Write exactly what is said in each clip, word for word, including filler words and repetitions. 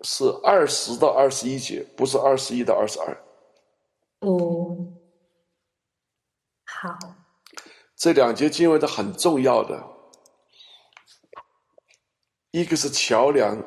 是二十到二十一节，不是二十一到二十二。 哦，好。 这两节经文都很重要的，一个是桥梁，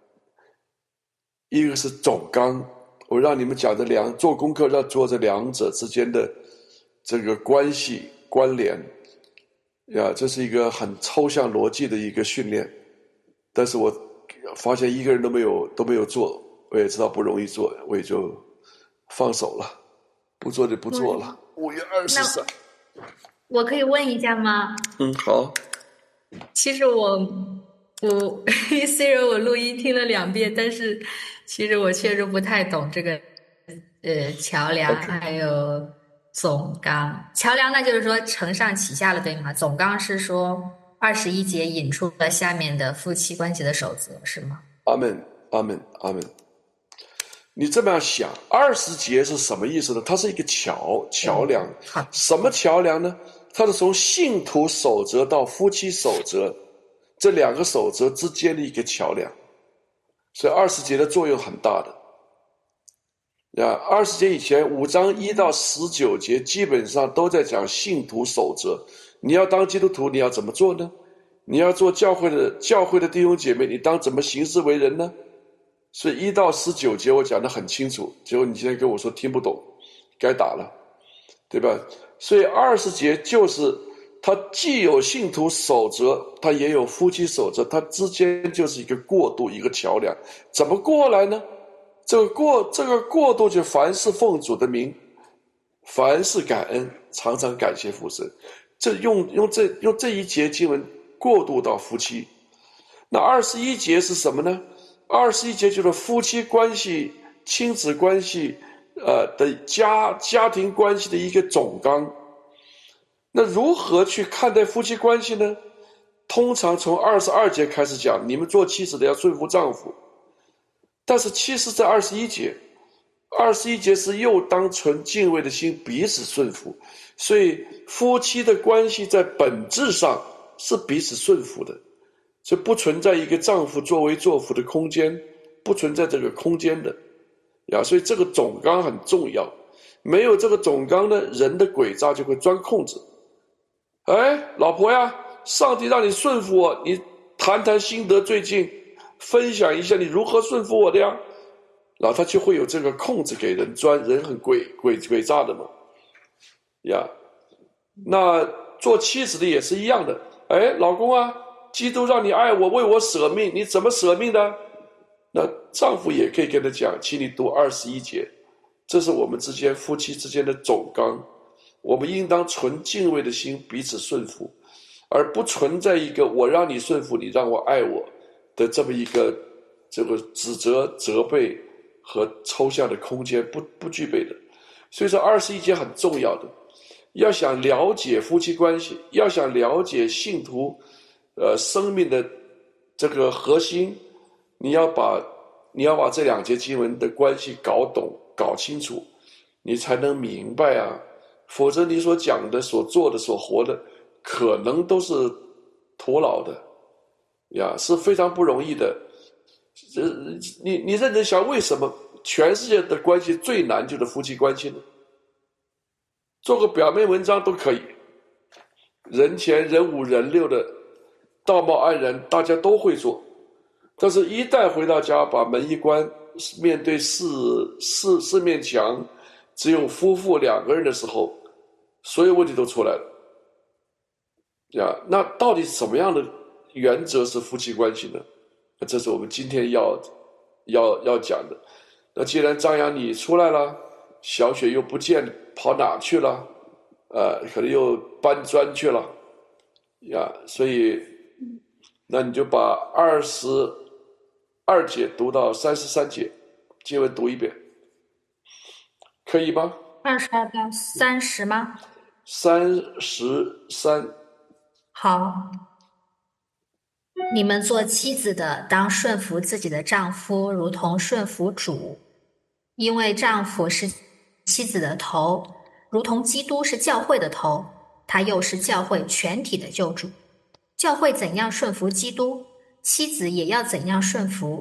一个是总纲。我让你们讲这两做功课，要做这两者之间的这个关系关联呀，这是一个很抽象逻辑的一个训练。但是我发现一个人都没有都没有做，我也知道不容易做，我也就放手了，不做就不做了。五月二十三， 我可以问一下吗？ 嗯，好。 其实我我虽然我录音听了两遍，但是其实我确实不太懂这个呃桥梁 OK， 还有总纲。桥梁那就是说承上启下了，对吗？总纲是说二十一节引出了下面的夫妻关系的守则，是吗？ 阿门，阿门，阿门。你这么样想，二十节是什么意思呢？它是一个桥桥梁， 好。 什么桥梁呢？它是从信徒守则到夫妻守则这两个守则之间的一个桥梁，所以二十节的作用很大的。啊，二十节以前五章一到十九节基本上都在讲信徒守则。你要当基督徒，你要怎么做呢？你要做教会的教会的弟兄姐妹，你当怎么行事为人呢？所以一到十九节我讲得很清楚，结果你今天跟我说听不懂，该打了，对吧？所以二十节就是它既有信徒守则，它也有夫妻守则，它之间就是一个过渡，一个桥梁。怎么过来呢？这个过这个过渡就凡事奉主的名，凡事感恩，常常感谢父神。这用用这用这一节经文过渡到夫妻。那二十一节是什么呢？二十一节就是夫妻关系、亲子关系，呃的家家庭关系的一个总纲。那如何去看待夫妻关系呢？通常从二十二节开始讲，你们做妻子的要顺服丈夫。但是其实在二十一节，二十一节是又当存敬畏的心，彼此顺服。所以夫妻的关系在本质上是彼此顺服的。这不存在一个丈夫作为作福的空间，不存在这个空间的呀，所以这个总纲很重要。没有这个总纲呢，人的诡诈就会钻空子。哎，老婆呀，上帝让你顺服我，你谈谈心得，最近分享一下你如何顺服我的呀？然后他就会有这个空子给人钻，人很诡诡诡诈的嘛，呀。那做妻子的也是一样的。哎，老公啊，基督让你爱我，为我舍命，你怎么舍命的？那丈夫也可以跟他讲，请你读二十一节，这是我们之间夫妻之间的总纲。我们应当存敬畏的心，彼此顺服，而不存在一个我让你顺服，你让我爱我的这么一个这个指责、责备和抽象的空间，不不具备的。所以说，二十一节很重要的。要想了解夫妻关系，要想了解信徒呃生命的这个核心，你要把你要把这两节经文的关系搞懂搞清楚，你才能明白啊。否则你所讲的所做的所活的可能都是徒劳的呀，是非常不容易的。你你认真想，为什么全世界的关系最难就是夫妻关系呢？做个表面文章都可以，人前人五人六的道貌岸然，大家都会做。但是一旦回到家，把门一关，面对四四四面墙，只有夫妇两个人的时候，所有问题都出来了呀。那到底什么样的原则是夫妻关系呢？这是我们今天要要要讲的。那既然张扬你出来了，小雪又不见，跑哪去了？呃，可能又搬砖去了呀。所以，那你就把二十二节读到三十三节，经文读一遍，可以吗？ 二十二到三十吗？ 三十三。 好。你们做妻子的，当顺服自己的丈夫，如同顺服主，因为丈夫是妻子的头，如同基督是教会的头，他又是教会全体的救主。教会怎样顺服基督，妻子也要怎样顺服。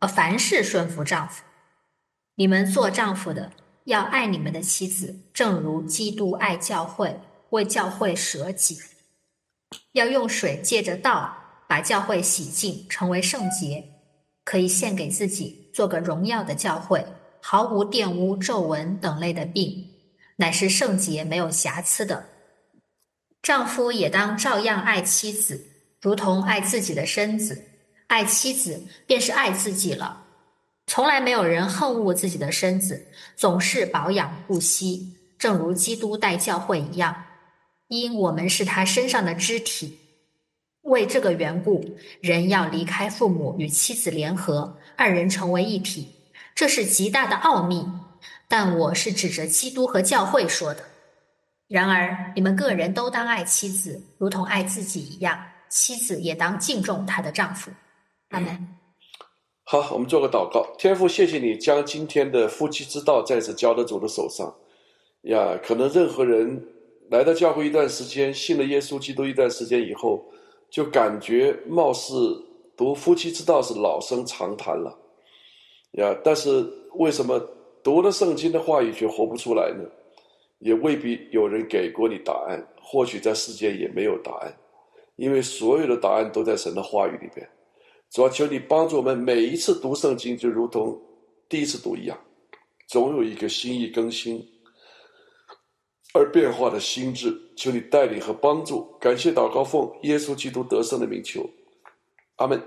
呃，凡事顺服丈夫。你们做丈夫的要爱你们的妻子，正如基督爱教会，为教会舍己。要用水借着道把教会洗净，成为圣洁，可以献给自己，做个荣耀的教会，毫无玷污、皱纹等类的病，乃是圣洁没有瑕疵的。丈夫也当照样爱妻子，如同爱自己的身子。爱妻子便是爱自己了。从来没有人恨恶自己的身子，总是保养顾惜，正如基督待教会一样，因我们是他身上的肢体。为这个缘故，人要离开父母，与妻子联合，二人成为一体。这是极大的奥秘，但我是指着基督和教会说的。然而，你们个人都当爱妻子，如同爱自己一样，妻子也当敬重她的丈夫。阿们。 好，我们做个祷告。天父，谢谢你将今天的夫妻之道再次交到主的手上呀。可能任何人来到教会一段时间，信了耶稣基督一段时间以后，就感觉貌似读夫妻之道是老生常谈了呀。但是为什么读了圣经的话语却活不出来呢？也未必有人给过你答案，或许在世间也没有答案，因为所有的答案都在神的话语里边。主要求你帮助我们，每一次读圣经就如同第一次读一样，总有一个心意更新而变化的心智。求你带领和帮助，感谢祷告奉耶稣基督得胜的名求，阿们。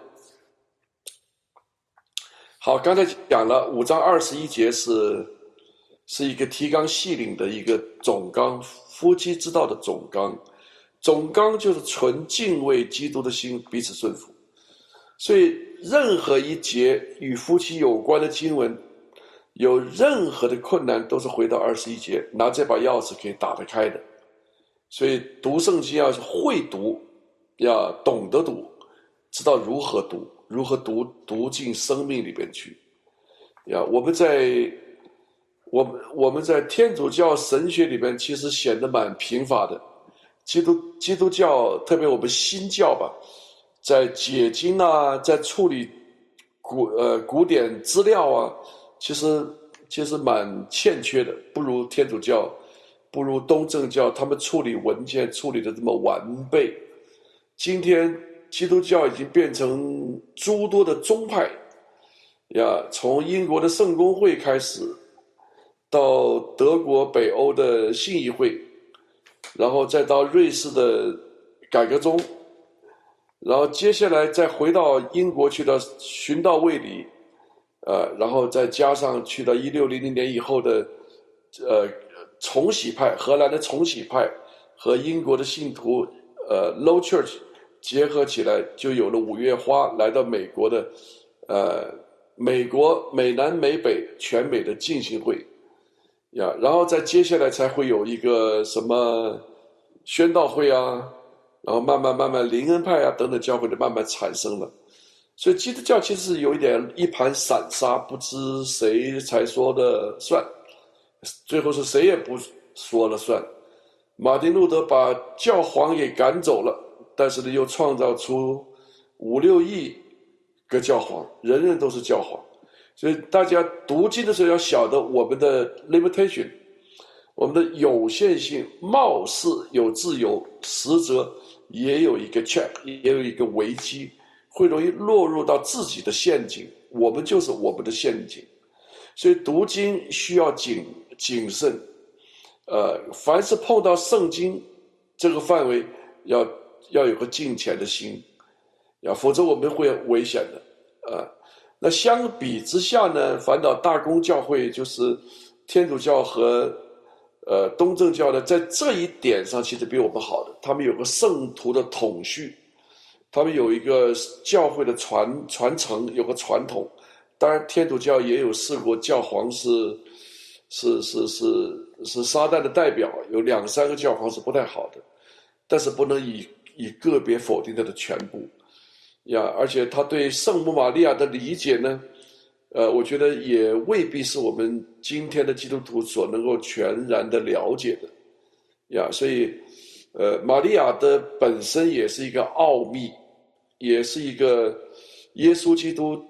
好，刚才讲了五章二十一节是是一个提纲挈领的一个总纲，夫妻之道的总纲。总纲就是纯敬畏基督的心，彼此顺服。所以任何一节与夫妻有关的经文，有任何的困难都是回到二十一节，拿这把钥匙可以打得开的。所以读圣经要会读，要懂得读，知道如何读，如何读读进生命里边去。呀，我们在我们我们在天主教神学里边其实显得蛮贫乏的。基督基督教，特别我们新教吧，在解经啊，在处理古呃古典资料啊，其实其实蛮欠缺的，不如天主教，不如东正教，他们处理文件处理的这么完备。今天基督教已经变成诸多的宗派呀，从英国的圣公会开始，到德国北欧的信义会，然后再到瑞士的改革宗，然后接下来再回到英国去到循道卫理，呃，然后再加上去到一六零零年以后的呃重洗派，荷兰的重洗派和英国的信徒呃 Low Church 结合起来，就有了五月花来到美国的呃美国美南美北全美的浸信会呀，然后再接下来才会有一个什么宣道会啊，然后慢慢慢慢灵恩派啊等等教会的慢慢产生了。所以基督教其实是有一点一盘散沙，不知谁才说的算，最后是谁也不说了算。马丁路德把教皇给赶走了，但是呢又创造出五六亿个教皇，人人都是教皇。所以大家读经的时候要晓得我们的 limitation， 我们的有限性，貌似有自由，实则也有一个 check， 也有一个危机，会容易落入到自己的陷阱，我们就是我们的陷阱。所以读经需要谨谨慎，呃，凡是碰到圣经这个范围，要要有个敬虔的心，要否则我们会危险的，呃。那相比之下呢，反倒大公教会就是天主教和呃东正教呢，在这一点上其实比我们好的，他们有个圣徒的统序，他们有一个教会的传传承，有个传统。当然天主教也有试过教皇是是是是是撒旦的代表，有两三个教皇是不太好的，但是不能以以个别否定他的全部呀。而且他对圣母玛利亚的理解呢，呃，我觉得也未必是我们今天的基督徒所能够全然的了解的呀。所以呃，玛利亚的本身也是一个奥秘，也是一个耶稣基督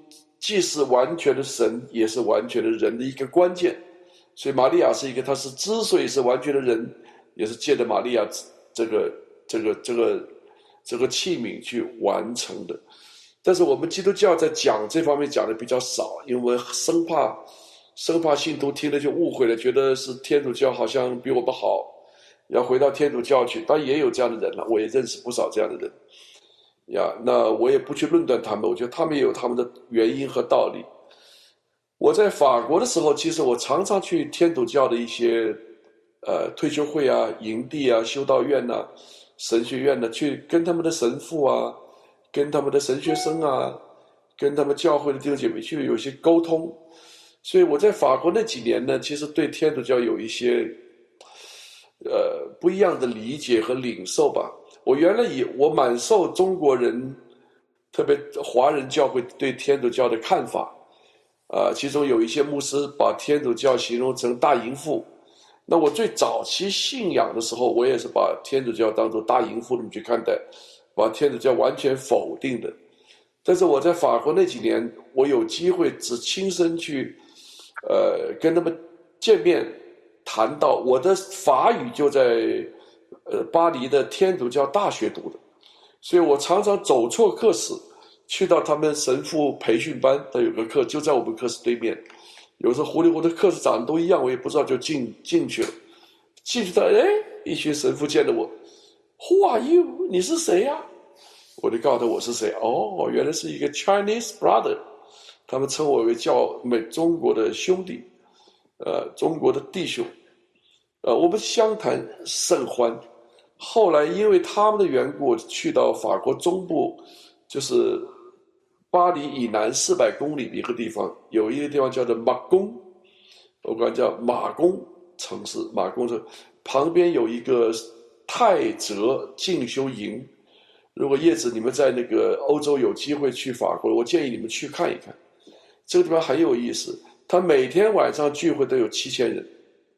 既是完全的神，也是完全的人的一个关键。所以玛利亚是一个，她是之所以是完全的人，也是借着玛利亚这个这个这个这个器皿去完成的。但是我们基督教在讲这方面讲的比较少，因为我们生怕生怕信徒听了就误会了，觉得是天主教好像比我们好，要回到天主教去。当然也有这样的人了，我也认识不少这样的人呀。那我也不去论断他们，我觉得他们也有他们的原因和道理。我在法国的时候，其实我常常去天主教的一些呃退休会啊、营地啊、修道院啊、神学院呢、啊，去跟他们的神父啊、跟他们的神学生啊、跟他们教会的弟兄姐妹去有一些沟通。所以我在法国那几年呢，其实对天主教有一些呃不一样的理解和领受吧。我原来以我蛮受中国人，特别华人教会对天主教的看法。啊、呃，其中有一些牧师把天主教形容成大淫妇。那我最早期信仰的时候，我也是把天主教当作大淫妇那么去看待，把天主教完全否定的。但是我在法国那几年，我有机会只亲身去，呃，跟他们见面，谈到我的法语就在，呃，巴黎的天主教大学读的，所以我常常走错课室。去到他们神父培训班，他有个课就在我们课室对面，有时候糊里糊涂课室长得都一样，我也不知道就进进去了。进去到哎，一群神父见了我 ，Who are you？ 你是谁呀、啊？我就告诉他我是谁。哦，原来是一个 Chinese brother， 他们称我为叫美中国的兄弟，呃，中国的弟兄，呃，我们相谈甚欢。后来因为他们的缘故，去到法国中部，就是巴黎以南四百公里的一个地方，有一个地方叫做马公，我管叫马公城市。马公城旁边有一个泰泽进修营。如果叶子你们在那个欧洲有机会去法国，我建议你们去看一看，这个地方很有意思。他每天晚上聚会都有七千人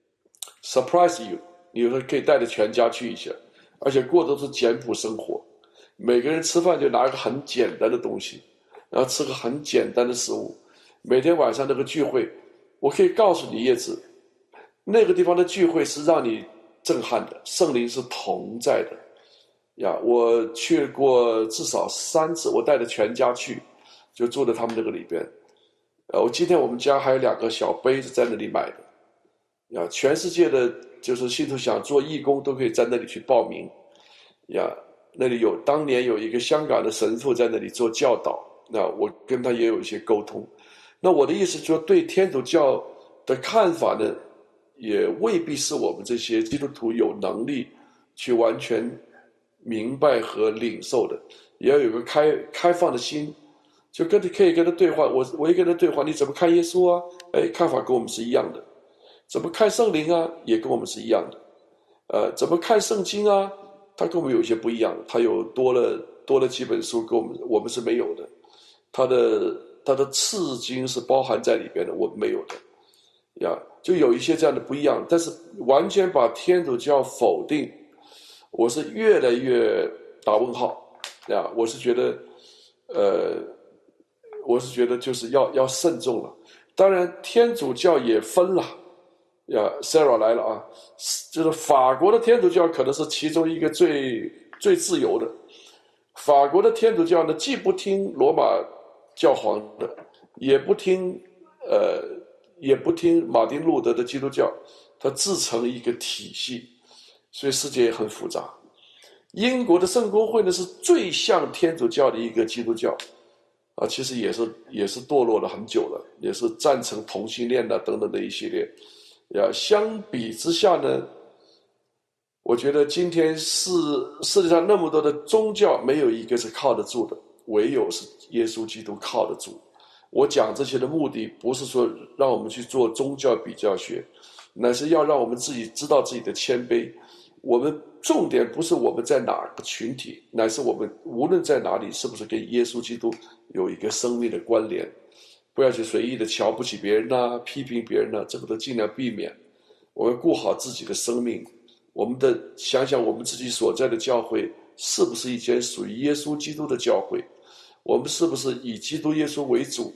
，surprise you， 你有时候可以带着全家去一下，而且过的都是简朴生活，每个人吃饭就拿一个很简单的东西。然后吃个很简单的食物，每天晚上那个聚会，我可以告诉你叶子，那个地方的聚会是让你震撼的，圣灵是同在的呀。我去过至少三次，我带着全家去，就住在他们那个里边。呃，我今天我们家还有两个小杯子在那里买的呀。全世界的就是信徒想做义工都可以在那里去报名呀。那里有当年有一个香港的神父在那里做教导。那我跟他也有一些沟通，那我的意思说，对天主教的看法呢，也未必是我们这些基督徒有能力去完全明白和领受的，也要有个开开放的心，就跟他可以跟他对话。我我一跟他对话，你怎么看耶稣啊？哎，看法跟我们是一样的。怎么看圣灵啊？也跟我们是一样的。呃，怎么看圣经啊？他跟我们有些不一样，他有多了多了几本书，跟我们我们是没有的。他的他的次经是包含在里边的，我们没有的呀，就有一些这样的不一样。但是完全把天主教否定，我是越来越打问号呀。我是觉得，呃，我是觉得就是要要慎重了。当然，天主教也分了呀。Sarah 来了啊，就是法国的天主教可能是其中一个最最自由的。法国的天主教呢，既不听罗马教皇的，也不听，呃，也不听马丁路德的基督教，它自成一个体系，所以世界也很复杂。英国的圣公会呢，是最像天主教的一个基督教，啊，其实也是也是堕落了很久了，也是赞成同性恋的等等的一系列。呀，相比之下呢，我觉得今天世世界上那么多的宗教，没有一个是靠得住的。唯有是耶稣基督靠得住。我讲这些的目的不是说让我们去做宗教比较学，乃是要让我们自己知道自己的谦卑。我们重点不是我们在哪个群体，乃是我们无论在哪里，是不是跟耶稣基督有一个生命的关联。不要去随意的瞧不起别人啊，批评别人啊，这个都尽量避免。我们顾好自己的生命，我们的想想我们自己所在的教会是不是一间属于耶稣基督的教会，我们是不是以基督耶稣为主，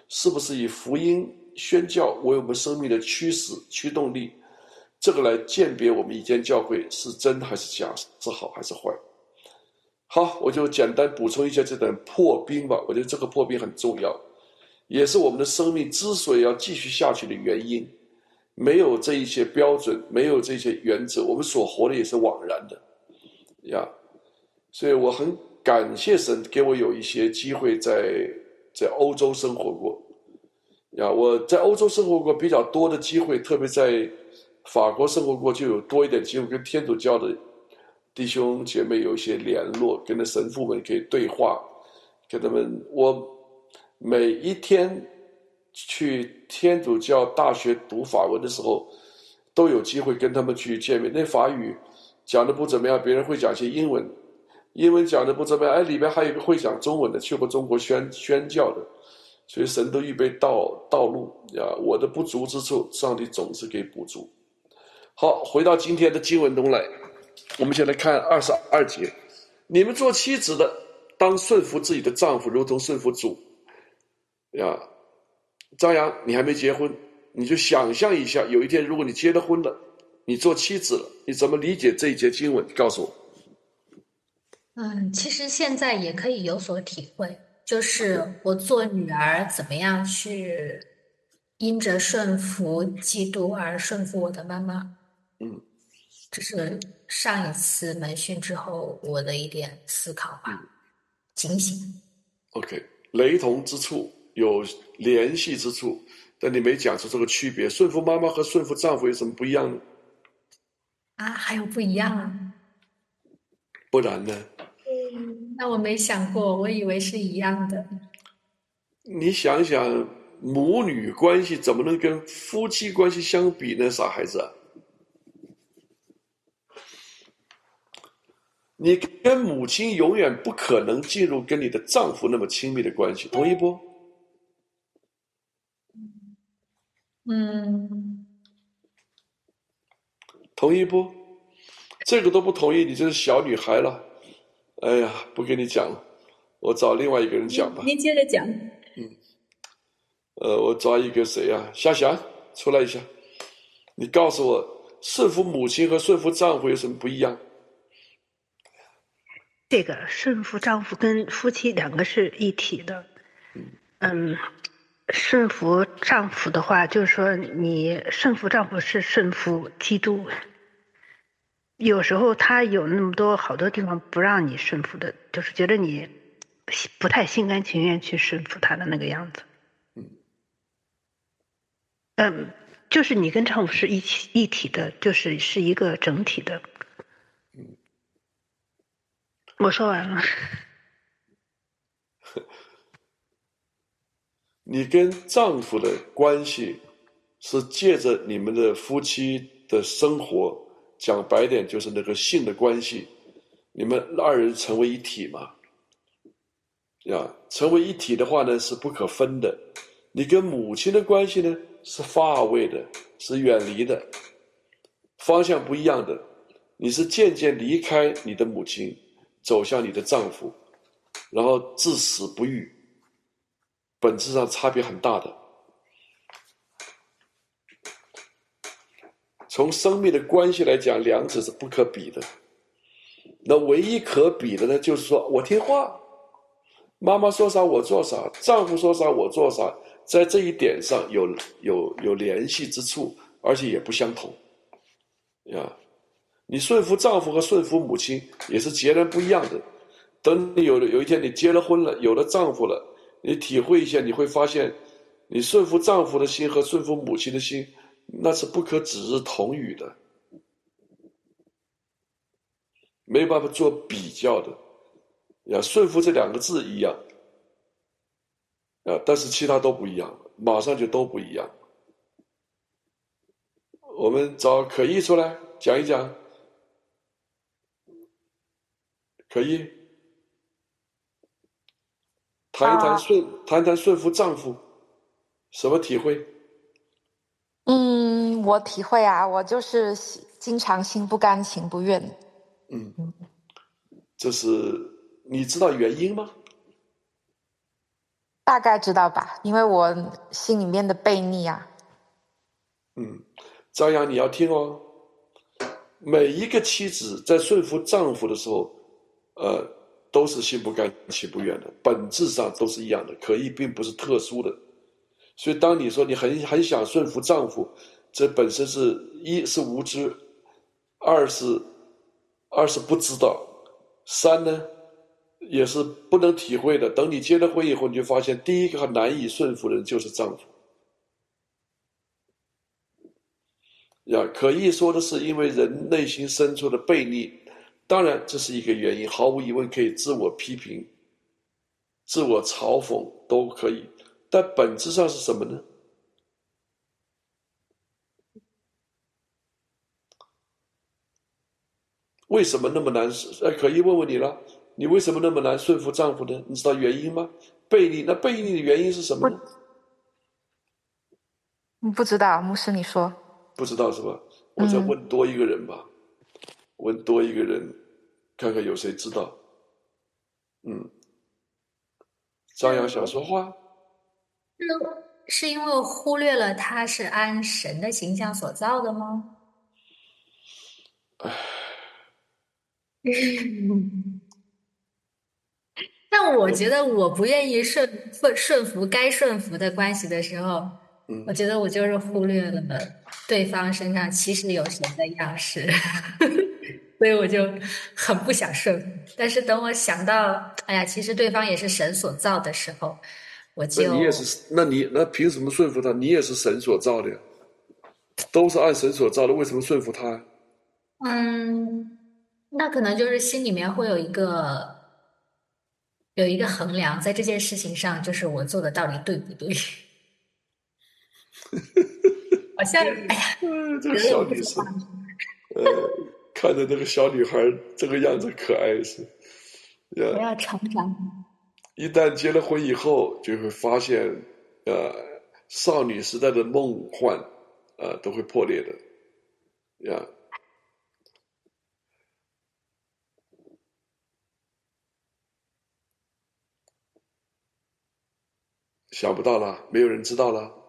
是不是以福音宣教为我们生命的驱使驱动力，这个来鉴别我们一间教会是真还是假，是好还是坏。好，我就简单补充一下这点破冰吧。我觉得这个破冰很重要，也是我们的生命之所以要继续下去的原因。没有这一些标准，没有这些原则，我们所活的也是枉然的呀。所以我很感谢神给我有一些机会在在欧洲生活过呀。我在欧洲生活过比较多的机会，特别在法国生活过，就有多一点机会跟天主教的弟兄姐妹有一些联络，跟那神父们可以对话，跟他们。我每一天去天主教大学读法文的时候，都有机会跟他们去见面。那法语讲的不怎么样，别人会讲些英文，英文讲的不怎么样，哎，里面还有一个会讲中文的，去过中国宣宣教的，所以神都预备道道路呀。我的不足之处，上帝总是给补足。好，回到今天的经文中来，我们先来看二十二节：你们做妻子的，当顺服自己的丈夫，如同顺服主。呀，张扬，你还没结婚，你就想象一下，有一天如果你结了婚了，你做妻子了，你怎么理解这一节经文？告诉我。 嗯，其实现在也可以有所体会，就是我做女儿怎么样去因着顺服基督而顺服我的妈妈。 嗯， 这是上一次门训之后我的一点思考吧， 嗯、 警醒。 OK， 雷同之处有联系之处，但你没讲出这个区别。顺服妈妈和顺服丈夫有什么不一样呢？ 啊，还有不一样啊？ 不然呢？ 嗯，那我没想过，我以为是一样的。 你想想，母女关系怎么能跟夫妻关系相比呢？傻孩子啊！你跟母亲永远不可能进入跟你的丈夫那么亲密的关系，同意不？ 嗯， 同意不？这个都不同意，你就是小女孩了。哎呀，不跟你讲了，我找另外一个人讲吧。 您接着讲。 嗯，呃，我找一个谁啊？夏霞，出来一下，你告诉我，顺服母亲和顺服丈夫有什么不一样？ 这个顺服丈夫跟夫妻两个是一体的。嗯，顺服丈夫的话，就是说你顺服丈夫是顺服基督。有时候他有那么多好多地方不让你顺服的，就是觉得你不太心甘情愿去顺服他的那个样子。嗯，就是你跟丈夫是一起一体的，就是是一个整体的。我说完了。 你跟丈夫的关系是借着你们的夫妻的生活，讲白点就是那个性的关系，你们二人成为一体嘛？呀，成为一体的话呢是不可分的。你跟母亲的关系呢是far away的，是远离的，方向不一样的。你是渐渐离开你的母亲，走向你的丈夫，然后至死不渝，本质上差别很大的。从生命的关系来讲，两者是不可比的。那唯一可比的呢，就是说我听话，妈妈说啥我做啥，丈夫说啥我做啥，在这一点上有有有联系之处，而且也不相同呀。你顺服丈夫和顺服母亲也是截然不一样的。等你有有一天你结了婚了，有了丈夫了，你体会一下，你会发现，你顺服丈夫的心和顺服母亲的心，那是不可指日同语的，没办法做比较的。呀，顺服这两个字一样，啊，但是其他都不一样，马上就都不一样。我们找可意出来讲一讲。可以谈一谈顺、啊、谈谈顺服丈夫，什么体会？ 嗯，我体会啊，我就是经常心不甘情不愿。 嗯，这是你知道原因吗？ 大概知道吧，因为我心里面的悖逆啊。 嗯，张扬你要听哦，每一个妻子在顺服丈夫的时候，呃，都是心不甘情不愿的，本质上都是一样的，可意并不是特殊的。所以当你说你很很想顺服丈夫，这本身是一是无知，二是二是不知道，三呢也是不能体会的。等你结了婚以后，你就发现第一个难以顺服的人就是丈夫。呀，可以说的是因为人内心深处的悖逆，当然这是一个原因，毫无疑问可以自我批评、自我嘲讽都可以，但本质上是什么呢？为什么那么难？呃，可以问问你了，你为什么那么难顺服丈夫呢？你知道原因吗？悖逆，那悖逆的原因是什么呢？ 不知道，牧师你说。 不知道是吧？我再问多一个人吧，嗯、问多一个人，看看有谁知道。嗯，张扬想说话。 是因为忽略了他是按神的形象所造的吗？唉。但我觉得我不愿意顺顺服该顺服的关系的时候，嗯、我觉得我就是忽略了对方身上其实有神的样式，所以我就很不想顺服。但是等我想到，哎呀，其实对方也是神所造的时候，我就那你也是，那你那凭什么顺服他？你也是神所造的呀，都是按神所造的，为什么顺服他？ 嗯，那可能就是心里面会有一个。有一个衡量，在这件事情上，就是我做的到底对不对？好像，哎呀， 嗯，这个小女生，呃，看着那个小女孩这个样子可爱是， 我要成长。 一旦结了婚以后，就会发现，呃，少女时代的梦幻，呃，都会破裂的，呀。想不到了，没有人知道了。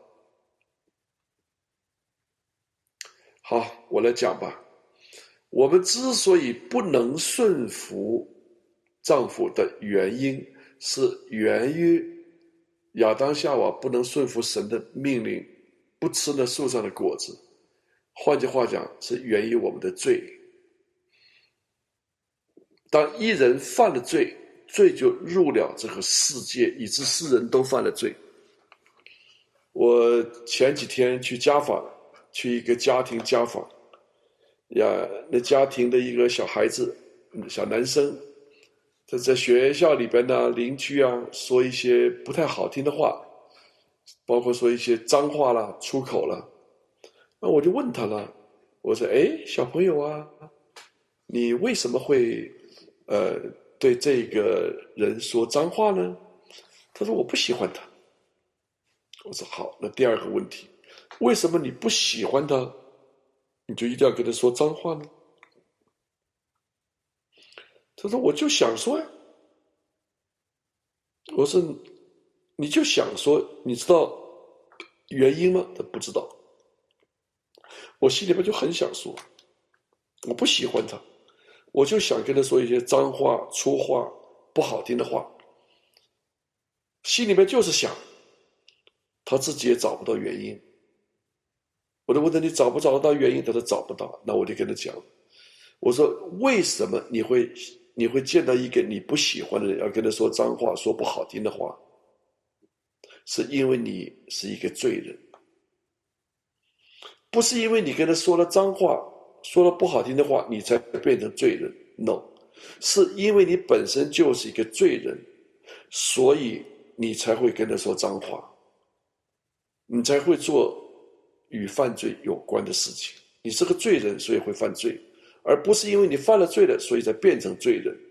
好，我来讲吧。我们之所以不能顺服丈夫的原因，是源于亚当夏娃不能顺服神的命令，不吃那树上的果子。换句话讲，是源于我们的罪。当一人犯了罪，罪就入了这个世界，以致世人都犯了罪。我前几天去家访，去一个家庭家访，呀，那家庭的一个小孩子，小男生，他在学校里边呢，邻居啊，说一些不太好听的话，包括说一些脏话啦、出口啦。那我就问他了，我说：“哎，小朋友啊，你为什么会呃对这个人说脏话呢？”他说：“我不喜欢他。”我说好，那第二个问题，为什么你不喜欢他，你就一定要跟他说脏话呢？他说我就想说呀。我说你就想说，你知道原因吗？他不知道。我心里面就很想说，我不喜欢他，我就想跟他说一些脏话、粗话、不好听的话，心里面就是想。他自己也找不到原因，我就问他你找不找得到原因？他说找不到。那我就跟他讲，我说为什么你会你会见到一个你不喜欢的人，要跟他说脏话，说不好听的话？是因为你是一个罪人，不是因为你跟他说了脏话，说了不好听的话，你才变成罪人。No， 是因为你本身就是一个罪人，所以你才会跟他说脏话。你才会做与犯罪有关的事情。你是个罪人，所以会犯罪，而不是因为你犯了罪了，所以才变成罪人。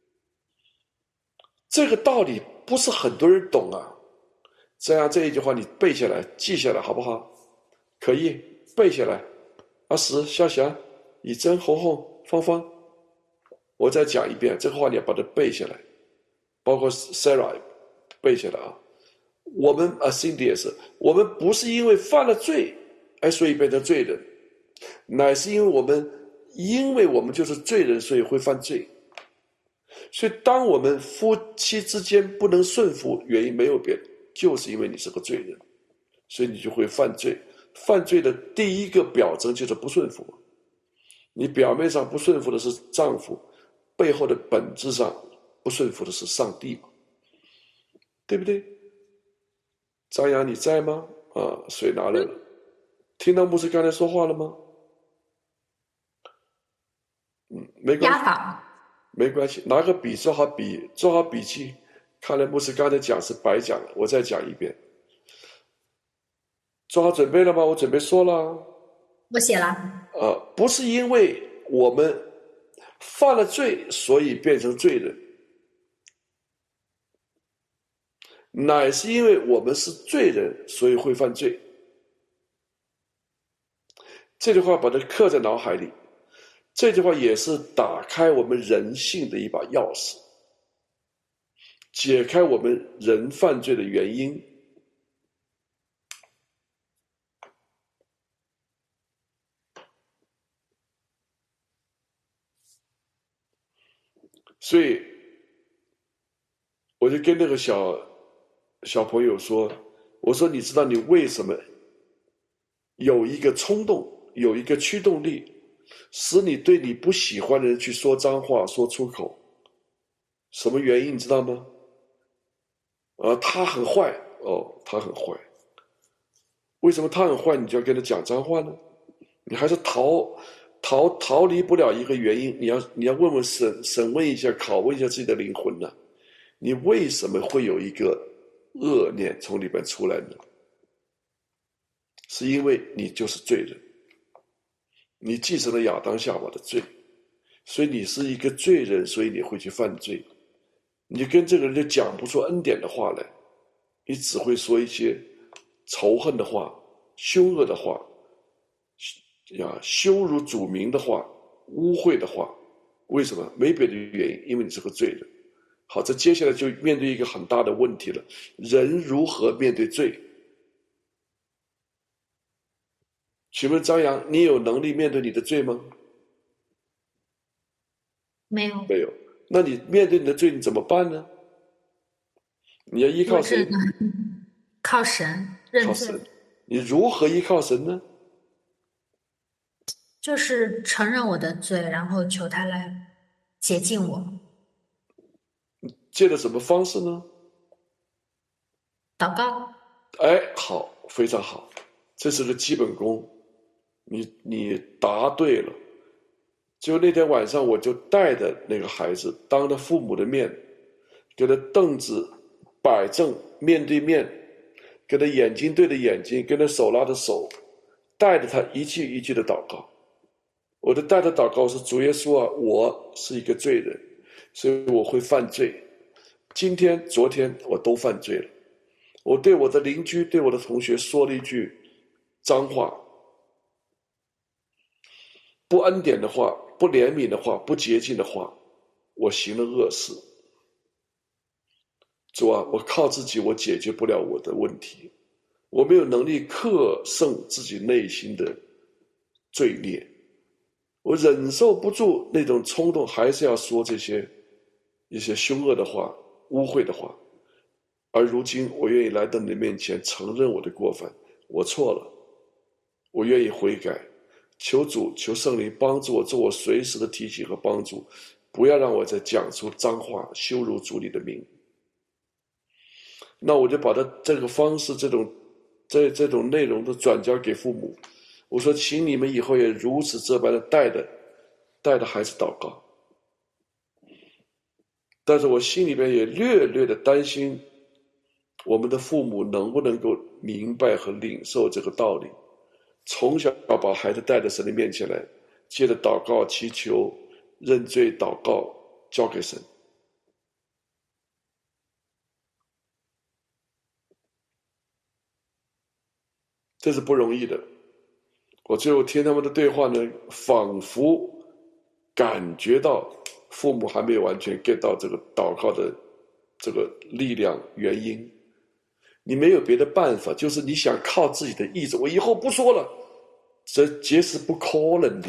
这个道理不是很多人懂啊。这样这一句话你背下来，记下来好不好？可以背下来。阿石、夏霞、以真、红红、芳芳，我再讲一遍，这个话你要把它背下来，包括 Sarah 背下来啊。 我们啊 Cindy 也是，我们不是因为犯了罪哎所以变成罪人，乃是因为我们因为我们就是罪人，所以会犯罪。所以当我们夫妻之间不能顺服，原因没有别的，就是因为你是个罪人，所以你就会犯罪。犯罪的第一个表征就是不顺服。你表面上不顺服的是丈夫，背后的本质上不顺服的是上帝嘛，对不对？张扬你在吗？啊，水拿来了。听到牧师刚才说话了吗？嗯，没关系，没关系，拿个笔做好笔，做好笔记。看来牧师刚才讲是白讲了，我再讲一遍。做好准备了吗？我准备说了。 我写了。 呃，不是因为我们犯了罪，所以变成罪人，乃是因为我们是罪人，所以会犯罪。这句话把它刻在脑海里，这句话也是打开我们人性的一把钥匙，解开我们人犯罪的原因。所以我就跟那个小小朋友说，我说你知道你为什么有一个冲动，有一个驱动力，使你对你不喜欢的人去说脏话，说出口，什么原因你知道吗？啊，他很坏哦，他很坏。为什么他很坏你就要跟他讲脏话呢？你还是逃逃逃离不了一个原因，你要你要问问审审问一下，拷问一下自己的灵魂呢、啊？你为什么会有一个恶念从里边出来呢？是因为你就是罪人，你继承了亚当夏娃的罪，所以你是一个罪人，所以你会去犯罪。你跟这个人就讲不出恩典的话来，你只会说一些仇恨的话、凶恶的话呀，羞辱主名的话、污秽的话。为什么？没别的原因，因为你是个罪人。好，这接下来就面对一个很大的问题了，人如何面对罪？请问张扬，你有能力面对你的罪吗？ 没有。 没有。那你面对你的罪你怎么办呢？你要依靠谁？ 靠神，认罪。 你如何依靠神呢？ 就是承认我的罪，然后求他来洁净我。 借的什么方式呢？ 祷告。 哎，好，非常好，这是个基本功，你你答对了。就那天晚上，我就带着那个孩子，当着父母的面，给他凳子摆正，面对面，给他眼睛对着眼睛，跟他手拉着手，带着他一句一句的祷告。我的带着祷告是：主耶稣啊，我是一个罪人，所以我会犯罪。今天、昨天我都犯罪了。我对我的邻居、对我的同学说了一句脏话，不恩典的话，不怜悯的话，不洁净的话，我行了恶事。主啊，我靠自己我解决不了我的问题，我没有能力克胜自己内心的罪孽，我忍受不住那种冲动，还是要说这些一些凶恶的话、污秽的话。而如今我愿意来到你的面前，承认我的过犯，我错了，我愿意悔改，求主求圣灵帮助我，做我随时的提醒和帮助，不要让我再讲出脏话羞辱主你的名。那我就把他这个方式这种这这种内容都转交给父母，我说请你们以后也如此这般的带着带着孩子祷告。但是我心里边也略略的担心我们的父母能不能够明白和领受这个道理，从小要把孩子带到神的面前来，接着祷告祈求认罪祷告交给神。这是不容易的。我最后听他们的对话呢，仿佛感觉到父母还没有完全 get 到这个祷告的这个力量原因。 你没有别的办法，就是你想靠自己的意志，我以后不说了，这绝是不可能的。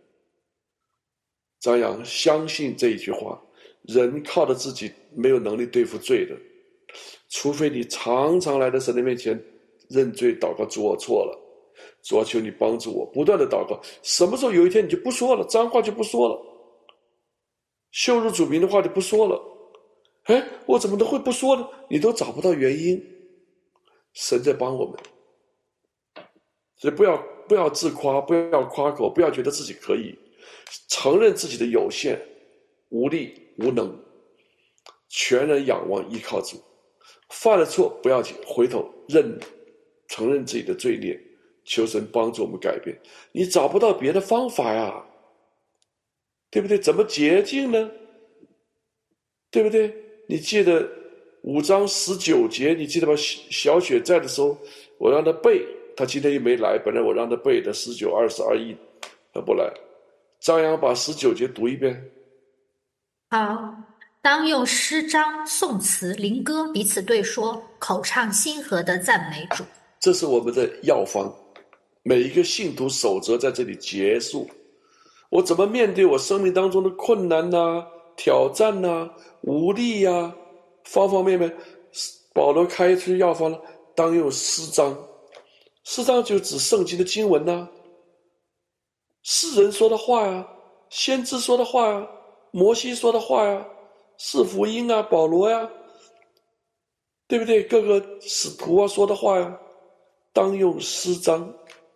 张扬相信这一句话，人靠着自己没有能力对付罪的，除非你常常来到神的面前认罪祷告，主我错了，主啊求你帮助我，不断的祷告，什么时候有一天你就不说了，脏话就不说了，羞辱主名的话就不说了，哎，我怎么都会不说呢？你都找不到原因，神在帮我们。所以不要不要自夸，不要夸口，不要觉得自己可以，承认自己的有限、无力、无能，全然仰望依靠主。犯了错不要紧，回头认承认自己的罪孽，求神帮助我们改变。你找不到别的方法呀，对不对？怎么捷径呢？对不对？你记得五章十九节，你记得吧？小雪在的时候，我让他背，他今天又没来，本来我让他背的十九、二十、二一，他不来。张扬把十九节读一遍。 好，当用诗章、颂词、灵歌彼此对说，口唱心和的赞美主。 这是我们的药方，每一个信徒守则在这里结束。我怎么面对我生命当中的困难啊、挑战啊、无力啊，方方面面，保罗开出药方了，当用诗章。诗章就指圣经的经文啊，诗人说的话呀、啊，先知说的话呀、啊，摩西说的话呀、啊，是福音啊，保罗呀、啊，对不对？各个使徒啊说的话呀、啊，当用诗章。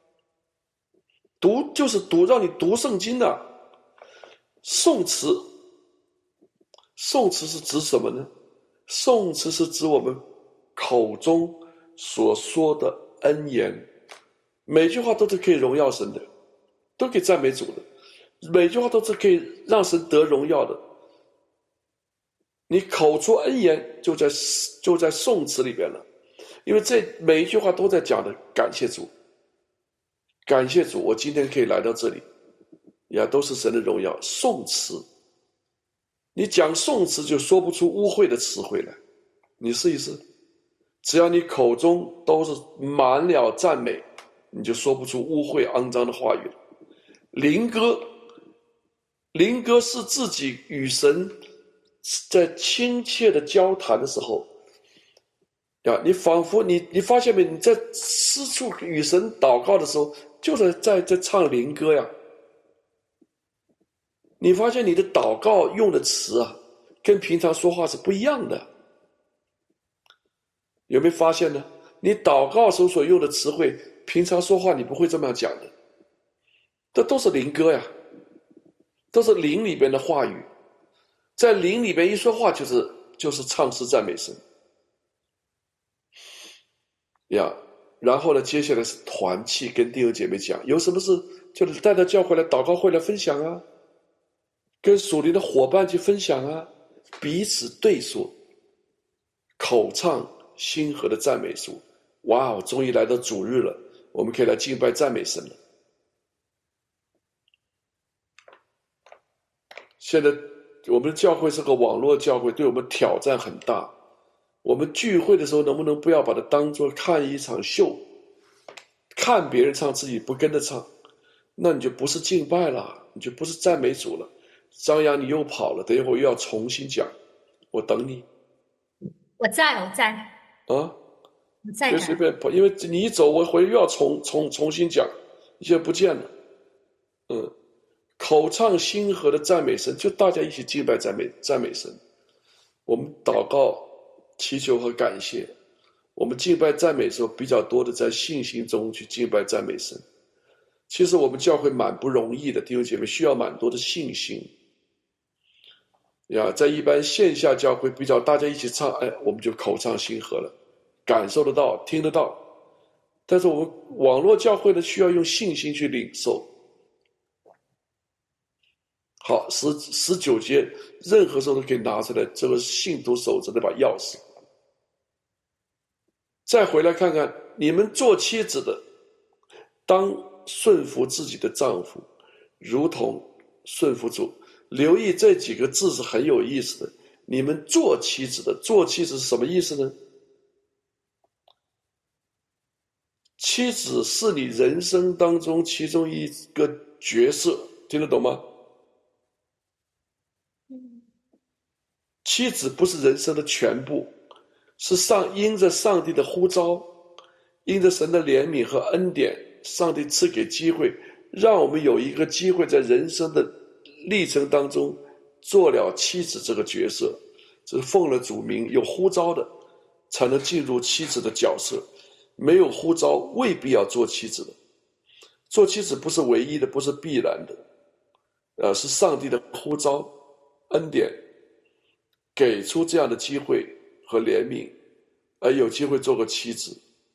读就是读，让你读圣经的、啊。颂词，颂词是指什么呢？颂词是指我们口中所说的恩言，每句话都是可以荣耀神的，都可以赞美主的，每句话都是可以让神得荣耀的。你口出恩言就在就在颂词里边了，因为这每一句话都在讲的感谢主，感谢主，我今天可以来到这里，呀，都是神的荣耀。颂词，你讲颂词就说不出污秽的词汇来，你试一试，只要你口中都是满了赞美，你就说不出污秽肮脏的话语了。灵歌，灵歌是自己与神在亲切的交谈的时候，呀，你仿佛你你发现没？你在私处与神祷告的时候，就是在在唱灵歌呀。你发现你的祷告用的词啊，跟平常说话是不一样的，有没有发现呢？你祷告时候所用的词汇，平常说话你不会这么样讲的，这都是灵歌呀，都是灵里边的话语，在灵里边一说话就是就是唱诗赞美神呀。然后呢，接下来是团契，跟弟兄姐妹讲，有什么事就是带到教会来祷告会来分享啊，跟属灵的伙伴去分享啊，彼此对说，口唱心和的赞美主。哇哦，终于来到主日了，我们可以来敬拜赞美神了。现在我们的教会是个网络教会，对我们挑战很大。我们聚会的时候能不能不要把它当作看一场秀，看别人唱自己不跟着唱，那你就不是敬拜了，你就不是赞美主了。张扬你又跑了，等一会儿又要重新讲，我等你。 我在我在啊， 我在别随便跑，因为你一走我回又要重重重新讲，你现在不见了。嗯，口唱心和的赞美神，就大家一起敬拜赞美赞美神。我们祷告祈求和感谢，我们敬拜赞美的时候比较多的在信心中去敬拜赞美神。其实我们教会蛮不容易的，弟兄姐妹需要蛮多的信心呀。在一般线下教会比较大家一起唱，哎，我们就口唱心和了，感受得到听得到。但是我们网络教会呢，需要用信心去领受。好，十十九节，任何时候都可以拿出来，这个信徒守着那把钥匙。再回来看看，你们做妻子的，当顺服自己的丈夫，如同顺服主。留意这几个字是很有意思的。你们做妻子的，做妻子是什么意思呢？ 妻子是你人生当中其中一个角色，听得懂吗？妻子不是人生的全部，是上因着上帝的呼召，因着神的怜悯和恩典，上帝赐给机会，让我们有一个机会在人生的历程当中做了妻子这个角色。这是奉了主名有呼召的才能进入妻子的角色，没有呼召未必要做妻子的。做妻子不是唯一的，不是必然的，呃，是上帝的呼召恩典给出这样的机会和怜悯，而有机会做个妻子。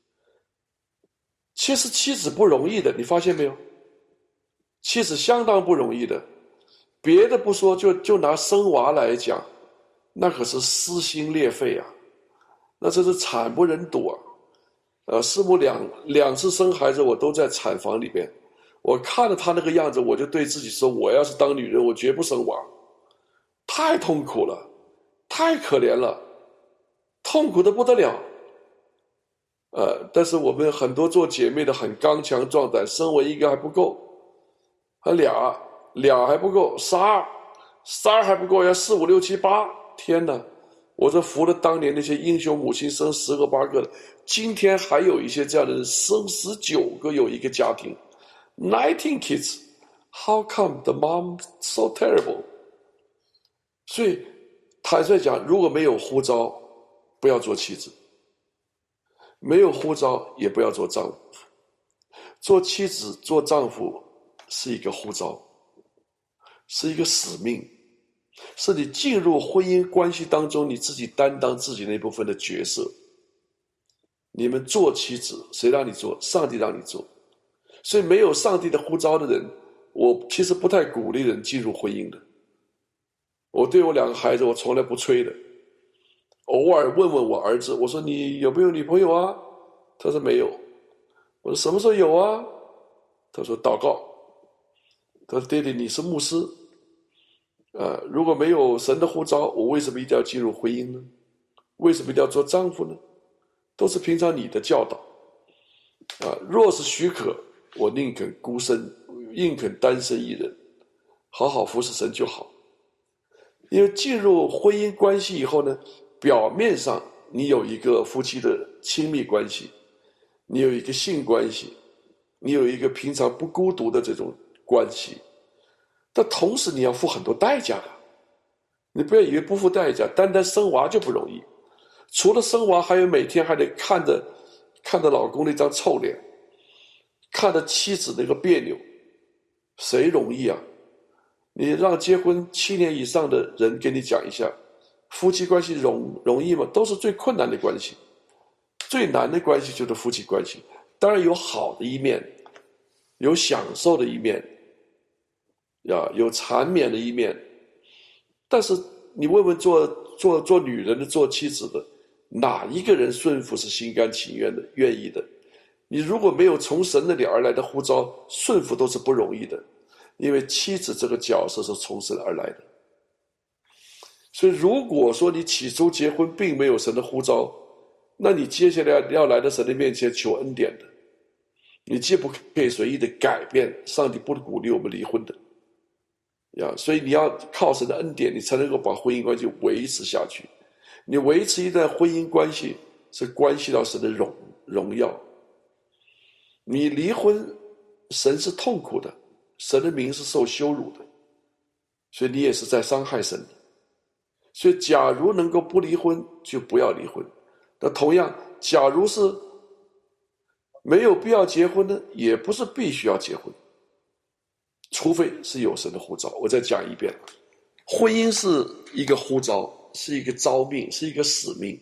其实妻子不容易的，你发现没有？妻子相当不容易的，别的不说，就就拿生娃来讲，那可是撕心裂肺啊，那真是惨不忍睹啊！呃，师母两两次生孩子，我都在产房里边，我看着她那个样子，我就对自己说，我要是当女人，我绝不生娃，太痛苦了，太可怜了，痛苦的不得了。呃，但是我们很多做姐妹的很刚强壮胆，生我一个还不够，还俩俩还不够，仨仨还不够，要四五六七八。天哪，我这服了当年那些英雄母亲生十个八个的，今天还有一些这样的人生十九个有一个家庭 nineteen kids how come the mom so terrible。 所以坦率讲，如果没有呼召，不要做妻子，没有呼召也不要做丈夫。做妻子做丈夫是一个呼召，是一个使命，是你进入婚姻关系当中你自己担当自己那部分的角色。你们做妻子，谁让你做？上帝让你做。所以没有上帝的呼召的人，我其实不太鼓励人进入婚姻的。我对我两个孩子，我从来不催的，偶尔问问我儿子，我说你有没有女朋友啊？他说没有。我说什么时候有啊？他说祷告。他说爹爹你是牧师，呃，如果没有神的呼召，我为什么一定要进入婚姻呢？为什么一定要做丈夫呢？都是平常你的教导啊。若是许可，我宁肯孤身，宁肯单身一人，好好服侍神就好。因为进入婚姻关系以后呢，表面上你有一个夫妻的亲密关系，你有一个性关系，你有一个平常不孤独的这种关系，但同时你要付很多代价的。你不要以为不付代价，单单生娃就不容易，除了生娃，还有每天还得看着看着老公那张臭脸，看着妻子那个别扭，谁容易啊？你让结婚七年以上的人给你讲一下，夫妻关系容容易吗？都是最困难的关系，最难的关系就是夫妻关系。当然有好的一面，有享受的一面，呀，有缠绵的一面，但是你问问做做做女人的，做妻子的，哪一个人顺服是心甘情愿的、愿意的？你如果没有从神那里而来的呼召，顺服都是不容易的。因为妻子这个角色是从神而来的。所以如果说你起初结婚并没有神的呼召，那你接下来要来到神的面前求恩典的，你既不可以随意的改变，上帝不鼓励我们离婚的呀。所以你要靠神的恩典，你才能够把婚姻关系维持下去。你维持一段婚姻关系是关系到神的荣荣耀，你离婚神是痛苦的，神的名是受羞辱的，所以你也是在伤害神的。所以假如能够不离婚，就不要离婚。那同样，假如是没有必要结婚的，也不是必须要结婚，除非是有神的呼召。我再讲一遍，婚姻是一个呼召，是一个召命，是一个使命。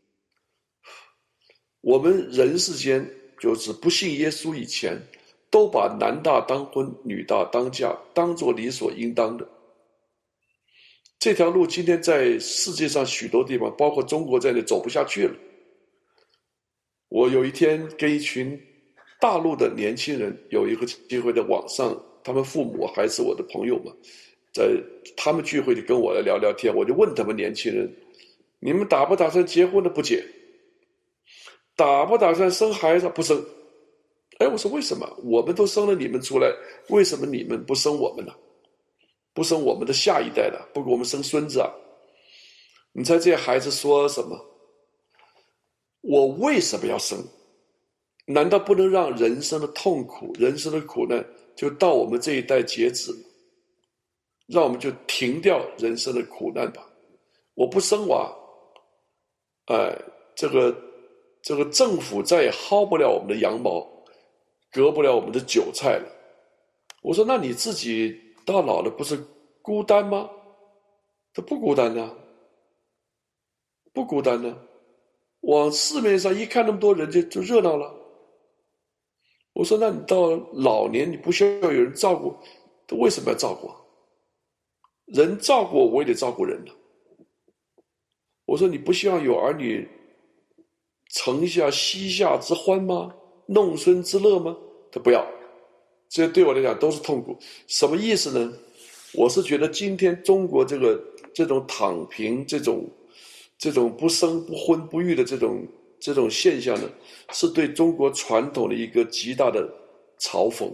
我们人世间就是不信耶稣以前，都把男大当婚，女大当嫁当作理所应当的。这条路今天在世界上许多地方，包括中国在内，走不下去了。我有一天跟一群大陆的年轻人有一个机会在网上，他们父母还是我的朋友嘛，在他们聚会里跟我来聊聊天，我就问他们年轻人，你们打不打算结婚的？不结。打不打算生孩子？不生。 哎，我说为什么？我们都生了你们出来，为什么你们不生我们呢？不生我们的下一代了，不给我们生孙子啊？你猜这些孩子说什么？我为什么要生？难道不能让人生的痛苦、人生的苦难就到我们这一代截止？让我们就停掉人生的苦难吧。我不生娃，哎，这个这个政府再也薅不了我们的羊毛，割不了我们的韭菜了。我说，那你自己到老了不是孤单吗？他不孤单呢，不孤单呢。往市面上一看，那么多人就就热闹了。我说，那你到老年你不需要有人照顾，为什么要照顾？人照顾我，我也得照顾人了。我说，你不希望有儿女承下膝下之欢吗？弄孙之乐吗？他不要，这对我来讲都是痛苦。什么意思呢？我是觉得今天中国这个这种躺平，这种这种不生不婚不育的这种这种现象呢，是对中国传统的一个极大的嘲讽。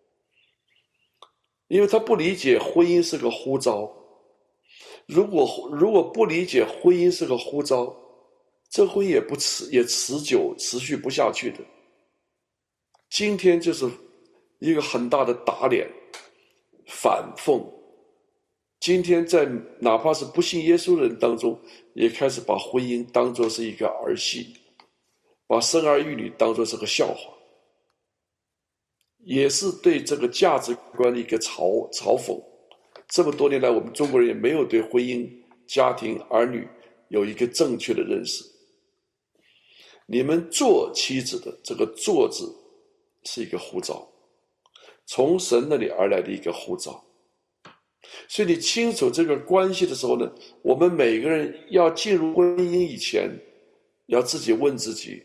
因为他不理解婚姻是个呼召，如果如果不理解婚姻是个呼召，这婚姻也不持也持久持续不下去的。今天就是一个很大的打脸反讽。今天在哪怕是不信耶稣的人当中，也开始把婚姻当作是一个儿戏，把生儿育女当作是个笑话，也是对这个价值观的一个嘲嘲讽。这么多年来，我们中国人也没有对婚姻、家庭、儿女有一个正确的认识。你们做妻子的这个“做”字是一个呼召，从神那里而来的一个呼召。所以你清楚这个关系的时候呢，我们每个人要进入婚姻以前，要自己问自己：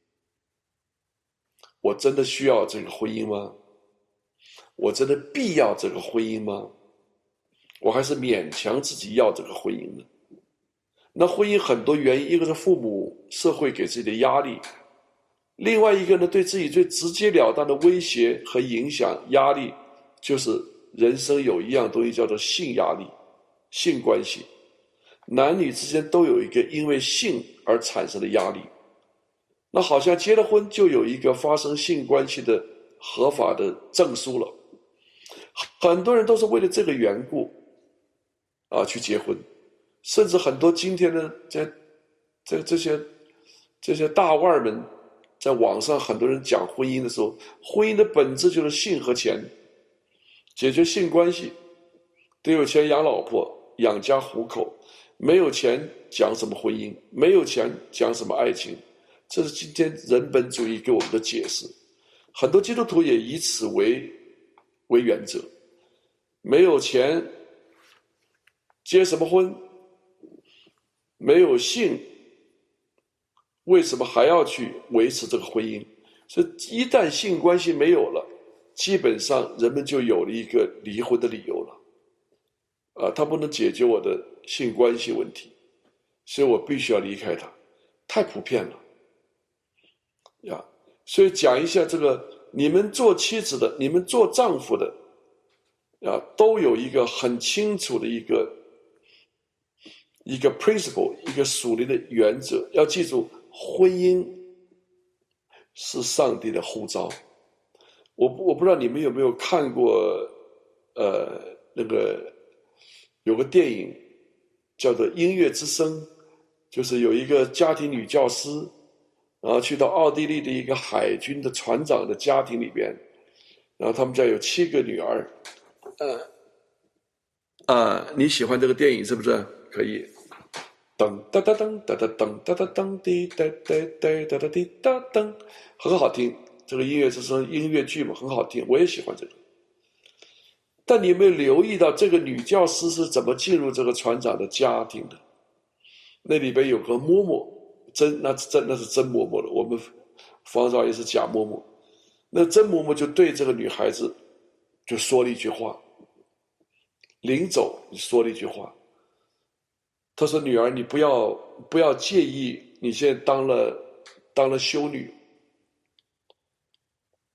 我真的需要这个婚姻吗？我真的必要这个婚姻吗？我还是勉强自己要这个婚姻呢？那婚姻很多原因，一个是父母、社会给自己的压力，另外一个呢，对自己最直截了当的威胁和影响压力，就是人生有一样东西叫做性压力、性关系。男女之间都有一个因为性而产生的压力，那好像结了婚就有一个发生性关系的合法的证书了。很多人都是为了这个缘故啊去结婚，甚至很多今天的这这这些这些大腕们，在网上很多人讲婚姻的时候，婚姻的本质就是性和钱，解决性关系，得有钱养老婆、养家糊口，没有钱讲什么婚姻，没有钱讲什么爱情，这是今天人本主义给我们的解释。很多基督徒也以此为为原则，没有钱结什么婚？没有性，为什么还要去维持这个婚姻？所以一旦性关系没有了，基本上人们就有了一个离婚的理由了。啊，他不能解决我的性关系问题，所以我必须要离开他，太普遍了呀。所以讲一下这个，你们做妻子的，你们做丈夫的啊，都有一个很清楚的一个一个 principle， 一个属灵的原则。要记住，婚姻是上帝的呼召。我我不知道你们有没有看过，呃，那个有个电影叫做《音乐之声》，就是有一个家庭女教师，然后去到奥地利的一个海军的船长的家庭里边，然后他们家有七个女儿。呃，啊，你喜欢这个电影是不是？可以。噔哒哒噔哒哒噔哒哒噔滴哒哒哒哒哒滴哒噔，很好听。这个音乐之声音乐剧嘛，很好听，我也喜欢这个。但你有没有留意到这个女教师是怎么进入这个船长的家庭的？那里边有个嬷嬷，真那真那是真嬷嬷了，我们方少也是假嬷嬷。那真嬷嬷就对这个女孩子就说了一句话，临走说了一句话，他说：“女儿，你不要不要介意，你现在当了当了修女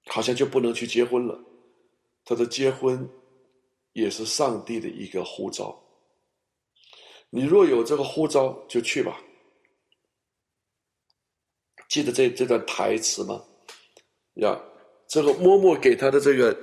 好像就不能去结婚了。他的结婚也是上帝的一个呼召，你若有这个呼召就去吧。记得这这段台词吗？呀，这个嬷嬷给他的这个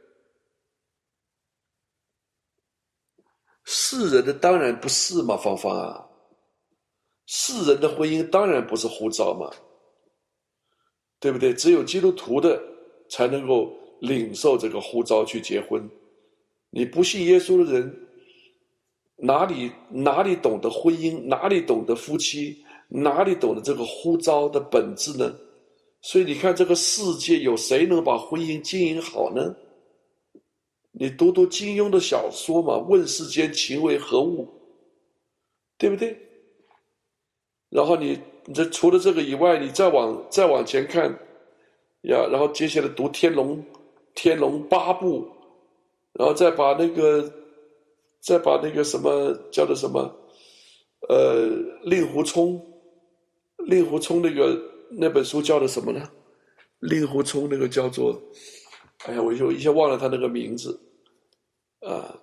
世人的当然不是嘛，芳芳啊，世人的婚姻当然不是呼召嘛，对不对？只有基督徒的才能够领受这个呼召去结婚。你不信耶稣的人，哪里哪里懂得婚姻，哪里懂得夫妻，哪里懂得这个呼召的本质呢？所以你看这个世界有谁能把婚姻经营好呢？你读读金庸的小说嘛，问世间情为何物，对不对？然后你你这除了这个以外，你再往再往前看呀，然后接下来读天龙天龙八部，然后再把那个再把那个什么叫做什么呃令狐冲令狐冲那个那本书叫的什么呢？令狐冲那个叫做哎呀，我就一下忘了他那个名字啊，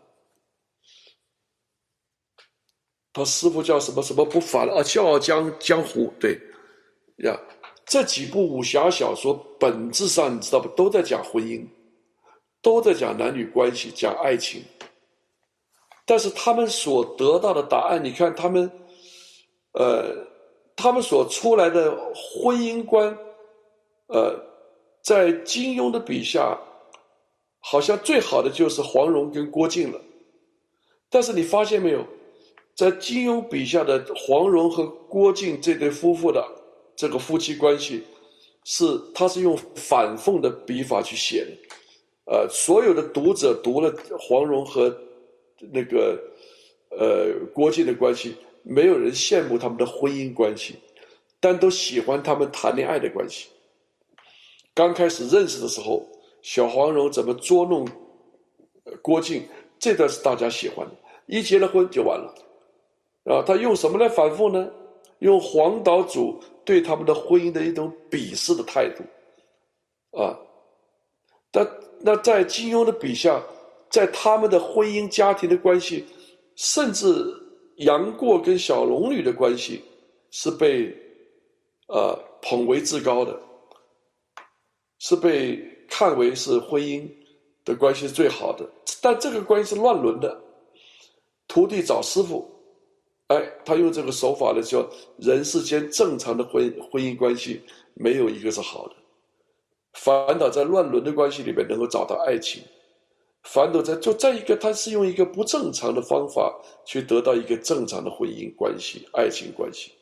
他师傅叫什么什么不凡啊，笑傲江江湖，对呀，这几部武侠小说本质上你知道不，都在讲婚姻，都在讲男女关系，讲爱情，但是他们所得到的答案，你看他们呃他们所出来的婚姻观，呃在金庸的笔下好像最好的就是黄蓉跟郭靖了，但是你发现没有，在金庸笔下的黄蓉和郭靖这对夫妇的这个夫妻关系，是他是用反讽的笔法去写的。呃，所有的读者读了黄蓉和那个呃郭靖的关系，没有人羡慕他们的婚姻关系，但都喜欢他们谈恋爱的关系。刚开始认识的时候，小黄蓉怎么捉弄郭靖，这段是大家喜欢的。一结了婚就完了啊！他用什么来反复呢？用黄岛主对他们的婚姻的一种鄙视的态度啊！但那在金庸的笔下，在他们的婚姻家庭的关系，甚至杨过跟小龙女的关系，是被呃捧为至高的，是被看为是婚姻的关系最好的。但这个关系是乱伦的，徒弟找师傅，哎，他用这个手法来说，人世间正常的婚婚姻关系没有一个是好的，反倒在乱伦的关系里面能够找到爱情，反倒在就在一个他是用一个不正常的方法去得到一个正常的婚姻关系、爱情关系，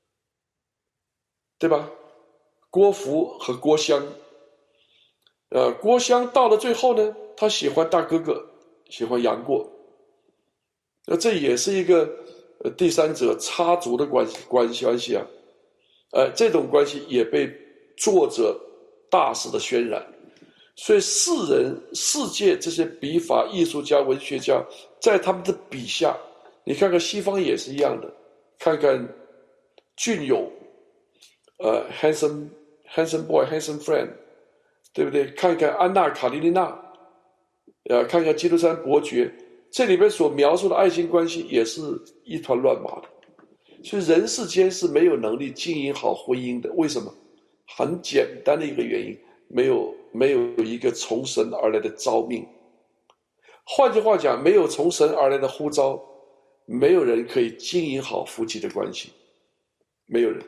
对吧？郭芙和郭襄，呃，郭襄到了最后呢，他喜欢大哥哥，喜欢杨过，那这也是一个呃第三者插足的关系关系关系啊，呃，这种关系也被作者大肆的渲染，所以世人世界这些笔法艺术家、文学家，在他们的笔下，你看看西方也是一样的，看看俊友，呃 ，handsome handsome boy handsome friend， 对不对？看看安娜卡列尼娜，呃，看看基督山伯爵。这里边所描述的爱情关系也是一团乱麻的，所以人世间是没有能力经营好婚姻的。为什么？很简单的一个原因，没有没有一个从神而来的召命。换句话讲，没有从神而来的呼召，没有人可以经营好夫妻的关系，没有人。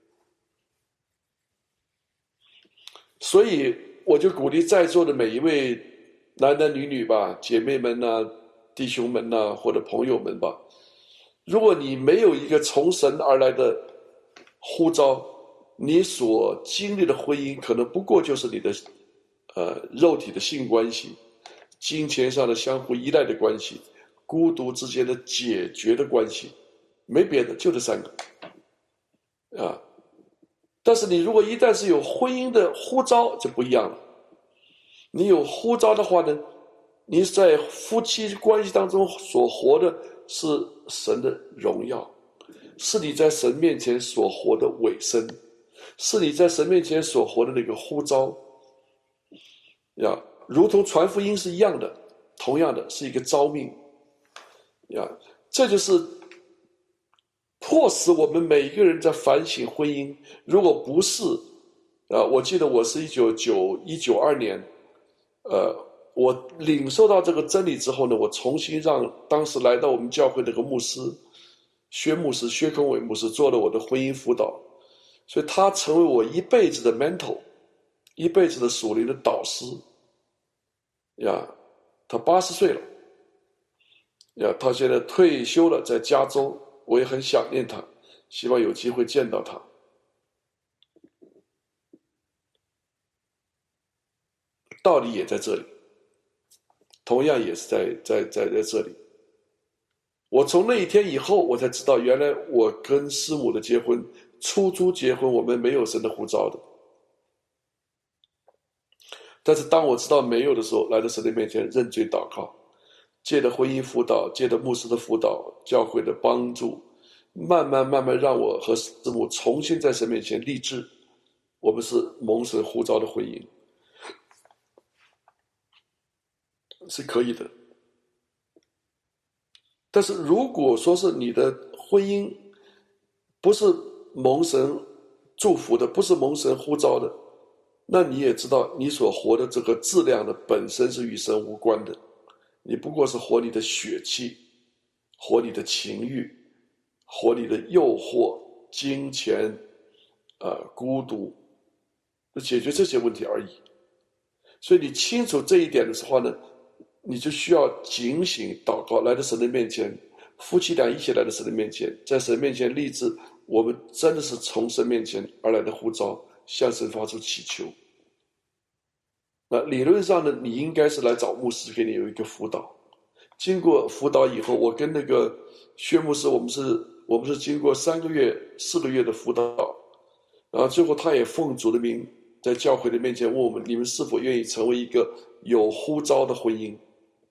所以我就鼓励在座的每一位男男女女吧，姐妹们啊，弟兄们啊，或者朋友们吧，如果你没有一个从神而来的呼召，你所经历的婚姻可能不过就是你的呃肉体的性关系，金钱上的相互依赖的关系，孤独之间的解决的关系，没别的，就这三个啊。但是你如果一旦是有婚姻的呼召就不一样了，你有呼召的话呢，你在夫妻关系当中所活的是神的荣耀，是你在神面前所活的委身，是你在神面前所活的那个呼召。 呀，如同传福音是一样的，同样的是一个召命呀，这就是迫使我们每一个人在反省婚姻。如果不是啊，我记得我是一九九一九二年，呃，我领受到这个真理之后呢，我重新让当时来到我们教会那个牧师薛牧师薛孔伟牧师做了我的婚姻辅导，所以他成为我一辈子的 mentor， 一辈子的属灵的导师呀。他八十岁了呀，他现在退休了，在加州，我也很想念他，希望有机会见到他。道理也在这里，同样也是在在在在这里。我从那一天以后，我才知道，原来我跟师母的结婚，初初结婚，我们没有神的呼召的。但是当我知道没有的时候，来到神的面前认罪祷告，借着婚姻辅导，借着牧师的辅导，教会的帮助，慢慢慢慢让我和师母重新在神面前立志，我们是蒙神呼召的婚姻，是可以的。但是如果说是你的婚姻不是蒙神祝福的，不是蒙神呼召的，那你也知道你所活的这个质量的本身是与神无关的，你不过是活你的血气，活你的情欲，活你的诱惑、金钱、呃、孤独，就解决这些问题而已。所以你清楚这一点的时候呢，你就需要警醒祷告，来到神的面前，夫妻俩一起来到神的面前，在神面前立志，我们真的是从神面前而来的呼召，向神发出祈求。那理论上呢，你应该是来找牧师给你有一个辅导。经过辅导以后，我跟那个薛牧师，我们是我们是经过三个月、四个月的辅导，然后最后他也奉主的名，在教会的面前问我们：你们是否愿意成为一个有呼召的婚姻？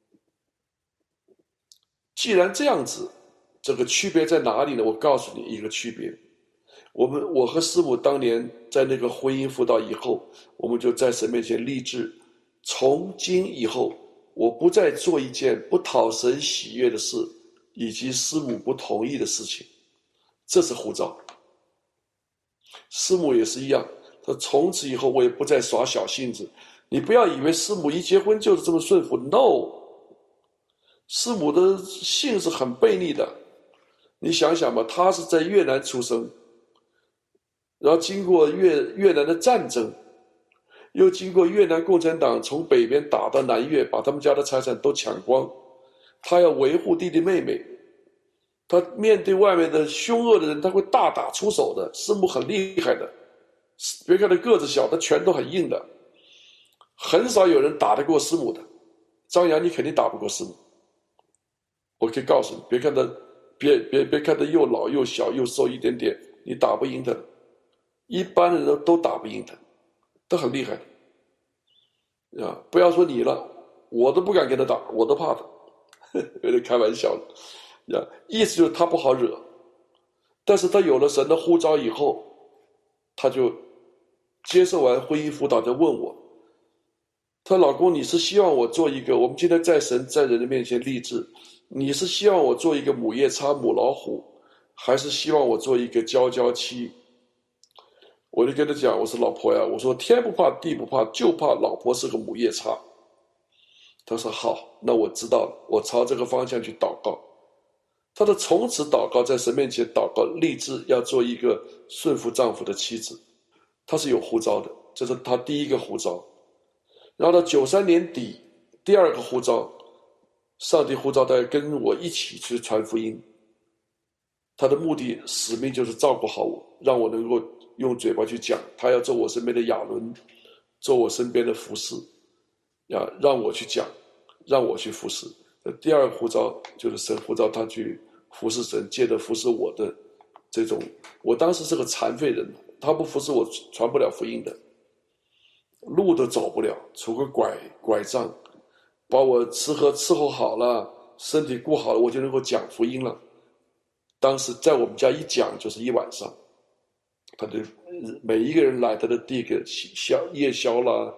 既然这样子，这个区别在哪里呢？我告诉你一个区别。我们我和师母当年在那个婚姻辅导以后，我们就在神面前立志，从今以后我不再做一件不讨神喜悦的事，以及师母不同意的事情。这是呼召。师母也是一样，他从此以后我也不再耍小性子。你不要以为师母一结婚就是这么顺服 ，no， 师母的性是很悖逆的。你想想吧，她是在越南出生，然后经过越越南的战争，又经过越南共产党从北边打到南越，把他们家的财产都抢光，他要维护弟弟妹妹，他面对外面的凶恶的人，他会大打出手的。师母很厉害的，别看他个子小，他拳头很硬的，很少有人打得过师母的。张扬，你肯定打不过师母，我可以告诉你，别看他，别别别看他又老又小又瘦一点点，你打不赢他，一般的人都打不赢他，都很厉害的啊！不要说你了，我都不敢跟他打，我都怕他，有点开玩笑的啊。意思就是他不好惹，但是他有了神的呼召以后，他就接受完婚姻辅导，就问我，他说：“老公，你是希望我做一个？我们今天在神在人的面前立志，你是希望我做一个母夜叉、母老虎，还是希望我做一个娇娇妻？”我就跟他讲，我说老婆呀，我说天不怕地不怕，就怕老婆是个母夜叉。他说好，那我知道了，我朝这个方向去祷告。他的从此祷告，在神面前祷告，立志要做一个顺服丈夫的妻子。他是有呼召的，这是他第一个呼召。然后到九三年底，第二个呼召，上帝呼召他跟我一起去传福音。他的目的使命就是照顾好我，让我能够用嘴巴去讲，他要做我身边的亚伦，做我身边的服侍，呀，让我去讲，让我去服侍。第二个呼召就是神呼召他去服侍神，借着服侍我的这种，我当时是个残废人，他不服侍我传不了福音的，路都走不了，拄个拐拐杖，把我吃喝伺候好了，身体顾好了，我就能够讲福音了。当时在我们家一讲就是一晚上，他的每一个人来，他的第一个宵夜宵啦，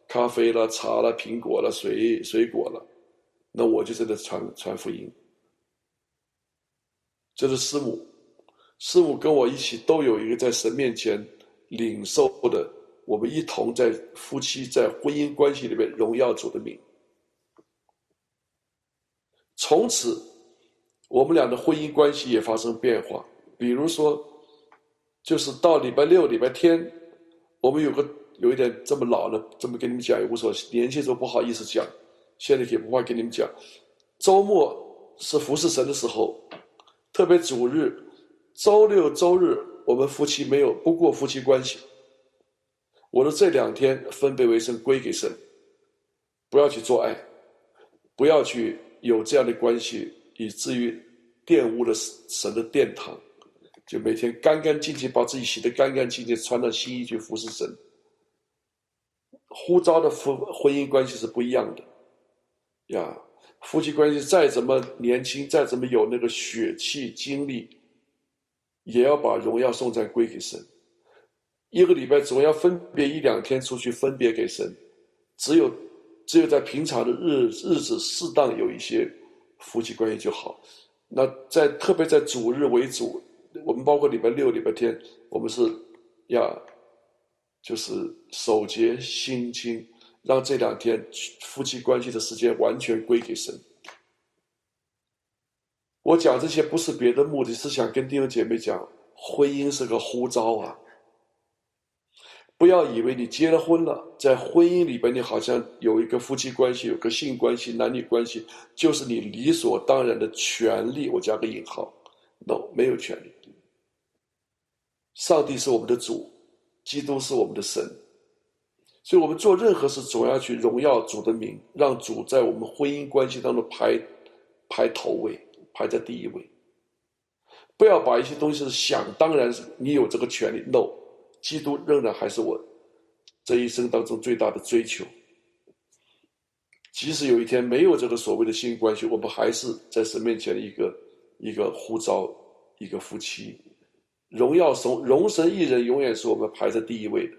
咖啡了、茶了、苹果了、水水果了，那我就在这传传福音。这是师母，师母跟我一起都有一个在神面前领受的，我们一同在夫妻在婚姻关系里面荣耀主的名。从此我们俩的婚姻关系也发生变化。比如说就是到礼拜六礼拜天，我们有个有一点这么老了，这么跟你们讲也无所谓，年轻时候不好意思讲，现在也不怕跟你们讲，周末是服侍神的时候，特别主日周六周日我们夫妻没有不过夫妻关系，我的这两天分别为圣归给神，不要去做爱，不要去有这样的关系，以至于玷污了神的殿堂，就每天干干净净把自己洗得干干净净，穿上新衣去服侍神。呼召的夫婚姻关系是不一样的呀，夫妻关系再怎么年轻，再怎么有那个血气精力，也要把荣耀颂赞归给神。一个礼拜总要分别一两天出去分别给神，只有只有在平常的日日子适当有一些夫妻关系就好。那在特别在主日为主，我们包括礼拜六礼拜天，我们是要就是守节心清，让这两天夫妻关系的时间完全归给神。我讲这些不是别的目的，是想跟弟兄姐妹讲，婚姻是个呼召啊！不要以为你结了婚了，在婚姻里边你好像有一个夫妻关系，有个性关系、男女关系，就是你理所当然的权利，我加个引号 ，no， 没有权利。上帝是我们的主，基督是我们的神，所以我们做任何事总要去荣耀主的名，让主在我们婚姻关系当中排排头位，排在第一位。不要把一些东西是想当然你有这个权利 no， 基督仍然还是我这一生当中最大的追求。即使有一天没有这个所谓的性关系，我们还是在神面前的一个一个呼召，一个夫妻。荣耀神荣神一人永远是我们排在第一位的。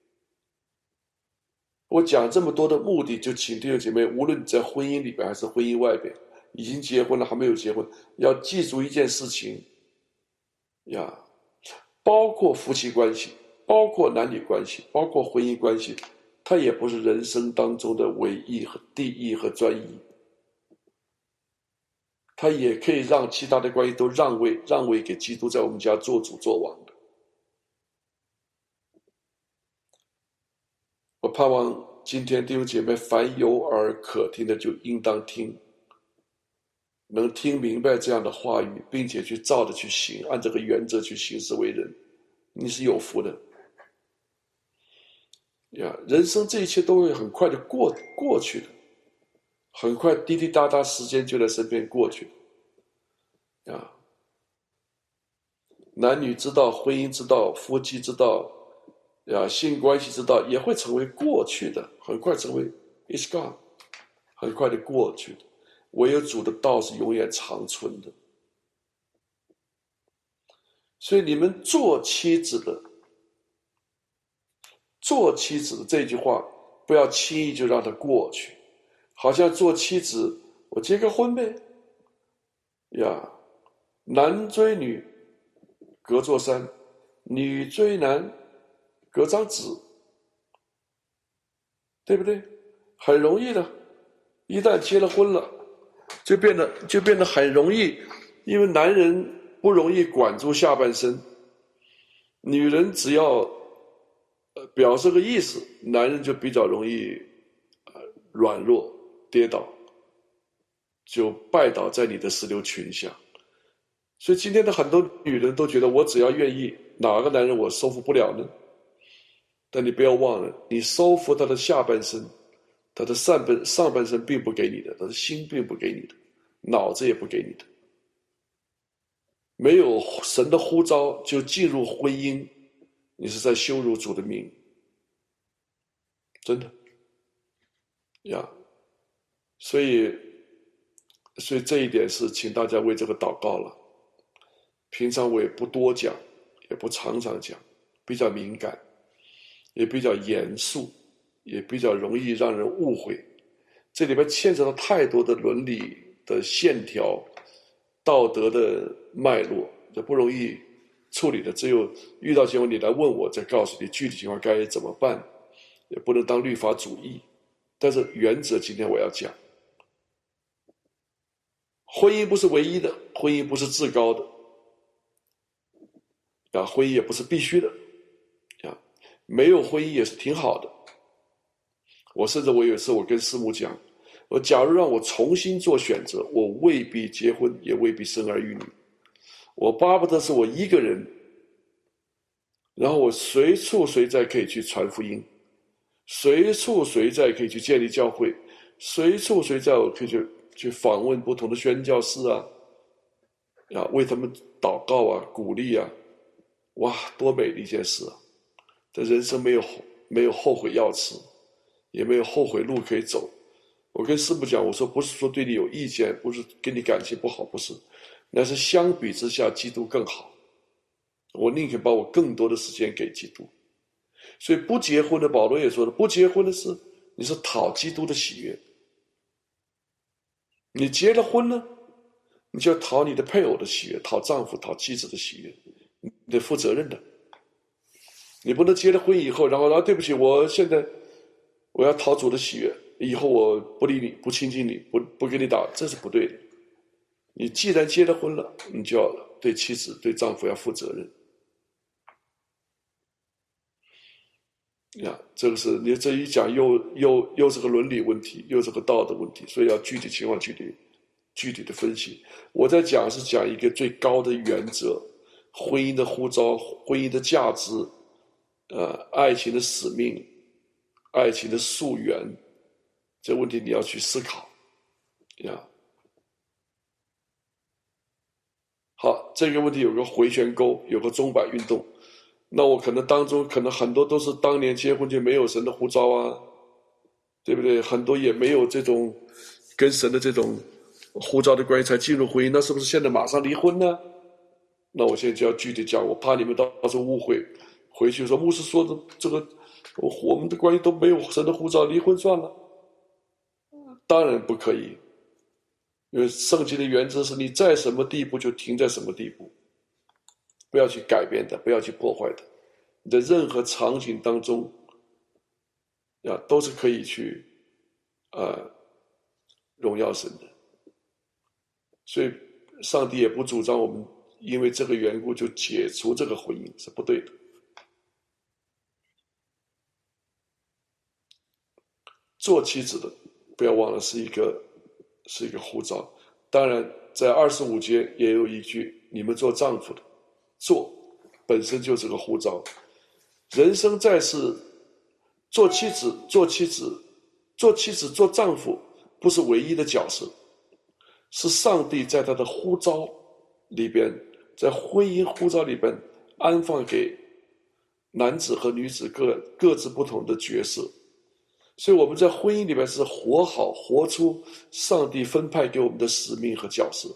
我讲这么多的目的，就请弟兄姐妹，无论在婚姻里边还是婚姻外边，已经结婚了还没有结婚，要记住一件事情呀，包括夫妻关系，包括男女关系，包括婚姻关系，它也不是人生当中的唯一和第一和专一，它也可以让其他的关系都让位让位给基督在我们家做主做王的。我盼望今天弟兄姐妹凡有耳可听的就应当听，能听明白这样的话语，并且去照着去行，按这个原则去行事为人，你是有福的呀！人生这一切都会很快的过过去的，很快滴滴答答时间就在身边过去的呀！男女之道、婚姻之道、夫妻之道呀，性关系之道也会成为过去的，很快成为 it's gone， 很快的过去的。唯有主的道是永远长存的。所以你们做妻子的，做妻子的这句话不要轻易就让它过去，好像做妻子我结个婚呗呀，男追女隔座山，女追男隔张纸，对不对？很容易的，一旦结了婚了，就变得就变得很容易，因为男人不容易管住下半身，女人只要呃表示个意思，男人就比较容易呃软弱跌倒，就拜倒在你的石榴裙下。所以今天的很多女人都觉得，我只要愿意，哪个男人我收服不了呢？但你不要忘了，你收服他的下半身，他的上半上半身并不给你的，他的心并不给你的，脑子也不给你的。没有神的呼召就进入婚姻，你是在羞辱主的名，真的呀。所以所以这一点是请大家为这个祷告了。平常我也不多讲，也不常常讲，比较敏感，也比较严肃， 也比较容易让人误会。这里边牵扯到太多的伦理的线条、道德的脉络，这不容易处理的。只有遇到情况你来问我，再告诉你具体情况该怎么办，也不能当律法主义。但是原则今天我要讲，婚姻不是唯一的，婚姻不是至高的，啊，婚姻也不是必须的，啊，没有婚姻也是挺好的。我甚至我有一次我跟师母讲，我假如让我重新做选择，我未必结婚，也未必生儿育女。我巴不得是我一个人，然后我随处随在可以去传福音，随处随在可以去建立教会，随处随在我可以去去访问不同的宣教士啊，啊，为他们祷告啊，鼓励啊，哇，多美的一件事啊！这人生没有没有后悔药吃，也没有后悔路可以走。我跟师父讲，我说不是说对你有意见，不是跟你感情不好，不是，那是相比之下，基督更好。我宁肯把我更多的时间给基督。所以不结婚的，保罗也说了，不结婚的是你是讨基督的喜悦。你结了婚呢，你就要讨你的配偶的喜悦，讨丈夫、讨妻子的喜悦，你得负责任的。你不能结了婚以后，然后啊，对不起，我现在我要讨主的喜悦，以后我不理你，不亲近你，不不跟你打，这是不对的。你既然结了婚了，你就要对妻子、对丈夫要负责任。呀，这个是你这一讲又又又是个伦理问题，又是个道德问题，所以要具体情况具体具体的分析。我在讲是讲一个最高的原则，婚姻的呼召，婚姻的价值，呃，爱情的使命，爱情的溯源，这问题你要去思考，呀。好，这个问题有个回旋钩，有个钟摆运动。那我可能当中可能很多都是当年结婚就没有神的呼召啊，对不对？很多也没有这种跟神的这种呼召的关系才进入婚姻，那是不是现在马上离婚呢？那我现在就要具体讲，我怕你们到时候误会，回去说牧师说的这个我们的关系都没有神的呼召，离婚算了。当然不可以，因为圣经的原则是你在什么地步就停在什么地步，不要去改变的，不要去破坏的。你在任何场景当中，啊，都是可以去，呃，荣耀神的。所以，上帝也不主张我们因为这个缘故就解除这个婚姻，是不对的。做妻子的，不要忘了是一个是一个呼召。当然，在二十五节也有一句：你们做丈夫的。做本身就是个呼召，人生在世，做妻子、做妻子、做妻子、做丈夫，不是唯一的角色，是上帝在他的呼召里边，在婚姻呼召里边安放给男子和女子各各自不同的角色，所以我们在婚姻里边是活好，活出上帝分派给我们的使命和角色。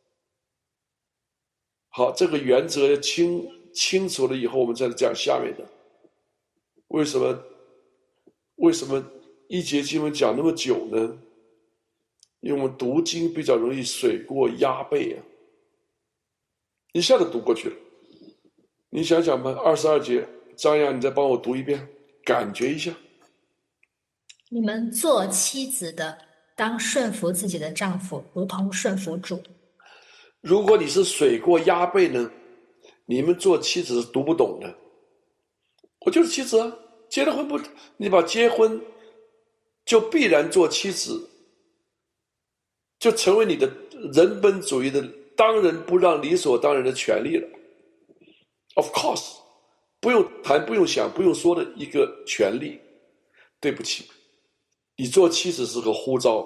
好，这个原则清清楚了以后，我们再讲下面的。为什么为什么一节经文讲那么久呢？因为我们读经比较容易水过鸭背啊，一下子读过去了。你想想吧，二十二节，张扬，你再帮我读一遍，感觉一下。 你们做妻子的，当顺服自己的丈夫，如同顺服主。 如果你是水过鸭背呢，你们做妻子是读不懂的。我就是妻子啊，结了婚不，你把结婚就必然做妻子，就成为你的人本主义的当仁不让、理所当然的权利了。Of course， 不用谈、不用想、不用说的一个权利。对不起，你做妻子是个呼召。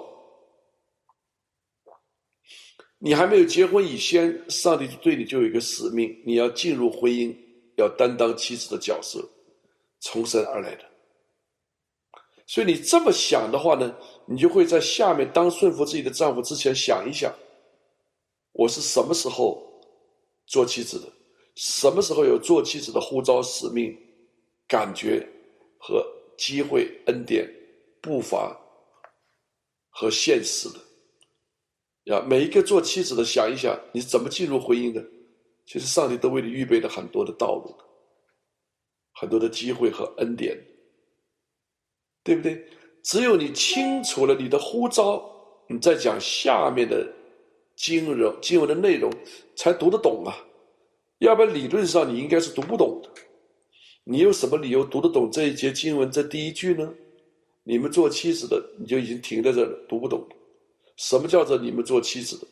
你还没有结婚以前，上帝对你就有一个使命，你要进入婚姻，要担当妻子的角色，从神而来的。所以你这么想的话呢，你就会在下面当顺服自己的丈夫之前想一想，我是什么时候做妻子的，什么时候有做妻子的呼召、使命、感觉和机会、恩典、步伐和现实的。呀，每一个做妻子的想一想，你怎么进入婚姻的？其实上帝都为你预备了很多的道路，很多的机会和恩典，对不对？只有你清楚了你的呼召，你再讲下面的经文经文的内容才读得懂啊，要不然理论上你应该是读不懂的。你有什么理由读得懂这一节经文这第一句呢？你们做妻子的你就已经停在这了，读不懂。什么叫做你们做妻子的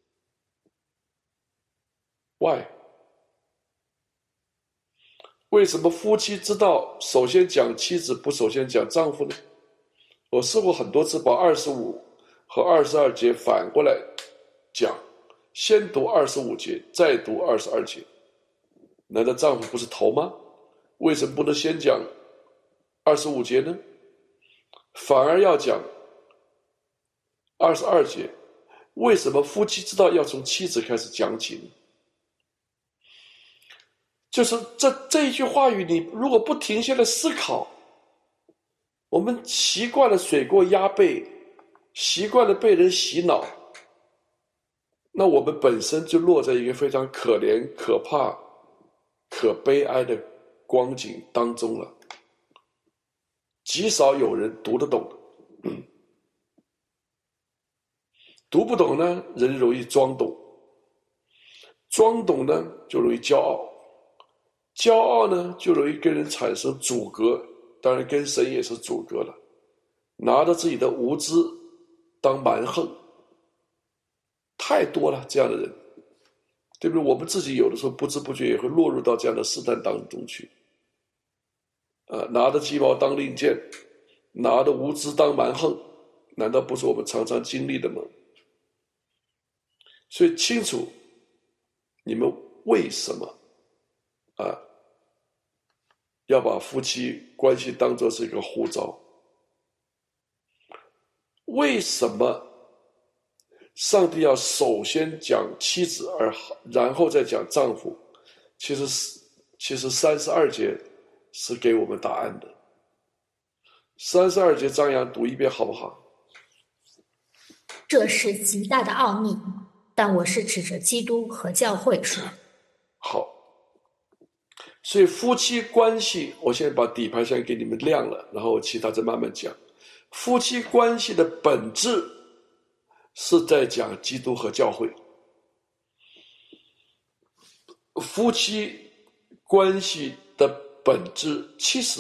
？Why？ 为什么夫妻之道首先讲妻子，不首先讲丈夫呢？我试过很多次把二十五和二十二节反过来讲，先读二十五节，再读二十二节。难道丈夫不是头吗？为什么不能先讲二十五节呢？反而要讲二十二节，为什么夫妻之道要从妻子开始讲起呢？就是这这一句话语，你如果不停下来思考，我们习惯了水过鸭背，习惯了被人洗脑，那我们本身就落在一个非常可怜、可怕、可悲哀的光景当中了。极少有人读得懂，嗯，读不懂呢，人容易装懂，装懂呢就容易骄傲，骄傲呢就容易跟人产生阻隔，当然跟神也是阻隔了，拿着自己的无知当蛮横，太多了这样的人，对不对？我们自己有的时候不知不觉也会落入到这样的试探当中去，呃，拿着鸡毛当令箭，拿着无知当蛮横，难道不是我们常常经历的吗？所以清楚你们为什么啊要把夫妻关系当作是一个呼召？为什么上帝要首先讲妻子，而然后再讲丈夫？其实其实三十二节是给我们答案的。三十二节张扬读一遍好不好？ 这是极大的奥秘，但我是指着基督和教会说。 好，所以夫妻关系，我现在把底牌先给你们亮了，然后其他再慢慢讲。夫妻关系的本质是在讲基督和教会。夫妻关系的本质其实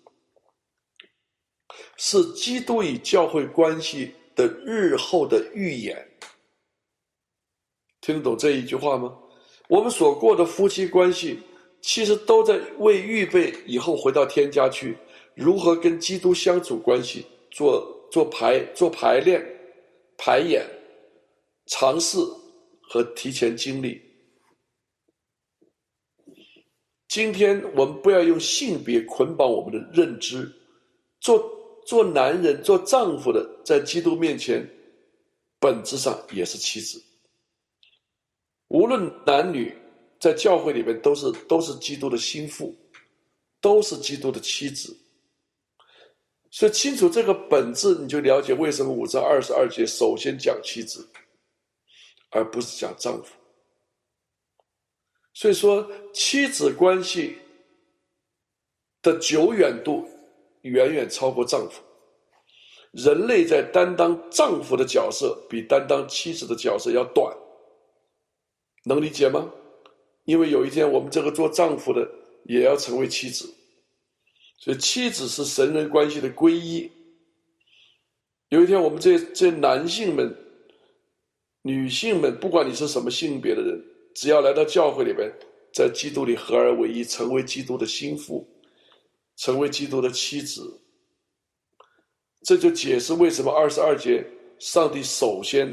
是基督与教会关系的日后的预演。听得懂这一句话吗？我们所过的夫妻关系其实都在为预备以后回到天家去如何跟基督相处关系做做排做排练、排演、尝试和提前经历。今天我们不要用性别捆绑我们的认知，做做男人、做丈夫的，在基督面前，本质上也是妻子。无论男女，在教会里面都是都是基督的心腹，都是基督的妻子。所以清楚这个本质，你就了解为什么五章二十二节首先讲妻子，而不是讲丈夫。所以说，妻子关系的久远度远远超过丈夫。人类在担当丈夫的角色，比担当妻子的角色要短，能理解吗？因为有一天我们这个做丈夫的也要成为妻子，所以妻子是神人关系的归一。有一天我们这这男性们、女性们，不管你是什么性别的人，只要来到教会里面，在基督里合而为一，成为基督的心腹，成为基督的妻子。这就解释为什么二十二节上帝首先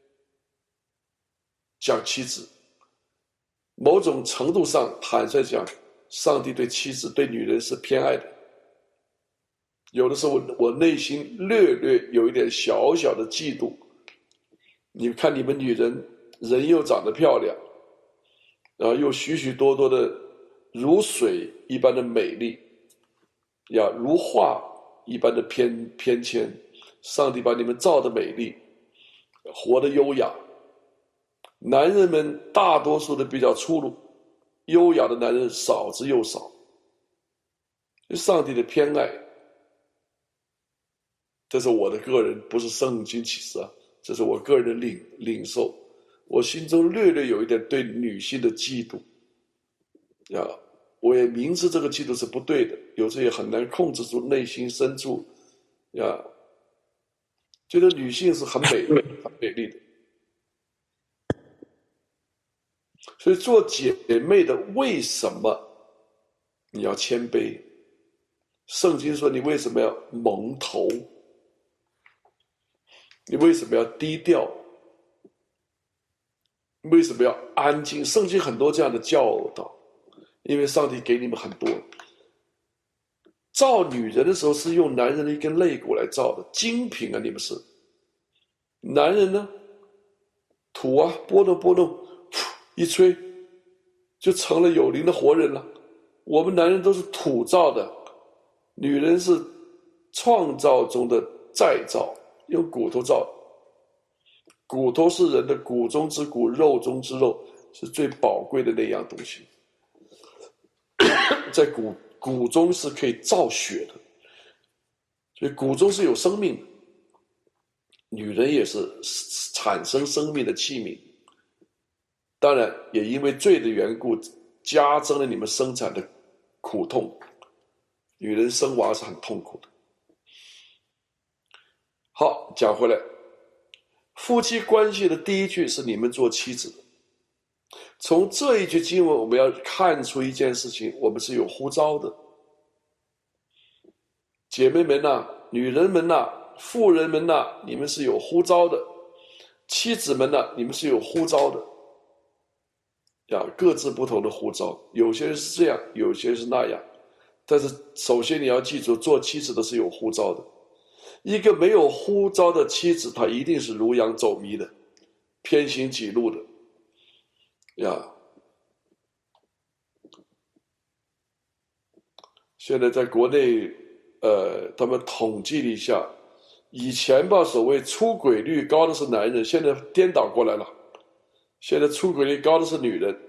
讲妻子。某种程度上坦率讲，上帝对妻子对女人是偏爱的。有的时候我我内心略略有一点小小的嫉妒。你看你们女人人又长得漂亮，然后又许许多多的如水一般的美丽，呀，如画一般的偏偏见，上帝把你们造的美丽，活得优雅。男人们大多数的比较粗鲁，优雅的男人少之又少。上帝的偏爱，这是我的个人，不是圣经启示啊，这是我个人的领领受。我心中略略有一点对女性的嫉妒呀，我也明知这个嫉妒是不对的，有时也很难控制住内心深处呀，觉得女性是很美很美丽的。所以做姐妹的，为什么你要谦卑？圣经说你为什么要蒙头？你为什么要低调？为什么要安静？圣经很多这样的教导，因为上帝给你们很多。造女人的时候是用男人的一根肋骨来造的，精品啊，你们是。男人呢，土啊，拨弄拨弄，一吹就成了有灵的活人了。我们男人都是土造的，女人是创造中的再造，用骨头造的。骨头是人的骨中之骨，肉中之肉，是最宝贵的那样东西。在骨骨中是可以造血的，所以骨中是有生命的。女人也是产生生命的器皿，当然也因为罪的缘故，加增了你们生产的苦痛。女人生娃是很痛苦的。好，讲回来，夫妻关系的第一句是你们做妻子的。从这一句经文，我们要看出一件事情，我们是有呼召的。姐妹们呐、啊，女人们呐、啊，妇人们呐、啊，你们是有呼召的。妻子们呐、啊，你们是有呼召的。呀，各自不同的呼召，有些人是这样，有些人是那样。但是首先你要记住，做妻子的是有呼召的。一个没有呼召的妻子，她一定是如羊走迷的，偏行己路的。呀，现在在国内，呃，他们统计了一下，以前吧，所谓出轨率高的是男人，现在颠倒过来了，现在出轨率高的是女人。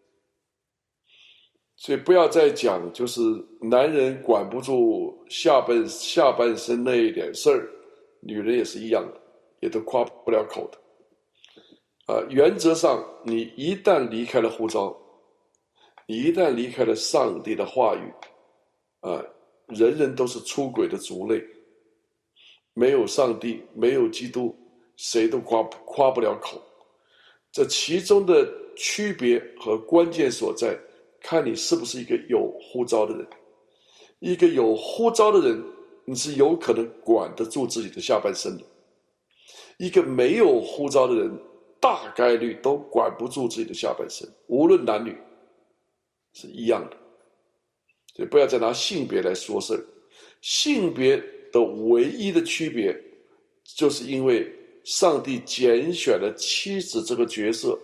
所以不要再讲，就是男人管不住下半下半身那一点事儿，女人也是一样的，也都夸不了口的。啊、呃，原则上，你一旦离开了呼召，你一旦离开了上帝的话语，啊、呃，人人都是出轨的族类，没有上帝，没有基督，谁都夸夸不了口。这其中的区别和关键所在，看你是不是一个有呼召的人。一个有呼召的人，你是有可能管得住自己的下半身的。一个没有呼召的人，大概率都管不住自己的下半身，无论男女是一样的。所以不要再拿性别来说事儿。性别的唯一的区别，就是因为上帝拣选了妻子这个角色，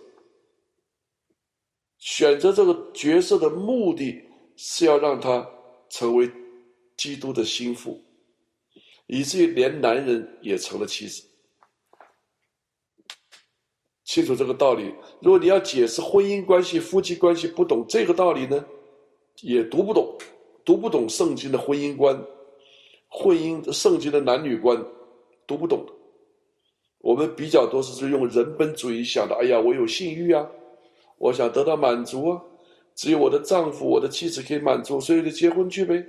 选择这个角色的目的是要让她成为基督的心腹，以至于连男人也成了妻子。清楚这个道理。如果你要解释婚姻关系、夫妻关系，不懂这个道理呢，也读不懂，读不懂圣经的婚姻观，婚姻圣经的男女观，读不懂的。我们比较多是用人本主义想的，哎呀，我有性欲啊，我想得到满足啊，只有我的丈夫、我的妻子可以满足，所以就结婚去呗。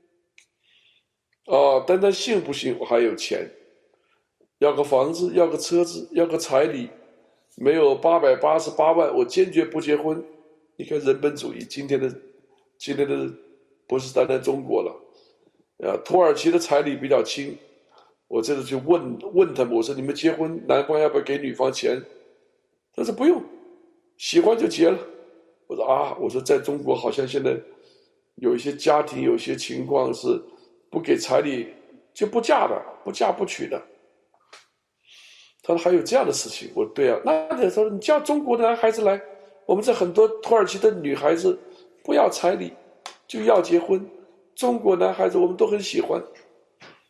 哦，单单性不行，我还有钱，要个房子，要个车子，要个彩礼。没有八百八十八万，我坚决不结婚。你看人本主义，今天的今天的不是单单中国了，啊，土耳其的彩礼比较轻。我这次去问问他们，我说你们结婚，男方要不要给女方钱？他说不用，喜欢就结了。我说啊，我说在中国好像现在有一些家庭，有一些情况是不给彩礼就不嫁的，不嫁不娶的。他说还有这样的事情，我说对啊，那他说你叫中国的男孩子来，我们这很多土耳其的女孩子不要彩礼就要结婚，中国男孩子我们都很喜欢。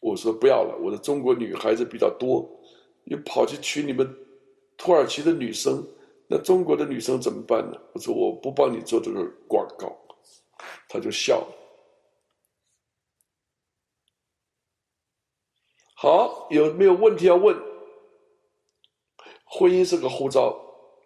我说不要了，我的中国女孩子比较多，又跑去娶你们土耳其的女生，那中国的女生怎么办呢？我说我不帮你做这个广告，他就笑了。好，有没有问题要问？婚姻是个护照，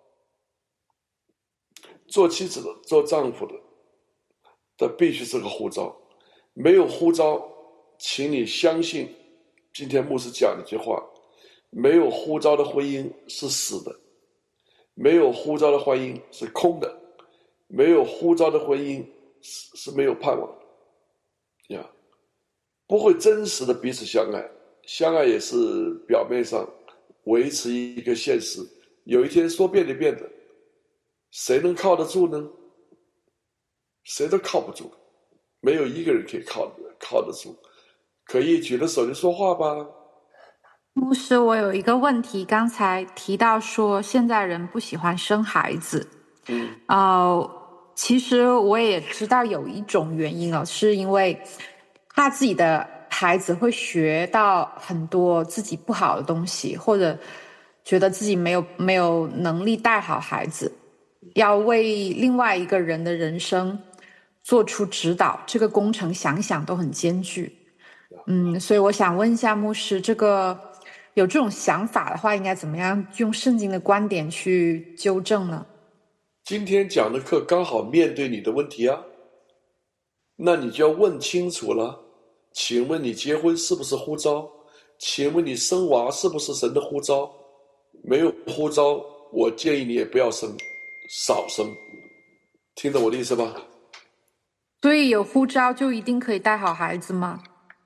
做妻子的、做丈夫的，这必须是个护照。没有护照，请你相信今天牧师讲的一句话：没有护照的婚姻是死的，没有护照的婚姻是空的，没有护照的婚姻是是没有盼望的呀，不会真实的彼此相爱。相爱也是表面上维持一个现实，有一天说变就变的，谁能靠得住呢？谁都靠不住，没有一个人可以靠靠得住。可以举着手就说话吧。 牧师，我有一个问题，刚才提到说现在人不喜欢生孩子， 嗯， 呃，其实我也知道有一种原因了，是因为怕自己的孩子会学到很多自己不好的东西，或者觉得自己没有没有能力带好孩子，要为另外一个人的人生做出指导，这个工程想想都很艰巨。嗯，所以我想问一下牧师，这个有这种想法的话，应该怎么样用圣经的观点去纠正呢？ 今天讲的课刚好面对你的问题啊，那你就要问清楚了。请问你结婚是不是呼召？请问你生娃是不是神的呼召？没有呼召，我建议你也不要生，少生。听懂我的意思吧？ 所以有呼召就一定可以带好孩子吗？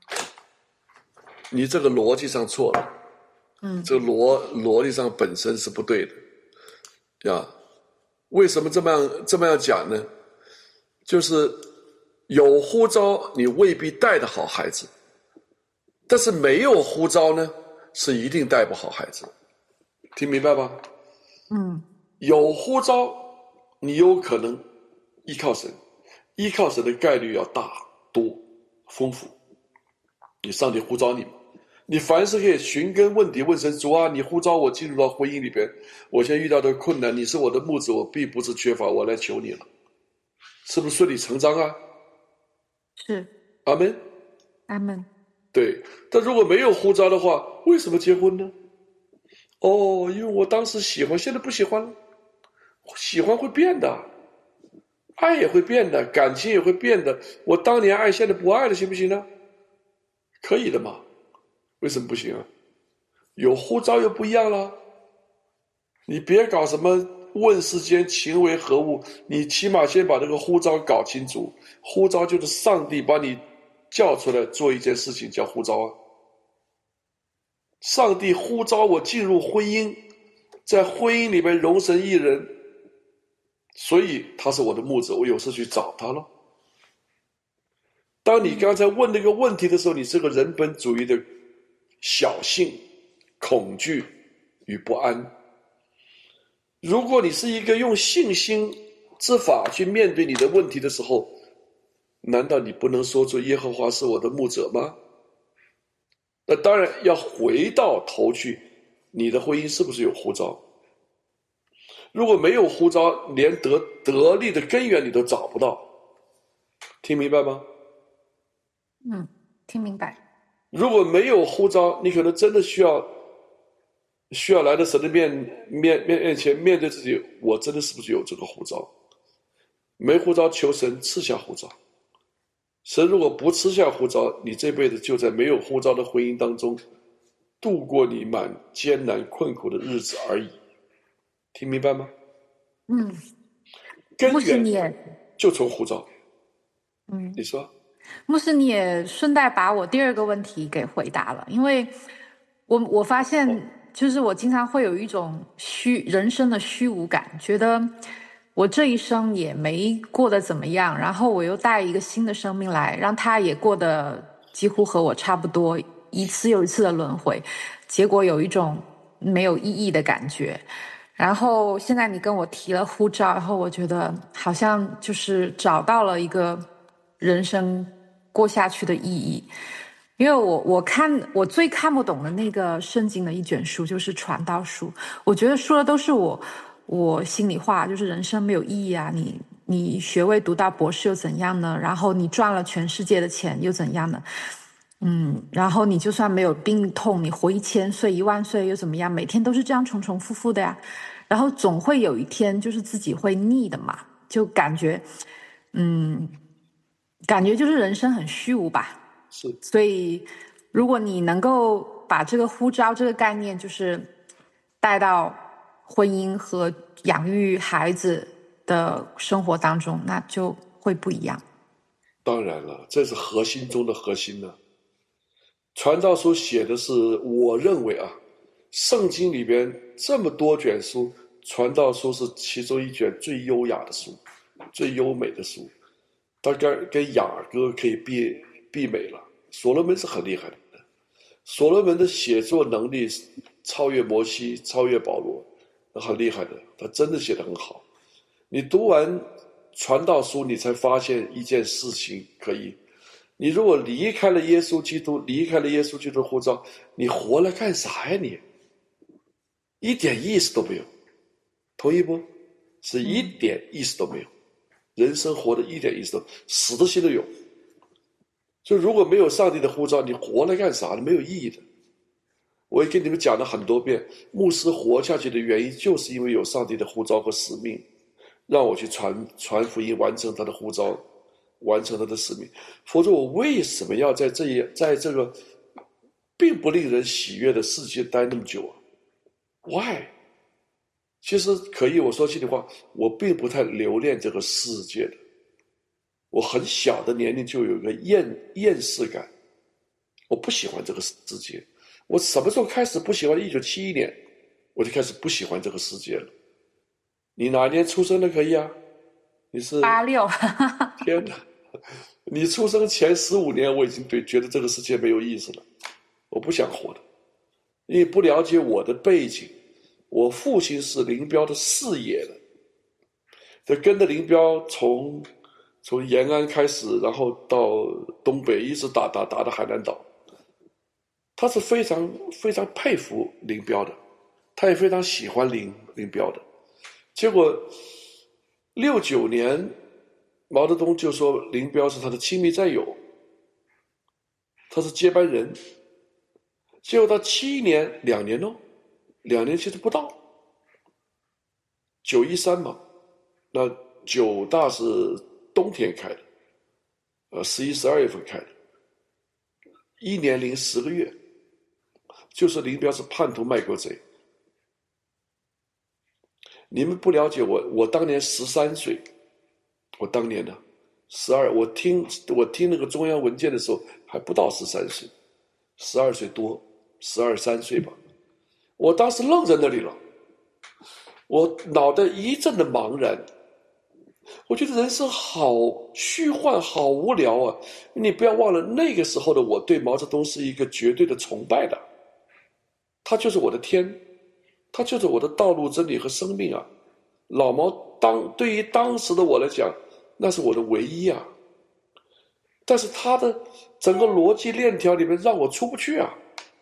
你这个逻辑上错了， 嗯， 这个逻逻辑上本身是不对的呀。为什么这么样这么样讲呢？就是有呼召，你未必带得好孩子，但是没有呼召呢，是一定带不好孩子。听明白吧？ 嗯， 有呼召，你有可能依靠神，依靠神的概率要大多丰富。你上帝呼召你嘛，你凡事可以寻根问底问神，主啊，你呼召我进入到婚姻里边，我现在遇到的困难，你是我的牧者，我必不是缺乏，我来求你了，是不是顺理成章啊？ 是。 阿们， 阿们。 对，但如果没有呼召的话，为什么结婚呢？哦，因为我当时喜欢，现在不喜欢了。喜欢会变的，爱也会变的，感情也会变的。我当年爱，现在不爱了，行不行呢？可以的嘛，为什么不行啊？有呼召又不一样了。你别搞什么问世间情为何物，你起码先把这个呼召搞清楚。呼召就是上帝把你叫出来做一件事情，叫呼召啊。上帝呼召我进入婚姻，在婚姻里面容神一人，所以他是我的牧者，我有事去找他了。当你刚才问那个问题的时候，你是个人本主义的小性、恐惧与不安。如果你是一个用信心之法去面对你的问题的时候，难道你不能说出耶和华是我的牧者吗？那当然要回到头去，你的婚姻是不是有呼召？如果没有呼召，连得得力的根源你都找不到，听明白吗？ 嗯，听明白。 如果没有呼召，你可能真的需要需要来到神的面面面面前，面对自己，我真的是不是有这个呼召？没呼召，求神赐下呼召。神如果不赐下呼召，你这辈子就在没有呼召的婚姻当中度过你蛮艰难困苦的日子而已。听明白吗？ 嗯， 根牧师你源也就从呼召。 嗯， 你说， 牧师你也顺带把我第二个问题给回答了，因为我我发现就是我经常会有一种虚人生的虚无感，觉得我这一生也没过得怎么样，然后我又带一个新的生命来，让他也过得几乎和我差不多，一次又一次的轮回，结果有一种没有意义的感觉。然后现在你跟我提了呼召，然后我觉得好像就是找到了一个人生过下去的意义。 因为我我看我最看不懂的那个圣经的一卷书就是传道书，我觉得说的都是我我心里话，就是人生没有意义啊，你你学位读到博士又怎样呢？然后你赚了全世界的钱又怎样呢？嗯，然后你就算没有病痛，你活一千岁一万岁又怎么样？每天都是这样重重复复的呀，然后总会有一天就是自己会腻的嘛，就感觉嗯感觉就是人生很虚无吧。 是， 所以如果你能够把这个呼召这个概念就是带到婚姻和养育孩子的生活当中，那就会不一样。 当然了，这是核心中的核心呢。传道书写的是，我认为啊，圣经里边这么多卷书，传道书是其中一卷最优雅的书，最优美的书，大概跟雅歌可以媲媲美了。所罗门是很厉害的，所罗门的写作能力超越摩西，超越保罗，很厉害的，他真的写得很好。你读完传道书，你才发现一件事情可以，你如果离开了耶稣基督，离开了耶稣基督的呼召，你活了干啥呀你？一点意思都没有，同意不？是一点意思都没有，人生活的一点意思都，死的心都有。就如果没有上帝的呼召，你活了干啥？没有意义的。我也跟你们讲了很多遍，牧师活下去的原因，就是因为有上帝的呼召和使命，让我去传传福音，完成他的呼召，完成他的使命。否则我为什么要在这一在这个并不令人喜悦的世界待那么久啊 ？Why？ 其实可以，我说心里话，我并不太留恋这个世界的。我很小的年龄就有一个厌厌世感，我不喜欢这个世界。我什么时候开始不喜欢？一九七一年，我就开始不喜欢这个世界了。你哪年出生的可以啊？你是八六， 天哪！你出生前十五年，我已经对觉得这个世界没有意思了，我不想活了。你不了解我的背景，我父亲是林彪的四爷的，就跟着林彪从从延安开始，然后到东北，一直打打打到海南岛。他是非常非常佩服林彪的，他也非常喜欢林林彪的。结果六九年，毛泽东就说林彪是他的亲密战友，他是接班人。结果到七一年，两年哦，两年其实不到，九一三嘛，那九大是冬天开的，呃，十一、十二月份开的，一年零十个月，就是林彪是叛徒卖国贼。你们不了解我，我当年十三岁，我当年呢十二，我听我听那个中央文件的时候还不到十三岁，十二岁多，十二三岁吧。我当时愣在那里了，我脑袋一阵的茫然。我觉得人生好虚幻，好无聊啊！你不要忘了，那个时候的我对毛泽东是一个绝对的崇拜的，他就是我的天，他就是我的道路、真理和生命啊！老毛当对于当时的我来讲，那是我的唯一啊。但是他的整个逻辑链条里面让我出不去啊。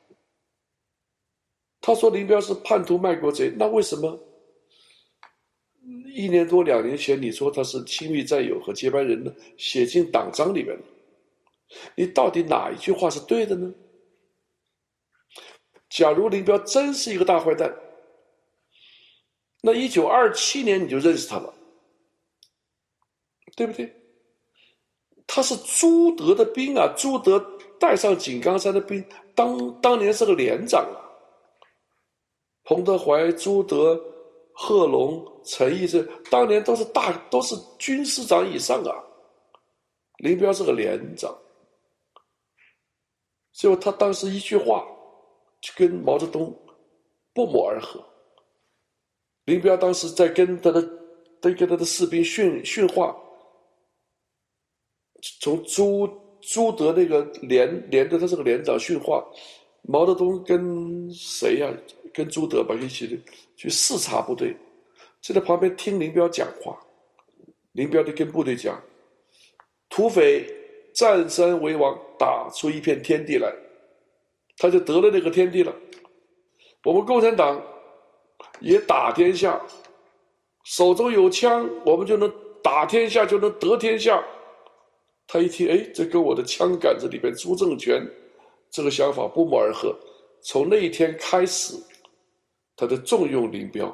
他说林彪是叛徒卖国贼，那为什么一年多两年前你说他是亲密战友和接班人呢？写进党章里面了，你到底哪一句话是对的呢？假如林彪真是一个大坏蛋，那一九二七年你就认识他了，对不对？他是朱德的兵啊，朱德带上井冈山的兵，当当年是个连长啊。彭德怀、朱德、贺龙、陈毅这当年都是大都是军师长以上啊。林彪是个连长，结果他当时一句话就跟毛泽东不谋而合。林彪当时在跟他的在跟他的士兵训训话，从朱朱德那个连连着他这个连长训话，毛泽东跟谁呀、啊？跟朱德吧一起去视察部队，就在旁边听林彪讲话。林彪就跟部队讲，土匪占山为王，打出一片天地来，他就得了那个天地了。我们共产党也打天下，手中有枪，我们就能打天下，就能得天下。他一听，哎，这跟我的枪杆子里边朱正权这个想法不谋而合。从那一天开始，他就重用林彪。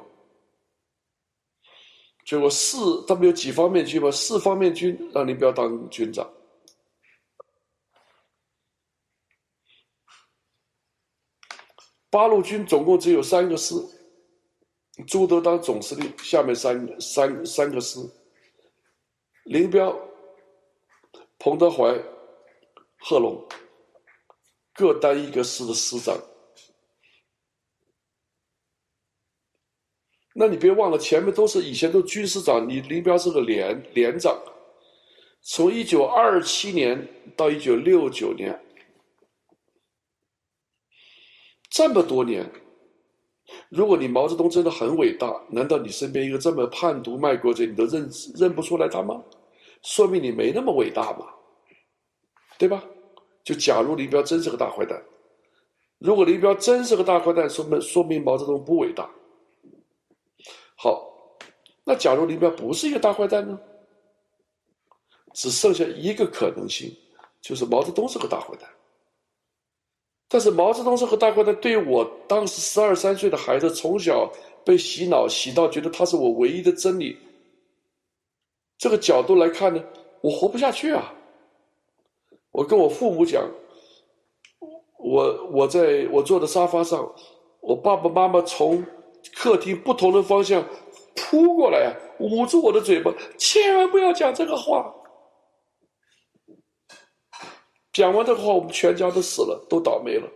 结果四，他们有几方面军嘛？四方面军让林彪当军长。八路军总共只有三个师，朱德当总司令，下面三三三个师，林彪、彭德怀、贺龙各担一个师的师长。那你别忘了，前面都是以前都军师长，你林彪是个连连长。从一九二七年到一九六九年，这么多年，如果你毛泽东真的很伟大，难道你身边一个这么叛徒卖国者你都认认不出来他吗？说明你没那么伟大嘛，对吧？就假如林彪真是个大坏蛋，如果林彪真是个大坏蛋，说明说明毛泽东不伟大。好，那假如林彪不是一个大坏蛋呢？只剩下一个可能性，就是毛泽东是个大坏蛋。但是毛泽东是个大坏蛋，对于我当时十二三岁的孩子，从小被洗脑洗到觉得他是我唯一的真理，这个角度来看呢，我活不下去啊。我跟我父母讲，我我在我坐的沙发上，我爸爸妈妈从客厅不同的方向扑过来，捂住我的嘴巴，千万不要讲这个话。讲完这个话，我们全家都死了，都倒霉了。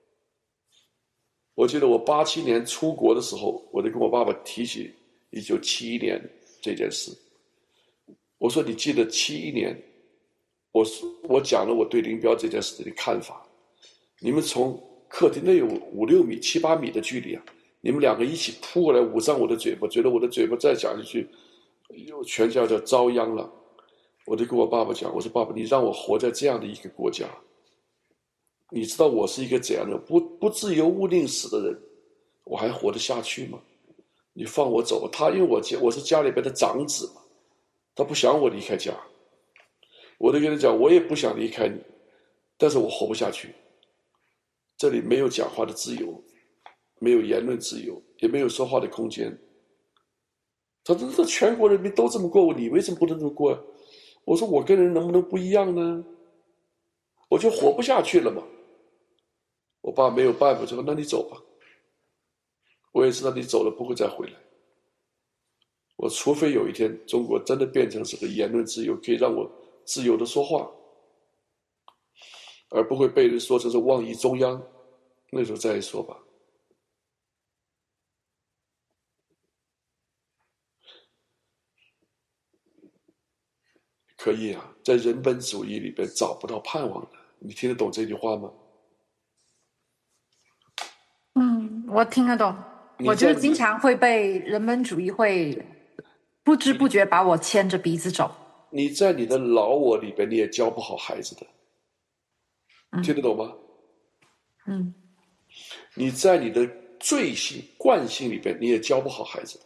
我记得我八七年出国的时候，我就跟我爸爸提起一九七一年这件事。我说你记得七一年，我我讲了我对林彪这件事的看法。你们从客厅内有五六米、七八米的距离啊，你们两个一起扑过来，捂上我的嘴巴，觉得我的嘴巴再讲下去，全家就遭殃了。我就跟我爸爸讲，我说爸爸，你让我活在这样的一个国家，你知道我是一个怎样的不不自由勿宁死的人，我还活得下去吗？你放我走。他因为我我是家里边的长子嘛，他不想我离开家，我就跟他讲，我也不想离开你，但是我活不下去。这里没有讲话的自由，没有言论自由，也没有说话的空间。他说这全国人民都这么过，你为什么不能这么过啊？我说我跟人能不能不一样呢？我就活不下去了嘛。我爸没有办法，就说那你走吧。我也知道你走了不会再回来。我除非有一天中国真的变成是个言论自由，可以让我自由的说话，而不会被人说成是妄议中央，那时候再说吧。可以啊，在人本主义里边找不到盼望的，你听得懂这句话吗？ 嗯，我听得懂。我就是经常会被人本主义会不知不觉把我牵着鼻子走。 你在你的老我里边，你也教不好孩子的，嗯、听得懂吗？ 嗯。 你在你的罪性惯性里边，你也教不好孩子的。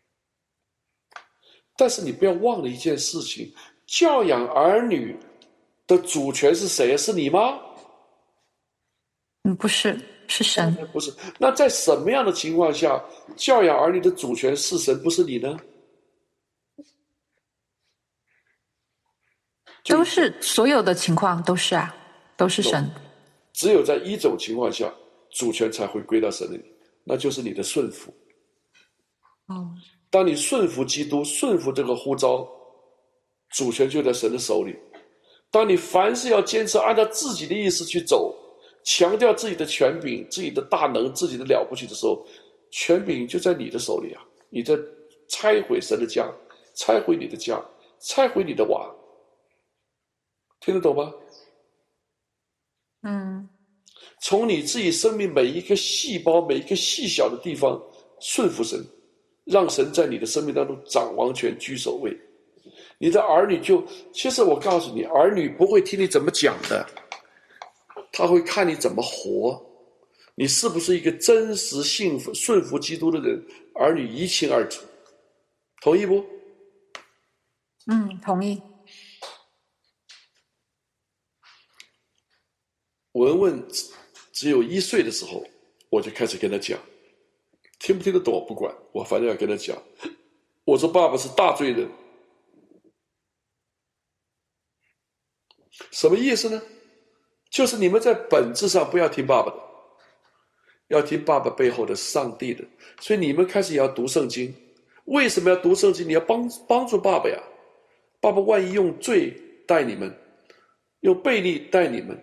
但是你不要忘了一件事情，教养儿女的主权是谁？是你吗？ 嗯，不是，是神。 不是。那在什么样的情况下，教养儿女的主权是神，不是你呢？ 都是，所有的情况都是啊，都是神。 只有在一种情况下，主权才会归到神那里，那就是你的顺服。 哦。 当你顺服基督，顺服这个呼召，主权就在神的手里。当你凡事要坚持按照自己的意思去走，强调自己的权柄、自己的大能、自己的了不起的时候，权柄就在你的手里啊！你在拆毁神的家，拆毁你的家，拆毁你的娃，听得懂吗？ 嗯。 从你自己生命每一个细胞、每一个细小的地方顺服神，让神在你的生命当中掌王权、居首位。 你的儿女就，其实我告诉你，儿女不会听你怎么讲的，他会看你怎么活，你是不是一个真实信服顺服基督的人，儿女一清二楚，同意不？ 嗯，同意。 文文只有一岁的时候，我就开始跟他讲，听不听得懂我不管，我反正要跟他讲，我说爸爸是大罪人，什么意思呢？就是你们在本质上不要听爸爸的，要听爸爸背后的上帝的，所以你们开始也要读圣经。为什么要读圣经？你要帮帮助爸爸呀，爸爸万一用罪待你们，用悖逆待你们，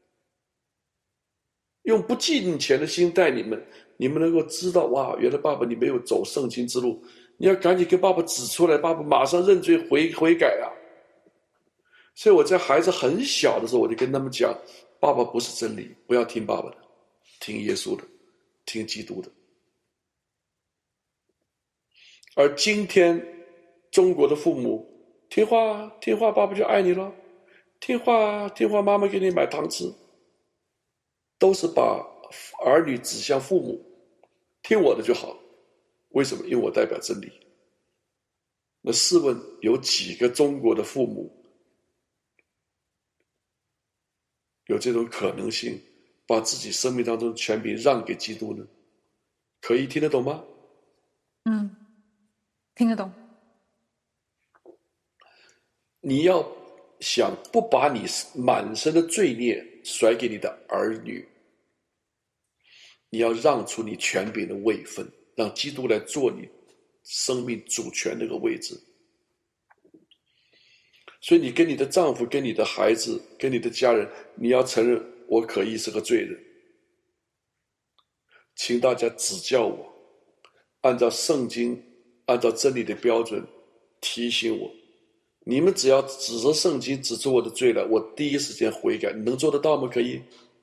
用不敬虔的心待你们，你们能够知道，哇，原来爸爸你没有走圣经之路，你要赶紧跟爸爸指出来，爸爸马上认罪悔悔改啊。所以我在孩子很小的时候，我就跟他们讲，爸爸不是真理，不要听爸爸的，听耶稣的，听基督的。而今天中国的父母听话听话，爸爸就爱你了，听话听话，妈妈给你买糖吃，都是把儿女指向父母，听我的就好。为什么？因为我代表真理。那试问有几个中国的父母有这种可能性，把自己生命当中的权柄让给基督呢？可以听得懂吗？ 嗯，听得懂。 你要想不把你满身的罪孽甩给你的儿女，你要让出你权柄的位分，让基督来做你生命主权那个位置。所以你跟你的丈夫，跟你的孩子，跟你的家人，你要承认我可以是个罪人，请大家指教我，按照圣经，按照真理的标准提醒我。你们只要指着圣经指出我的罪来，我第一时间悔改，你能做得到吗？可以？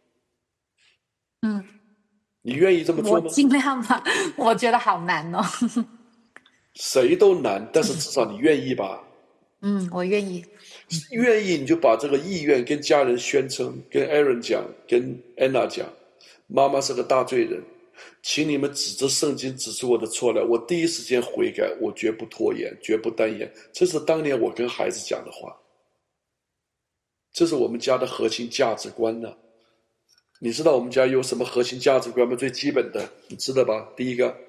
嗯， 你愿意这么做吗？ 我尽量吧，我觉得好难哦。 谁都难，但是至少你愿意吧？ 嗯，我愿意。 愿意你就把这个意愿跟家人宣称，跟 Aaron 讲，跟 Anna 讲，妈妈是个大罪人，请你们指着圣经指出我的错来，我第一时间悔改，我绝不拖延，绝不单言。这是当年我跟孩子讲的话，这是我们家的核心价值观呢。你知道我们家有什么核心价值观吗？最基本的你知道吧？第一个，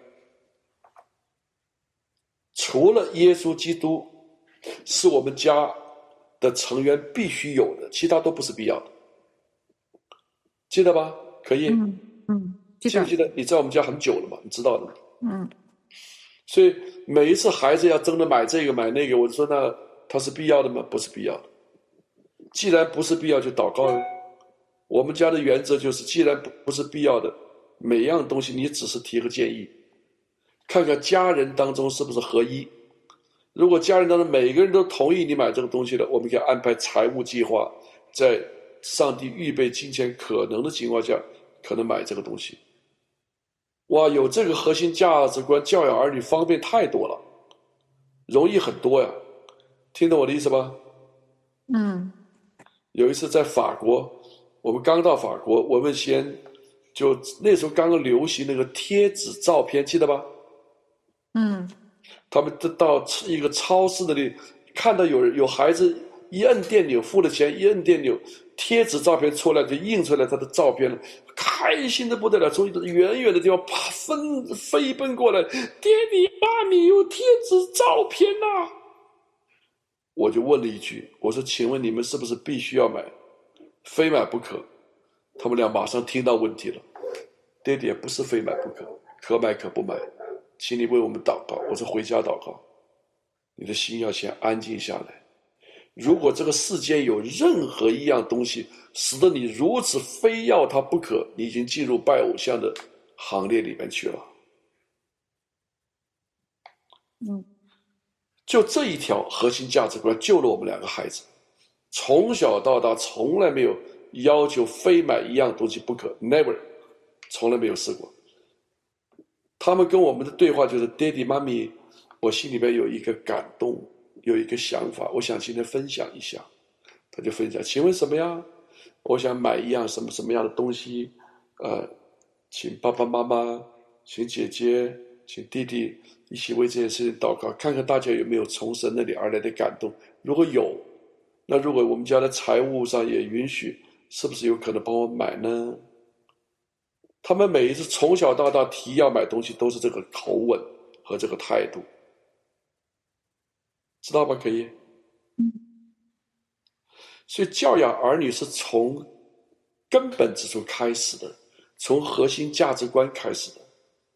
除了耶稣基督是我们家的成员必须有的，其他都不是必要的，记得吧？可以？ 嗯嗯，记得。 记不记得？你在我们家很久了嘛，你知道的。 嗯， 所以每一次孩子要争着买这个买那个，我说那它是必要的吗？不是必要的。既然不是必要，就祷告了。我们家的原则就是，既然不是必要的，每样东西你只是提个建议，看看家人当中是不是合一。如果家人当中每个人都同意你买这个东西了，我们可以安排财务计划，在上帝预备金钱可能的情况下，可能买这个东西。哇，有这个核心价值观，教养儿女方便太多了，容易很多呀。听懂我的意思吧？ 嗯。 有一次在法国，我们刚到法国，我们先就那时候刚刚流行那个贴纸照片，记得吧？ 嗯。 他们到一个超市那里，看到有有孩子一摁电钮，付了钱一摁电钮，贴纸照片出来就印出来他的照片了，开心的不得了，从远远的地方啪飞飞奔过来，爹地妈咪有贴纸照片啊！我就问了一句，我说请问你们是不是必须要买，非买不可？他们俩马上听到问题了，爹爹不是非买不可，可买可不买，请你为我们祷告。我说回家祷告，你的心要先安静下来。如果这个世间有任何一样东西使得你如此非要它不可，你已经进入拜偶像的行列里面去了。 嗯， 就这一条核心价值观救了我们两个孩子，从小到大从来没有要求非买一样东西不可 ，never， 从来没有试过。他们跟我们的对话就是：爹地妈咪，我心里边有一个感动， 有一个想法，我想今天分享一下。他就分享，请问什么呀？我想买一样什么什么样的东西，呃，请爸爸妈妈，请姐姐，请弟弟一起为这件事情祷告，看看大家有没有从神那里而来的感动。如果有，那如果我们家的财务上也允许，是不是有可能帮我买呢？他们每一次从小到大提要买东西都是这个口吻和这个态度，知道吧？可以。所以教养儿女是从根本之处开始的，从核心价值观开始的，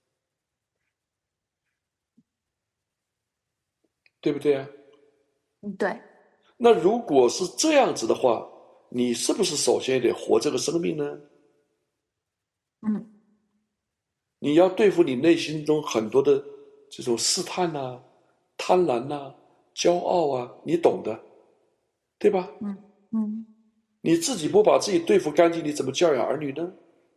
对不对啊？ 对。 那如果是这样子的话，你是不是首先也得活这个生命呢？ 嗯， 你要对付你内心中很多的这种试探啊、贪婪啊、骄傲啊，你懂的，对吧？ 嗯嗯， 你自己不把自己对付干净，你怎么教养儿女呢？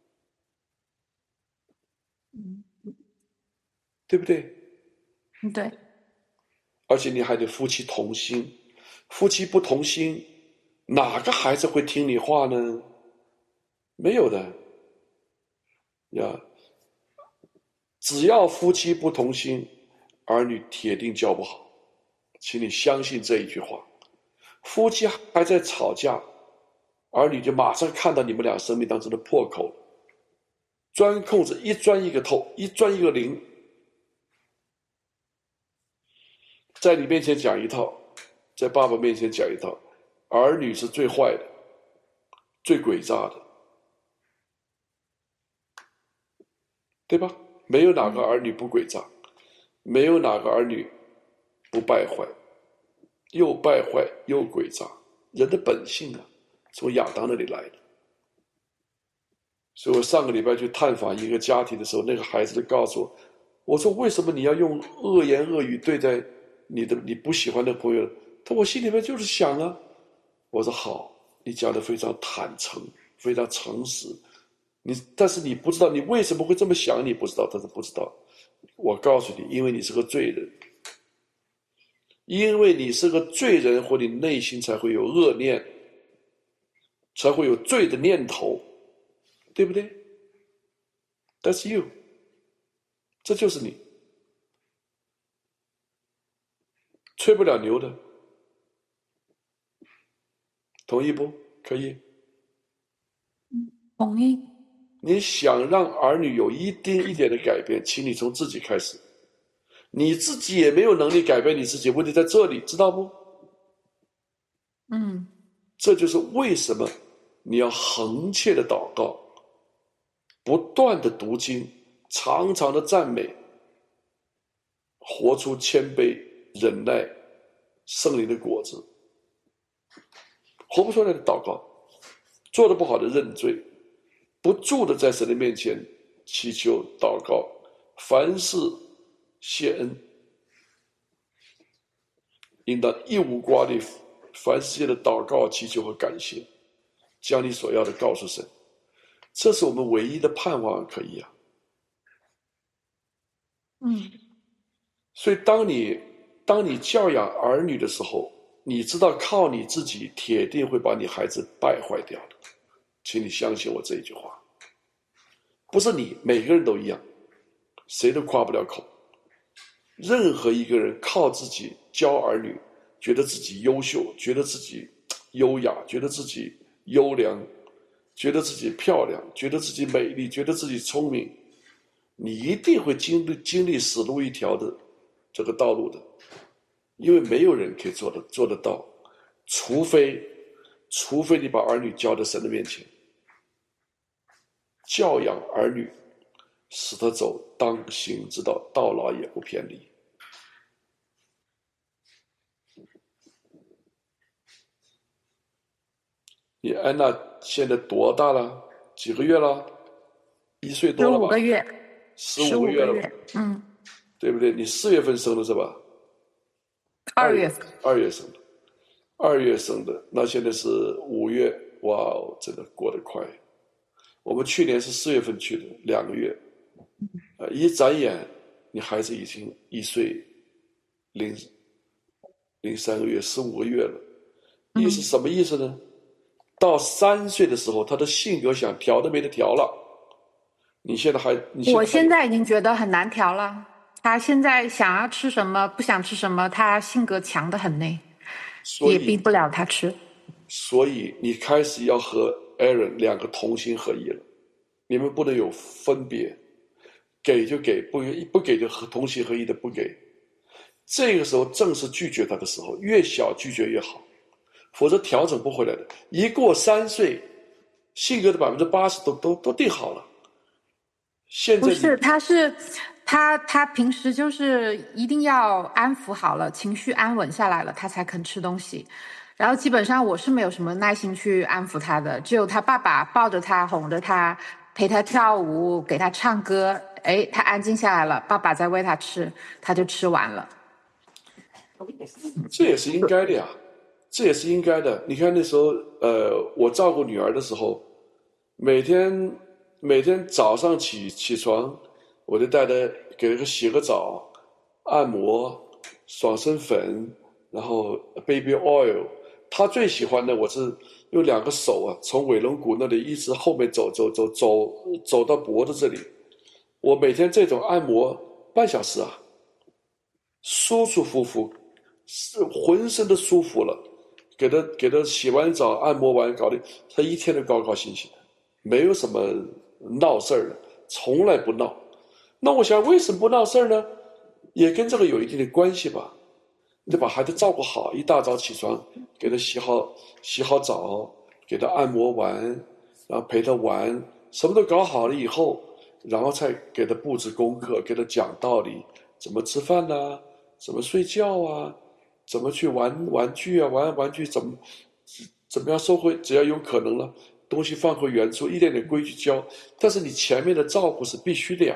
嗯， 对不对？ 对。 而且你还得夫妻同心，夫妻不同心，哪个孩子会听你话呢？没有的呀。只要夫妻不同心，儿女铁定教不好，请你相信这一句话。夫妻还在吵架，儿女就马上看到你们俩生命当中的破口了，钻空子一钻一个透，一钻一个灵，在你面前讲一套，在爸爸面前讲一套，儿女是最坏的，最诡诈的，对吧？没有哪个儿女不诡诈，没有哪个儿女不败坏，又败坏又诡诈，人的本性啊，从亚当那里来的。所以我上个礼拜去探访一个家庭的时候，那个孩子就告诉我，我说为什么你要用恶言恶语对待你的你不喜欢的朋友？他说我心里面就是想啊。我说好，你讲的非常坦诚，非常诚实。你但是你不知道你为什么会这么想，你不知道。他说不知道。我告诉你，因为你是个罪人，因为你是个罪人，或你内心才会有恶念，才会有罪的念头，对不对？ That's you， 这就是你，吹不了牛的，同意不？可以。 同意。 你想让儿女有一丁一点的改变，请你从自己开始。你自己也没有能力改变你自己，问题在这里，知道不？ 嗯， 这就是为什么你要恒切的祷告，不断的读经，常常的赞美，活出谦卑、忍耐、圣灵的果子。活不出来的祷告，做得不好的认罪，不住的在神的面前祈求祷告，凡事谢恩，应当一无挂虑，凡世界的祷告、祈求和感谢，将你所要的告诉神，这是我们唯一的盼望，可以啊。 嗯， 所以当你当你教养儿女的时候，你知道靠你自己铁定会把你孩子败坏掉的，请你相信我这一句话。不是你，每个人都一样，谁都夸不了口。任何一个人靠自己教儿女，觉得自己优秀，觉得自己优雅，觉得自己优良，觉得自己漂亮，觉得自己美丽，觉得自己聪明，你一定会经历经历死路一条的这个道路的，因为没有人可以做得做得到，除非除非你把儿女交在神的面前，教养儿女，使他走当行之道，到老也不偏离。你安娜现在多大了？几个月了？一岁多了吧？ 十五个月， 十五个月了， 月，嗯， 对不对？你四月份生的是吧？ 二月份， 二月生的，二月生的，那现在是五月，哇哦，真的过得快。我们去年是四月份去的，两个月，呃，一眨眼，你孩子已经一岁零零三个月，十五个月了。意思什么意思呢？到三岁的时候，他的性格想调都没得调了。你现在还，你现在还我现在已经觉得很难调了。他现在想要吃什么，不想吃什么，他性格强得很呢，也逼不了他吃。 所以你开始要和 Aaron 两个同心合一了，你们不能有分别，给就给，不不给就和同心合一的不给。这个时候正是拒绝他的时候，越小拒绝越好，否则调整不回来的。一过三岁，性格的百分之八十都都都定好了。现在不是，他是他他平时就是一定要安抚好了，情绪安稳下来了，他才肯吃东西。然后基本上我是没有什么耐心去安抚他的，只有他爸爸抱着他，哄着他，陪他跳舞，给他唱歌，哎，他安静下来了，爸爸再喂他吃，他就吃完了。 这也是应该的呀，这也是应该的。你看那时候，呃，我照顾女儿的时候，每天每天早上起起床，我就带她给她洗个澡，按摩，爽身粉，然后 baby oil。她最喜欢的，我是用两个手啊，从尾龙骨那里一直后面走走走走走到脖子这里。我每天这种按摩半小时啊，舒舒服服。是浑身都舒服了，给他给他洗完澡按摩完搞定，他一天都高高兴兴的，没有什么闹事儿的，从来不闹。那我想为什么不闹事儿呢？也跟这个有一定的关系吧。你得把孩子照顾好，一大早起床给他洗好洗好澡，给他按摩完，然后陪他玩，什么都搞好了以后，然后再给他布置功课，给他讲道理，怎么吃饭啊，怎么睡觉啊，怎么去玩玩具啊？玩玩具怎么怎么样收回？只要有可能了，东西放回原处，一点点规矩教。但是你前面的照顾是必须的呀。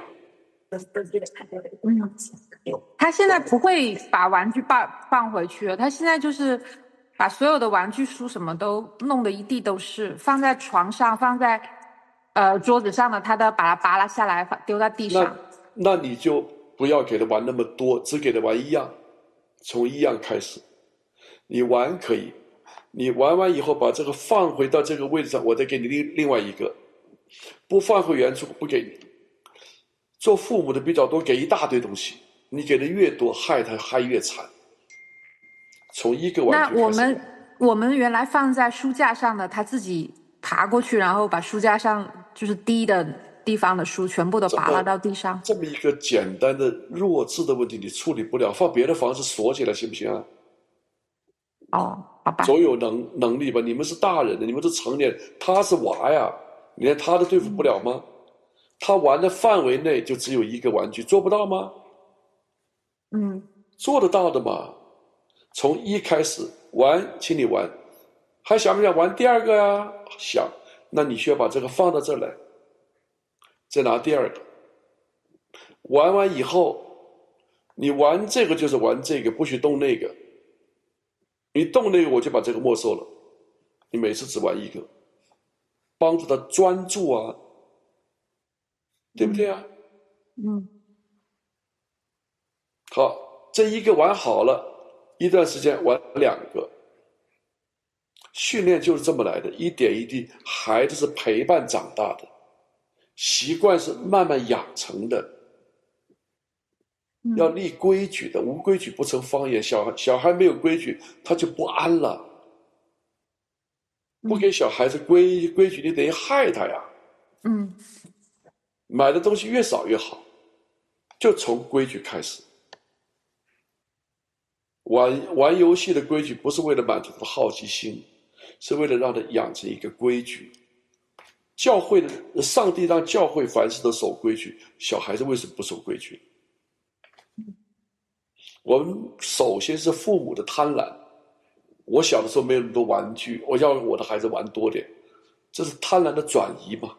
嗯，他现在不会把玩具放放回去了，他现在就是把所有的玩具书什么都弄得一地都是，放在床上，放在呃桌子上的，他都要把它扒拉下来，丢在地上。 那那你就不要给他玩那么多，只给他玩一样。从一样开始，你玩可以，你玩完以后把这个放回到这个位置上，我再给你另另外一个，不放回原处不给你。做父母的比较多，给一大堆东西，你给的越多，害他害越惨。从一个玩具开始。 那我们我们原来放在书架上的，他自己爬过去，然后把书架上就是低的地方的书全部都扒拉到地上。 这么一个简单的弱智的问题你处理不了，放别的房子锁起来行不行啊？ 哦，好吧。 总有能能力吧？你们是大人的，你们是成年人，他是娃呀，你连他都对付不了吗？嗯，他玩的范围内就只有一个玩具，做不到吗？ 嗯， 做得到的嘛。从一开始玩，请你玩，还想不想玩第二个呀？想，那你需要把这个放到这儿来。再拿第二个，玩完以后，你玩这个就是玩这个，不许动那个。你动那个，我就把这个没收了。你每次只玩一个，帮助他专注啊，对不对啊？ 嗯。 好，这一个玩好了，一段时间玩两个。训练就是这么来的，一点一滴，孩子是陪伴长大的。习惯是慢慢养成的，要立规矩的，无规矩不成方圆。小孩小孩没有规矩，他就不安了。不给小孩子规规矩，你等于害他呀。 嗯， 买的东西越少越好，就从规矩开始。玩玩游戏的规矩不是为了满足他的好奇心，是为了让他养成一个规矩。教会的上帝让教会凡事都守规矩，小孩子为什么不守规矩？我们首先是父母的贪婪。我小的时候没有那么多玩具，我要我的孩子玩多点，这是贪婪的转移嘛，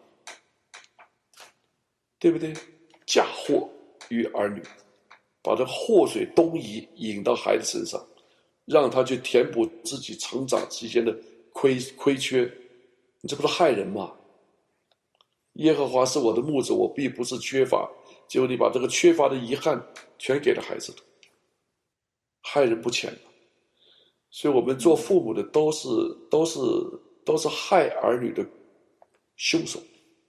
对不对？嫁祸于儿女，把这祸水东移引到孩子身上，让他去填补自己成长期间的亏亏缺，你这不是害人吗？耶和华是我的牧者，我必不是缺乏。结果你把这个缺乏的遗憾全给了孩子了，害人不浅了。 所以我们做父母的都是都是都是害儿女的凶手，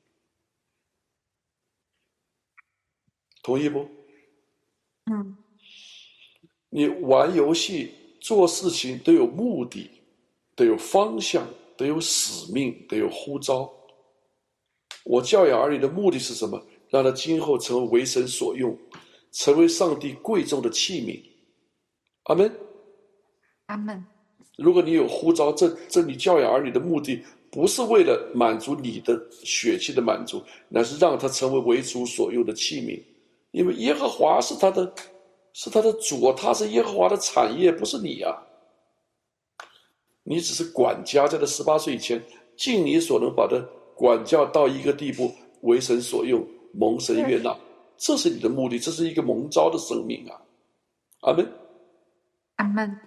同意不？ 嗯你玩游戏、做事情都有目的，得有方向，得有使命，得有呼召。我教养儿女的目的是什么？让他今后成为为神所用，成为上帝贵重的器皿。阿门。 阿门。 如果你有呼召，这这你教养儿女的目的不是为了满足你的血气的满足，乃是让他成为为主所用的器皿。因为耶和华是他的，是他的主，他是耶和华的产业，不是你啊。你只是管家，在他十八岁以前，尽你所能把他管教到一个地步，为神所用，蒙神悦纳，这是你的目的，这是一个蒙召的生命啊。阿门。 阿门。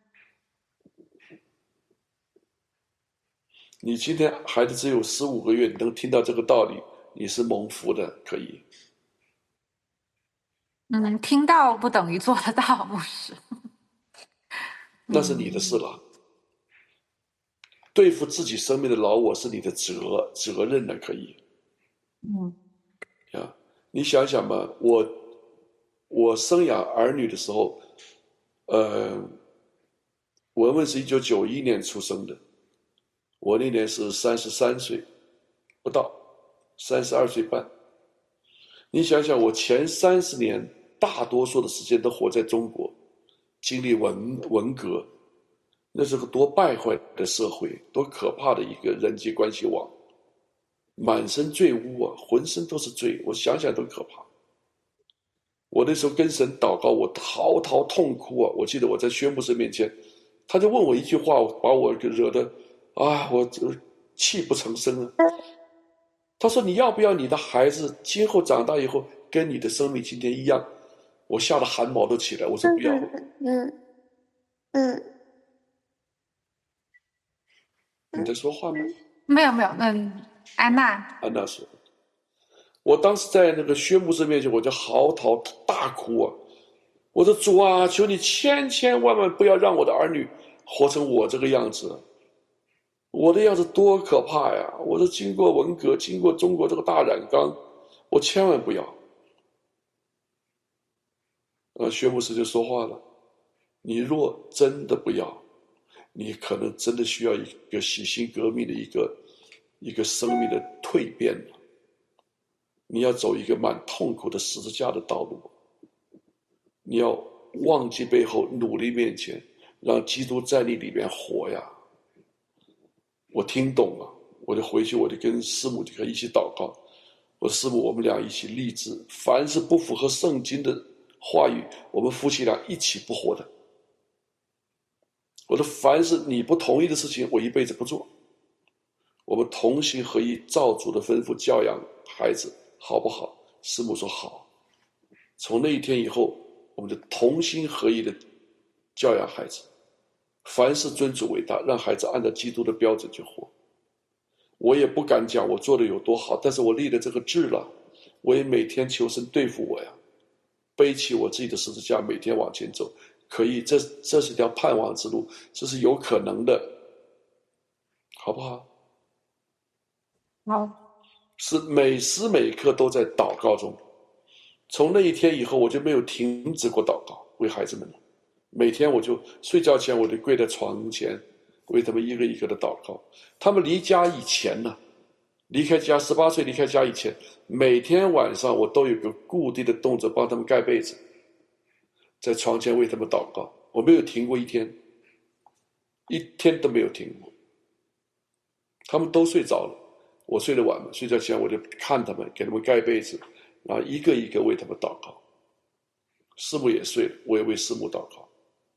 你今天孩子只有十五个月，你能听到这个道理，你是蒙福的，可以。 嗯，听到不等于做得到，牧师。 那是你的事了。对付自己生命的老我是你的责责任了，可以。 嗯呀，你想想吧，我我生养儿女的时候，呃，文文是一九九一年出生的，我那年是三十三岁，不到三十二岁半。你想想，我前三十年大多数的时间都活在中国，经历文文革。那是个多败坏的社会，多可怕的一个人际关系网，满身罪污啊，浑身都是罪，我想想都可怕。我那时候跟神祷告，我嚎啕痛哭啊！我记得我在宣布师面前，他就问我一句话，把我惹得啊，我泣不成声啊。他说：“你要不要你的孩子今后长大以后跟你的生命今天一样？”我吓得汗毛都起来，我说不要。 嗯嗯。 你在说话吗？ 没有没有，嗯，安娜。 安娜说。我当时在那个薛牧师面前，我就嚎啕大哭啊！我说主啊，求你千千万万不要让我的儿女活成我这个样子，我的样子多可怕呀！我是经过文革，经过中国这个大染缸，我千万不要。呃，薛牧师就说话了：你若真的不要，你可能真的需要一个洗心革面的一个一个生命的蜕变了。你要走一个蛮痛苦的十字架的道路，你要忘记背后，努力面前，让基督在你里面活呀。我听懂了，我就回去，我就跟师母就一起祷告。我说师母，我们俩一起立志，凡是不符合圣经的话语，我们夫妻俩一起不活的。我说凡是你不同意的事情，我一辈子不做。我们同心合一，照主的吩咐教养孩子，好不好？师母说好。从那一天以后，我们就同心合一的教养孩子，凡事尊主为大，让孩子按照基督的标准去活。我也不敢讲我做的有多好，但是我立了这个志了，我也每天求神对付我呀，背起我自己的十字架，每天往前走。可以，这这是条盼望之路，这是有可能的，好不好？ 好。 是每时每刻都在祷告中。从那一天以后，我就没有停止过祷告，为孩子们了。每天我就睡觉前，我就跪在床前，为他们一个一个的祷告。他们离家以前呢，离开家十八岁离开家以前，每天晚上我都有个固定的动作，帮他们盖被子，在床前为他们祷告。我没有停过一天，一天都没有停过。他们都睡着了，我睡得晚嘛，睡觉前我就看他们，给他们盖被子，然后一个一个为他们祷告。师母也睡了，我也为师母祷告。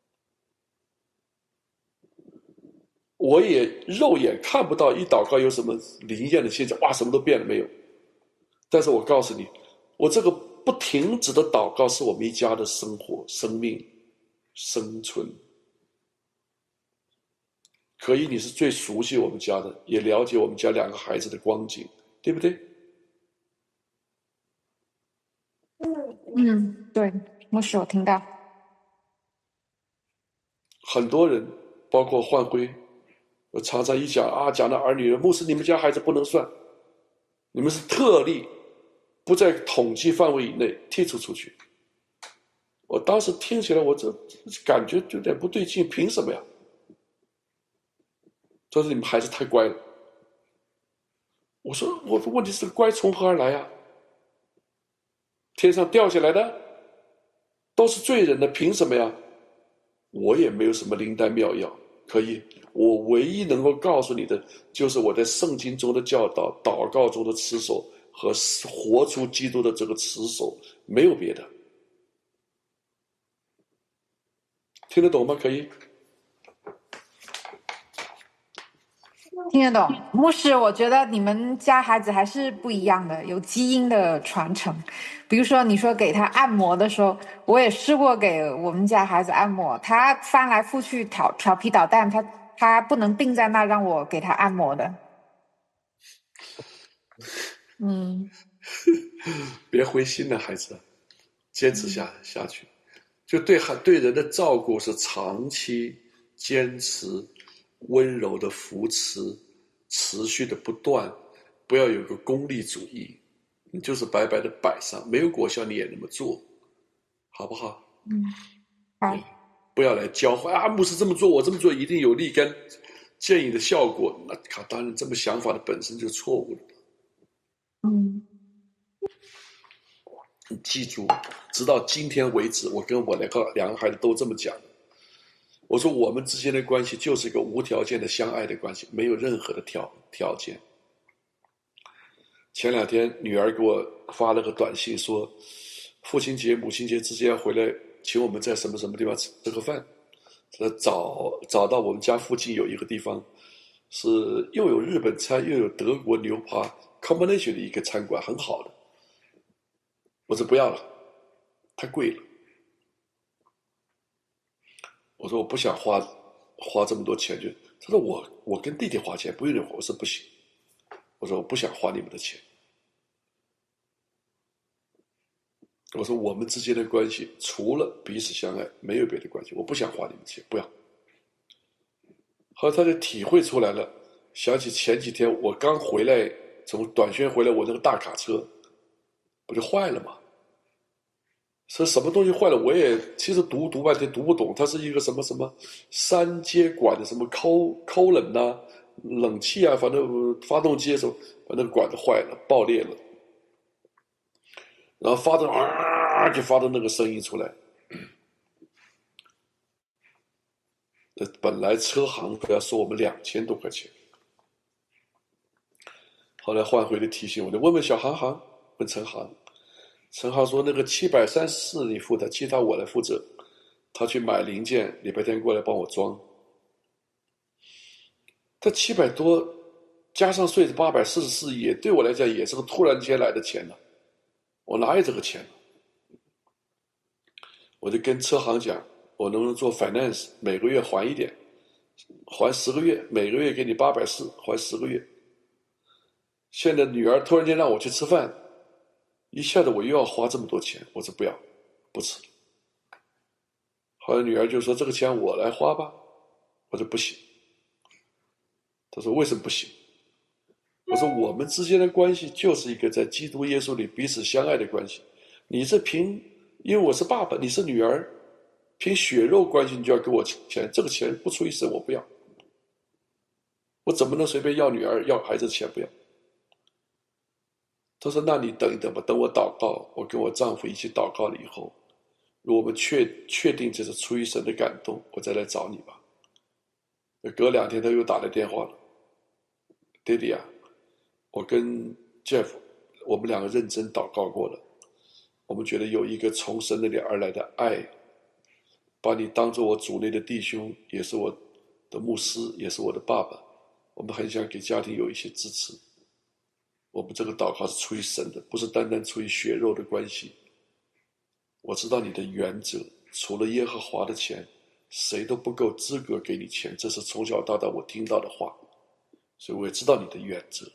我也肉眼看不到一祷告有什么灵验的现象，哇，什么都变了没有。但是我告诉你，我这个不停止的祷告是我们一家的生活、生命、生存。可以，你是最熟悉我们家的，也了解我们家两个孩子的光景，对不对？ 嗯，对，牧师，我听到。 很多人包括焕辉，我常常一讲啊，讲到儿女，牧师你们家孩子不能算，你们是特例，不在统计范围以内，剔除出去。我当时听起来，我这感觉有点不对劲，凭什么呀？他说你们孩子太乖了。我说我的问题是乖从何而来呀？天上掉下来的，都是罪人的，凭什么呀？我也没有什么灵丹妙药可以，我唯一能够告诉你的，就是我在圣经中的教导、祷告中的持守和活出基督的这个持守，没有别的。听得懂吗？可以。 听得懂。牧师，我觉得你们家孩子还是不一样的，有基因的传承。比如说你说给他按摩的时候，我也试过给我们家孩子按摩，他翻来覆去调调皮捣蛋，他他不能定在那让我给他按摩的。嗯， 别灰心了，孩子，坚持下下去。就对对人的照顾是长期坚持、温柔的扶持、持续的不断，不要有个功利主义，你就是白白的摆上，没有果效你也那么做，好不好？ 嗯，好。 不要来教坏啊！牧师这么做，我这么做一定有立竿见影的效果。那靠，当然这么想法的本身就错误了。 嗯。 你记住，直到今天为止，我跟我两个两个孩子都这么讲。我说我们之间的关系就是一个无条件的相爱的关系，没有任何的条条件。前两天女儿给我发了个短信说，父亲节、母亲节之间回来，请我们在什么什么地方吃个饭。找找到我们家附近有一个地方，是又有日本餐又有德国牛扒 combination 的一个餐馆，很好的。我说不要了，太贵了。我说我不想花花这么多钱去。他说我我跟弟弟花钱不用你花。我说不行，我说我不想花你们的钱。我说我们之间的关系除了彼此相爱没有别的关系，我不想花你们钱，不要。后来他就体会出来了，想起前几天我刚回来，从短宣回来，我那个大卡车不就坏了吗？是什么东西坏了？我也其实读读半天读不懂，它是一个什么什么三接管的什么抠抠冷呐、啊、冷气啊，反正发动机的时候，把那个管子坏了，爆裂了，然后发动啊，就发出那个声音出来。本来车行要收我们两千多块钱，后来换回的提醒我，就问问小行行，问陈行。陈航说：“那个七百三十四你付的，其他我来负责。他去买零件，礼拜天过来帮我装。他七百多加上税是八百四十四，也对我来讲也是个突然间来的钱呢、啊。我哪有这个钱、啊？我就跟车行讲，我能不能做 finance， 每个月还一点，还十个月，每个月给你八百四，还十个月。现在女儿突然间让我去吃饭。”一下子我又要花这么多钱，我说不要，不吃。后来女儿就说：“这个钱我来花吧。”我说不行。她说：“为什么不行？”我说：“我们之间的关系就是一个在基督耶稣里彼此相爱的关系。你这凭因为我是爸爸，你是女儿，凭血肉关系你就要给我钱，这个钱不出一声我不要。我怎么能随便要女儿要孩子的钱不要？”他说：“那你等一等吧，等我祷告，我跟我丈夫一起祷告了以后，如果我们确确定这是出于神的感动，我再来找你吧。”隔两天他又打来电话了，爹地啊，我跟 Jeff 我们两个认真祷告过了，我们觉得有一个从神那里而来的爱，把你当作我主内的弟兄，也是我的牧师，也是我的爸爸，我们很想给家庭有一些支持。我们这个祷告是出于神的，不是单单出于血肉的关系。我知道你的原则，除了耶和华的钱，谁都不够资格给你钱，这是从小到大我听到的话，所以我也知道你的原则。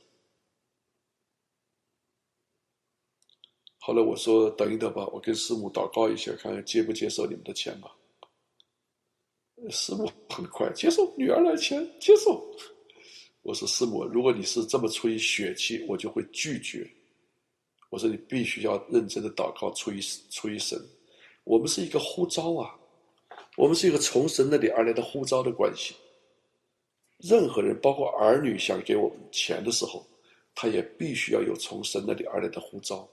后来我说等一等吧，我跟师母祷告一下，看看接不接受你们的钱吧。 师母很快接受，女儿来钱接受。我说师母，如果你是这么出于血气，我就会拒绝。我说你必须要认真的祷告，出于出于神。我们是一个呼召啊，我们是一个从神那里而来的呼召的关系。任何人，包括儿女，想给我们钱的时候，他也必须要有从神那里而来的呼召。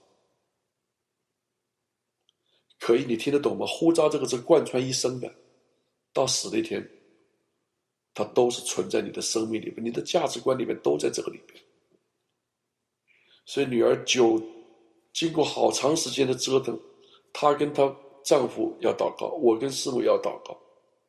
可以，你听得懂吗？呼召这个是贯穿一生的，到死那天，它都是存在你的生命里面，你的价值观里面都在这个里面。所以女儿九经过好长时间的折腾，她跟她丈夫要祷告，我跟师母要祷告。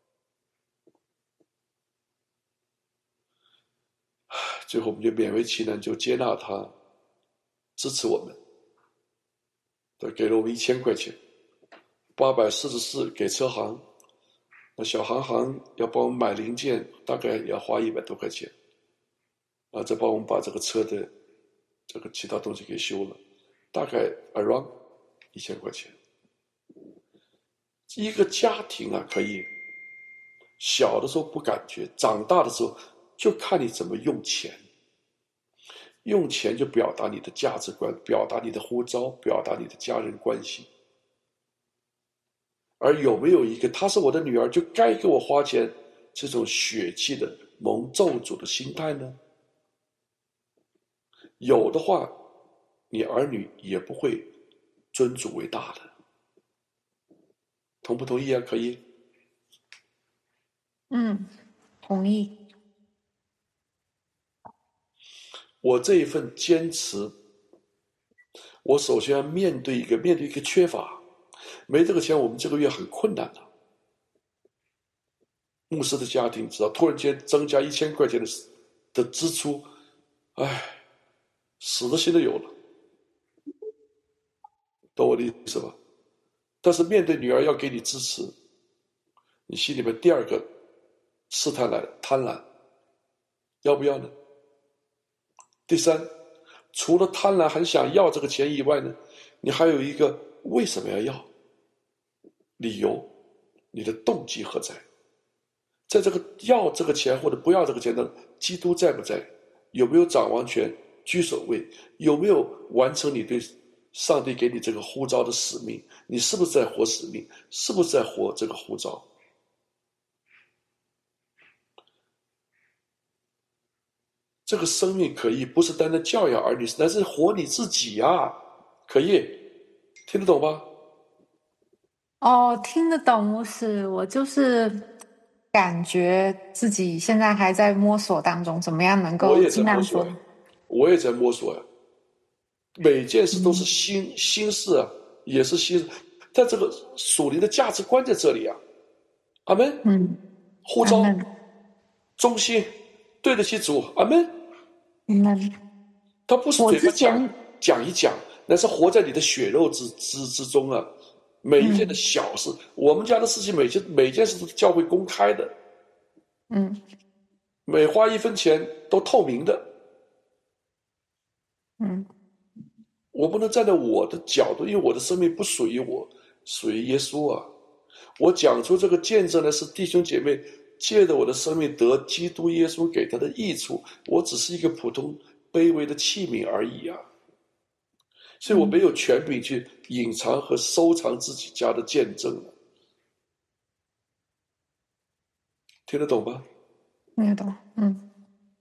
最后我们就勉为其难，就接纳她，支持我们。他给了我们一千块钱，八百四十四给车行，那小行行要帮我们买零件，大概也要花一百多块钱，啊，再帮我们把这个车的这个其他东西给修了，大概 around 一千块钱。一个家庭啊，可以小的时候不感觉，长大的时候就看你怎么用钱。用钱就表达你的价值观，表达你的呼召，表达你的家人关系。而有没有一个她是我的女儿就该给我花钱，这种血气的蒙咒诅的心态呢？有的话，你儿女也不会尊主为大的。同不同意啊？可以？ 嗯，同意。 我这一份坚持，我首先要面对一个面对一个缺乏，没这个钱，我们这个月很困难的。牧师的家庭只要突然间增加一千块钱的的支出，哎，死的心都有了，懂我的意思吧？但是面对女儿要给你支持，你心里面第二个试探来了，贪婪，要不要呢？第三，除了贪婪很想要这个钱以外呢，你还有一个为什么要要？理由，你的动机何在？在这个要这个钱或者不要这个钱的，基督在不在？有没有掌王权居首位？有没有完成你对上帝给你这个呼召的使命？你是不是在活使命？是不是在活这个呼召？这个生命可以不是单单教养儿女，乃是活你自己啊！可以听得懂吗？ 哦，听得懂，牧师。我就是感觉自己现在还在摸索当中，怎么样能够尽量做。 我也在摸索呀，每件事都是新、嗯、新事啊，也是新。但这个属灵的价值观在这里啊，阿门。 嗯， 呼召、忠心，对得起主，阿门。 嗯， 他不是嘴巴讲讲一讲，那是活在你的血肉之之之中啊。每一件的小事，嗯、我们家的事情，每件每件事都是教会公开的， 嗯， 每花一分钱都透明的， 嗯， 我不能站在我的角度，因为我的生命不属于我，属于耶稣啊。我讲出这个见证呢，是弟兄姐妹借着我的生命得基督耶稣给他的益处，我只是一个普通卑微的器皿而已啊。所以我没有权柄去隐藏和收藏自己家的见证。听得懂吗？ 听得懂，嗯。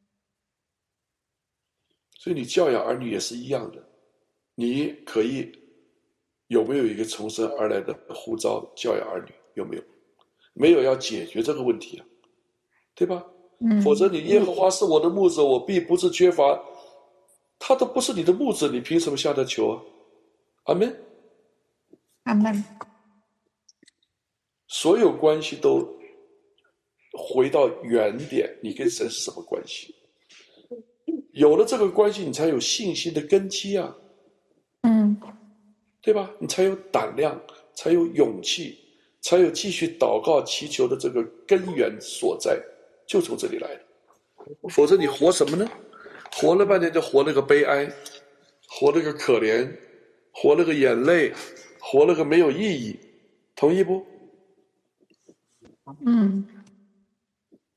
所以你教养儿女也是一样的，你可以有没有一个从神而来的呼召教养儿女？有没有？没有，要解决这个问题啊，对吧？ 嗯， 否则你耶和华是我的牧者，我必不致缺乏。他都不是你的牧者，你凭什么向他求啊？阿门， 阿门。 所有关系都回到原点，你跟神是什么关系？有了这个关系，你才有信心的根基啊， 嗯，对吧？你才有胆量，才有勇气，才有继续祷告祈求的这个根源所在，就从这里来的。否则你活什么呢？活了半天就活了个悲哀，活了个可怜，活了个眼泪，活了个没有意义，同意不？ 嗯，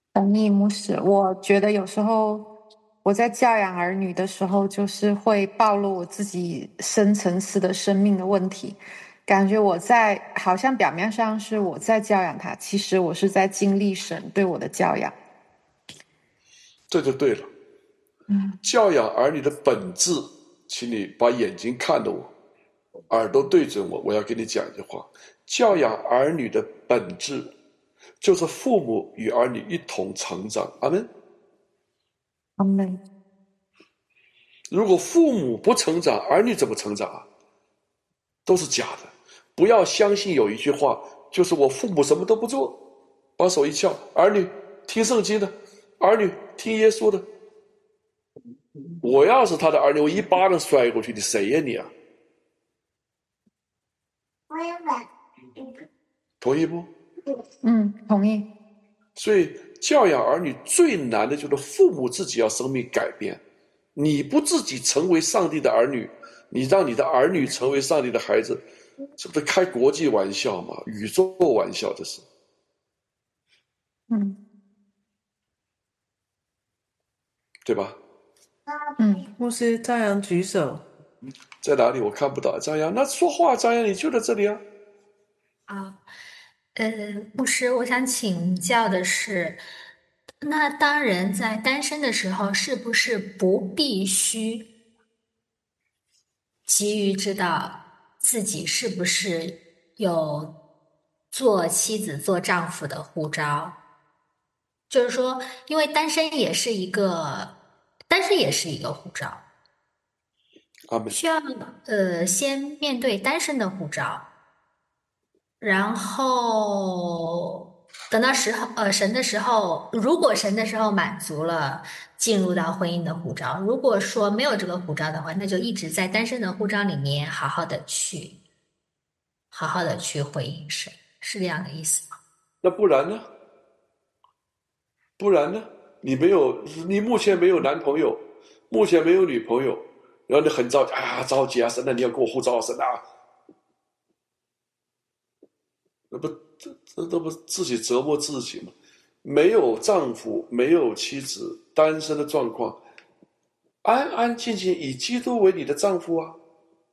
同意牧师，我觉得有时候我在教养儿女的时候，就是会暴露我自己深层次的生命的问题，感觉我在好像表面上是我在教养他，其实我是在经历神对我的教养。 这就对了。 嗯， 教养儿女的本质，请你把眼睛看着我，耳朵对准我，我要跟你讲一句话：教养儿女的本质，就是父母与儿女一同成长。阿门。 阿门。 如果父母不成长，儿女怎么成长啊？都是假的。不要相信有一句话，就是我父母什么都不做，把手一翘，儿女听圣经的，儿女听耶稣的。我要是他的儿女，我一巴掌摔过去，你谁呀你啊？同意不？ 嗯，同意。 所以教养儿女最难的就是父母自己要生命改变。你不自己成为上帝的儿女，你让你的儿女成为上帝的孩子，这不是开国际玩笑吗？宇宙玩笑这是。 嗯， 对吧？ 嗯， 牧师张扬举手， 在哪里？我看不到张扬。那说话，张扬，你就在这里啊。 啊，呃，牧师，我想请教的是，那当人在单身的时候，是不是不必须急于知道自己是不是有做妻子、做丈夫的护照？就是说，因为单身也是一个，单身也是一个护照， 阿门。 需要呃先面对单身的护照，然后等到时候呃神的时候，如果神的时候满足了，进入到婚姻的护照；如果说没有这个护照的话，那就一直在单身的护照里面好好的去，好好的去回应神，是这样的意思吗？ 那不然呢？不然呢？你没有，你目前没有男朋友，目前没有女朋友，然后你很着急，哎呀，着急啊！神啊，你要给我护照，神啊！那不这这都不自己折磨自己吗？没有丈夫，没有妻子，单身的状况，安安静静以基督为你的丈夫啊，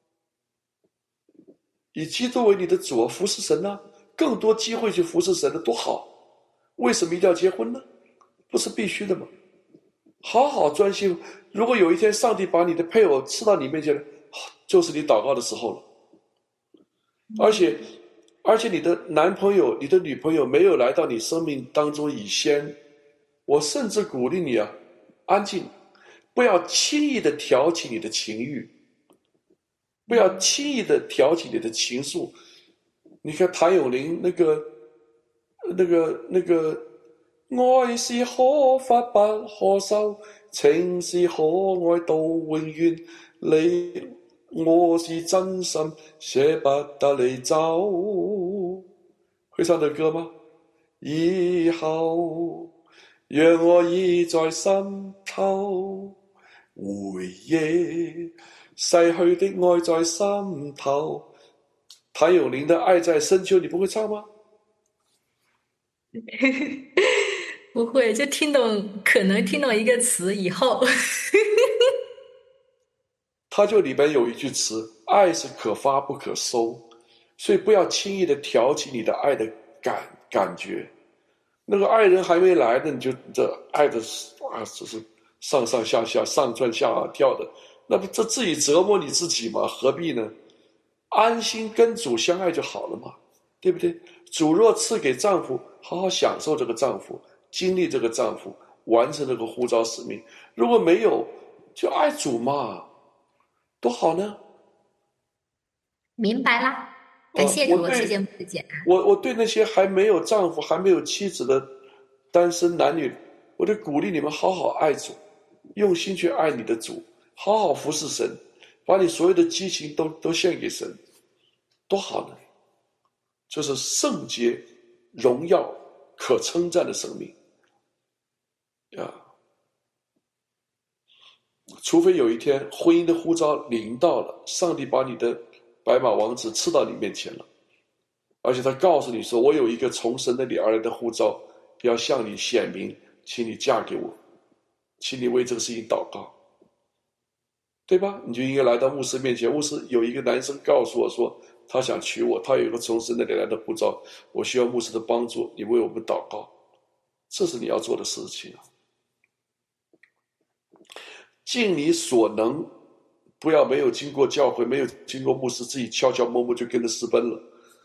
以基督为你的主啊，服侍神啊，更多机会去服侍神的多好。为什么一定要结婚呢？不是必须的吗？好好专心。如果有一天上帝把你的配偶赐到你面前，就是你祷告的时候了。而且而且你的男朋友、你的女朋友没有来到你生命当中以先，我甚至鼓励你啊，安静，不要轻易的挑起你的情欲，不要轻易的挑起你的情愫。你看谭咏麟那个那个那个愛是可發不可收，情是可愛到永遠，你我是真心捨不得你走。會唱的歌嗎？以後讓我倚在心頭，回憶逝去的愛在心頭。谭咏麟的《愛在深秋》你不會唱嗎？ 不会，就听懂，可能听懂一个词以后。 它就里边有一句词，爱是可发不可收，所以不要轻易的挑起你的爱的感感觉。那个爱人还没来呢，你就这爱的啊，只是上上下下、上蹿下跳的，那不这自己折磨你自己吗？何必呢？安心跟主相爱就好了嘛，对不对？主若赐给丈夫，好好享受这个丈夫，经历这个丈夫，完成这个呼召使命。如果没有，就爱主嘛，多好呢。 明白啦，感谢主，谢谢牧师姐。 我我对那些还没有丈夫、还没有妻子的单身男女，我就鼓励你们好好爱主，用心去爱你的主，好好服侍神，把你所有的激情都都献给神，多好呢！就是圣洁、荣耀、可称赞的生命呀！除非有一天婚姻的呼召临到了，上帝把你的白马王子赐到你面前了，而且他告诉你说，我有一个从神那里而来的呼召要向你显明， 请你嫁给我，请你为这个事情祷告，对吧？你就应该来到牧师面前，牧师有一个男生告诉我说他想娶我，他有一个从神那里来的护照，我需要牧师的帮助，你为我们祷告，这是你要做的事情啊。尽你所能，不要没有经过教会，没有经过牧师，自己悄悄摸摸就跟着私奔了。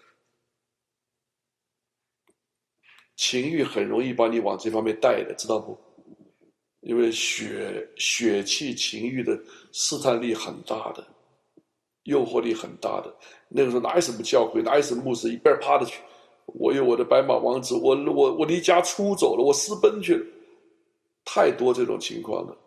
情欲很容易把你往这方面带的，知道不？因为血血气情欲的试探力很大的，诱惑力很大的。那个时候哪有什么教会，哪有什么牧师，一边趴着去。我有我的白马王子，我我我离家出走了，我私奔去了，太多这种情况了。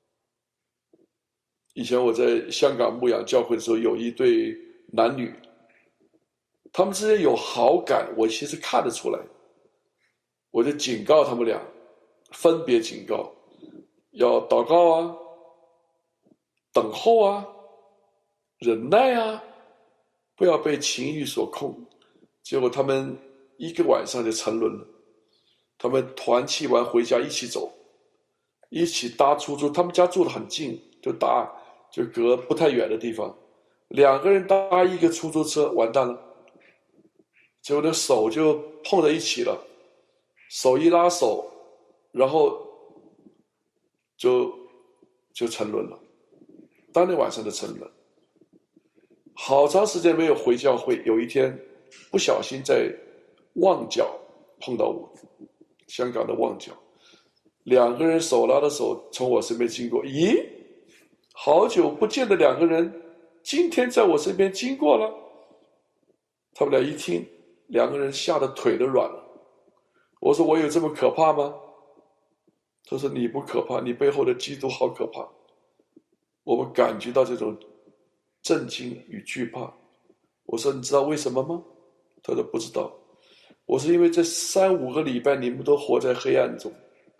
以前我在香港牧养教会的时候，有一对男女，他们之间有好感，我其实看得出来。我就警告他们俩，分别警告，要祷告啊，等候啊，忍耐啊，不要被情欲所控。结果他们一个晚上就沉沦了。他们团契完回家一起走，一起搭出租，他们家住得很近，就搭就隔不太远的地方，两个人搭一个出租车，完蛋了。结果那手就碰在一起了。手一拉手，然后就就沉沦了，当天晚上就沉沦。好长时间没有回教会，有一天不小心在旺角碰到我，香港的旺角，两个人手拉着手从我身边经过，咦，好久不见的两个人今天在我身边经过了。他们俩一听，两个人吓得腿都软了。我说我有这么可怕吗？他说你不可怕，你背后的基督好可怕。我们感觉到这种震惊与惧怕。我说你知道为什么吗？他说不知道。我说因为这三五个礼拜你们都活在黑暗中。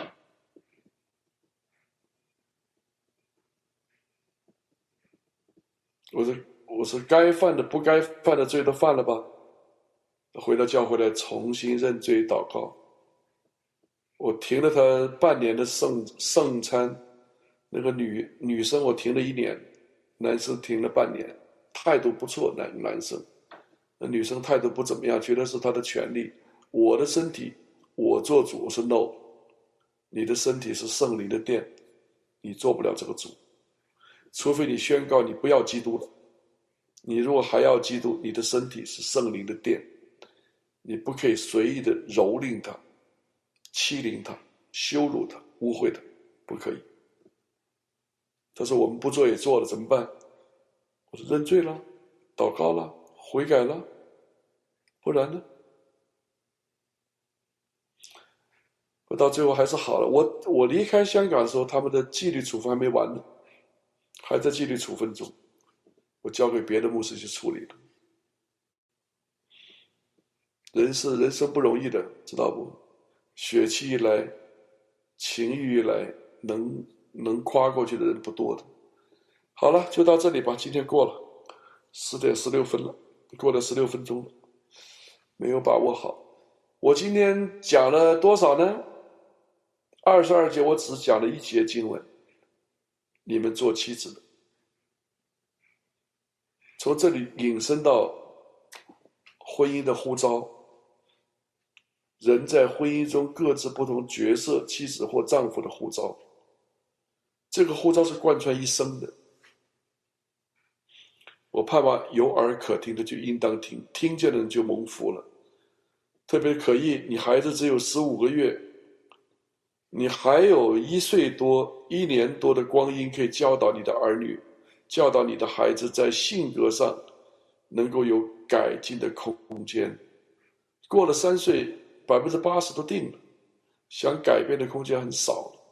我说我说该犯的不该犯的罪都犯了吧。回到教会来重新认罪祷告。我停了他半年的圣圣餐，那个女女生我停了一年，男生停了半年，态度不错，男男生，那女生态度不怎么样，觉得是他的权利，我的身体我做主。我说 no， 你的身体是圣灵的殿，你做不了这个主，除非你宣告你不要基督了。你如果还要基督，你的身体是圣灵的殿，你不可以随意的蹂躏它，欺凌他，羞辱他，污秽他，不可以。他说我们不做也做了，怎么办？我说认罪了，祷告了，悔改了，不然呢？我到最后还是好了。我我离开香港的时候，他们的纪律处分还没完呢，还在纪律处分中，我交给别的牧师去处理了。人是人生不容易的，知道不？血气一来，情欲一来，能能跨过去的人不多的。好了，就到这里吧。今天过了十点十六分了，过了十六分钟了，没有把握好。我今天讲了多少呢？二十二节，我只讲了一节经文。你们做妻子的，从这里引申到婚姻的呼召。人在婚姻中各自不同角色，妻子或丈夫的呼召，这个呼召是贯穿一生的。我盼望有耳可听的就应当听，听见的人就蒙福了。特别可疑，你孩子只有十五个月，你还有一岁多、一年多的光阴可以教导你的儿女，教导你的孩子在性格上能够有改进的空间。过了三岁，百分之八十都定了，想改变的空间很少了。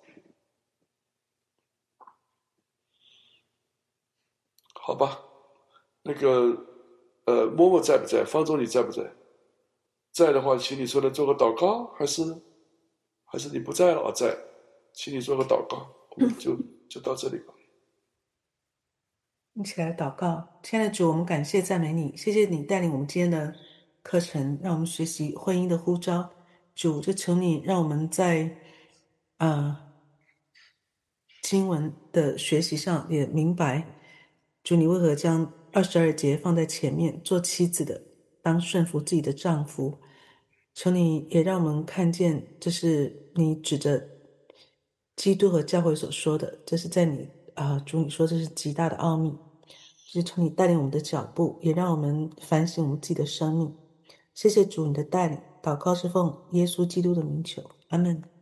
好吧，那个呃，默默在不在？方舟你在不在？在的话，请你说来做个祷告，还是还是你不在了啊？在，请你做个祷告，我们就就到这里吧。 一起来祷告。亲爱的主，我们感谢赞美你，谢谢你带领我们今天的课程，让我们学习婚姻的呼召。主，就求你让我们在啊、经文的学习上也明白，主你为何将二十二节放在前面，做妻子的当顺服自己的丈夫。求你也让我们看见，这是你指着基督和教会所说的，这是在你啊、主你说这是极大的奥秘。就是求你带领我们的脚步，也让我们反省我们自己的生命。谢谢主你的带领，祷告是奉耶稣基督的名求，阿门。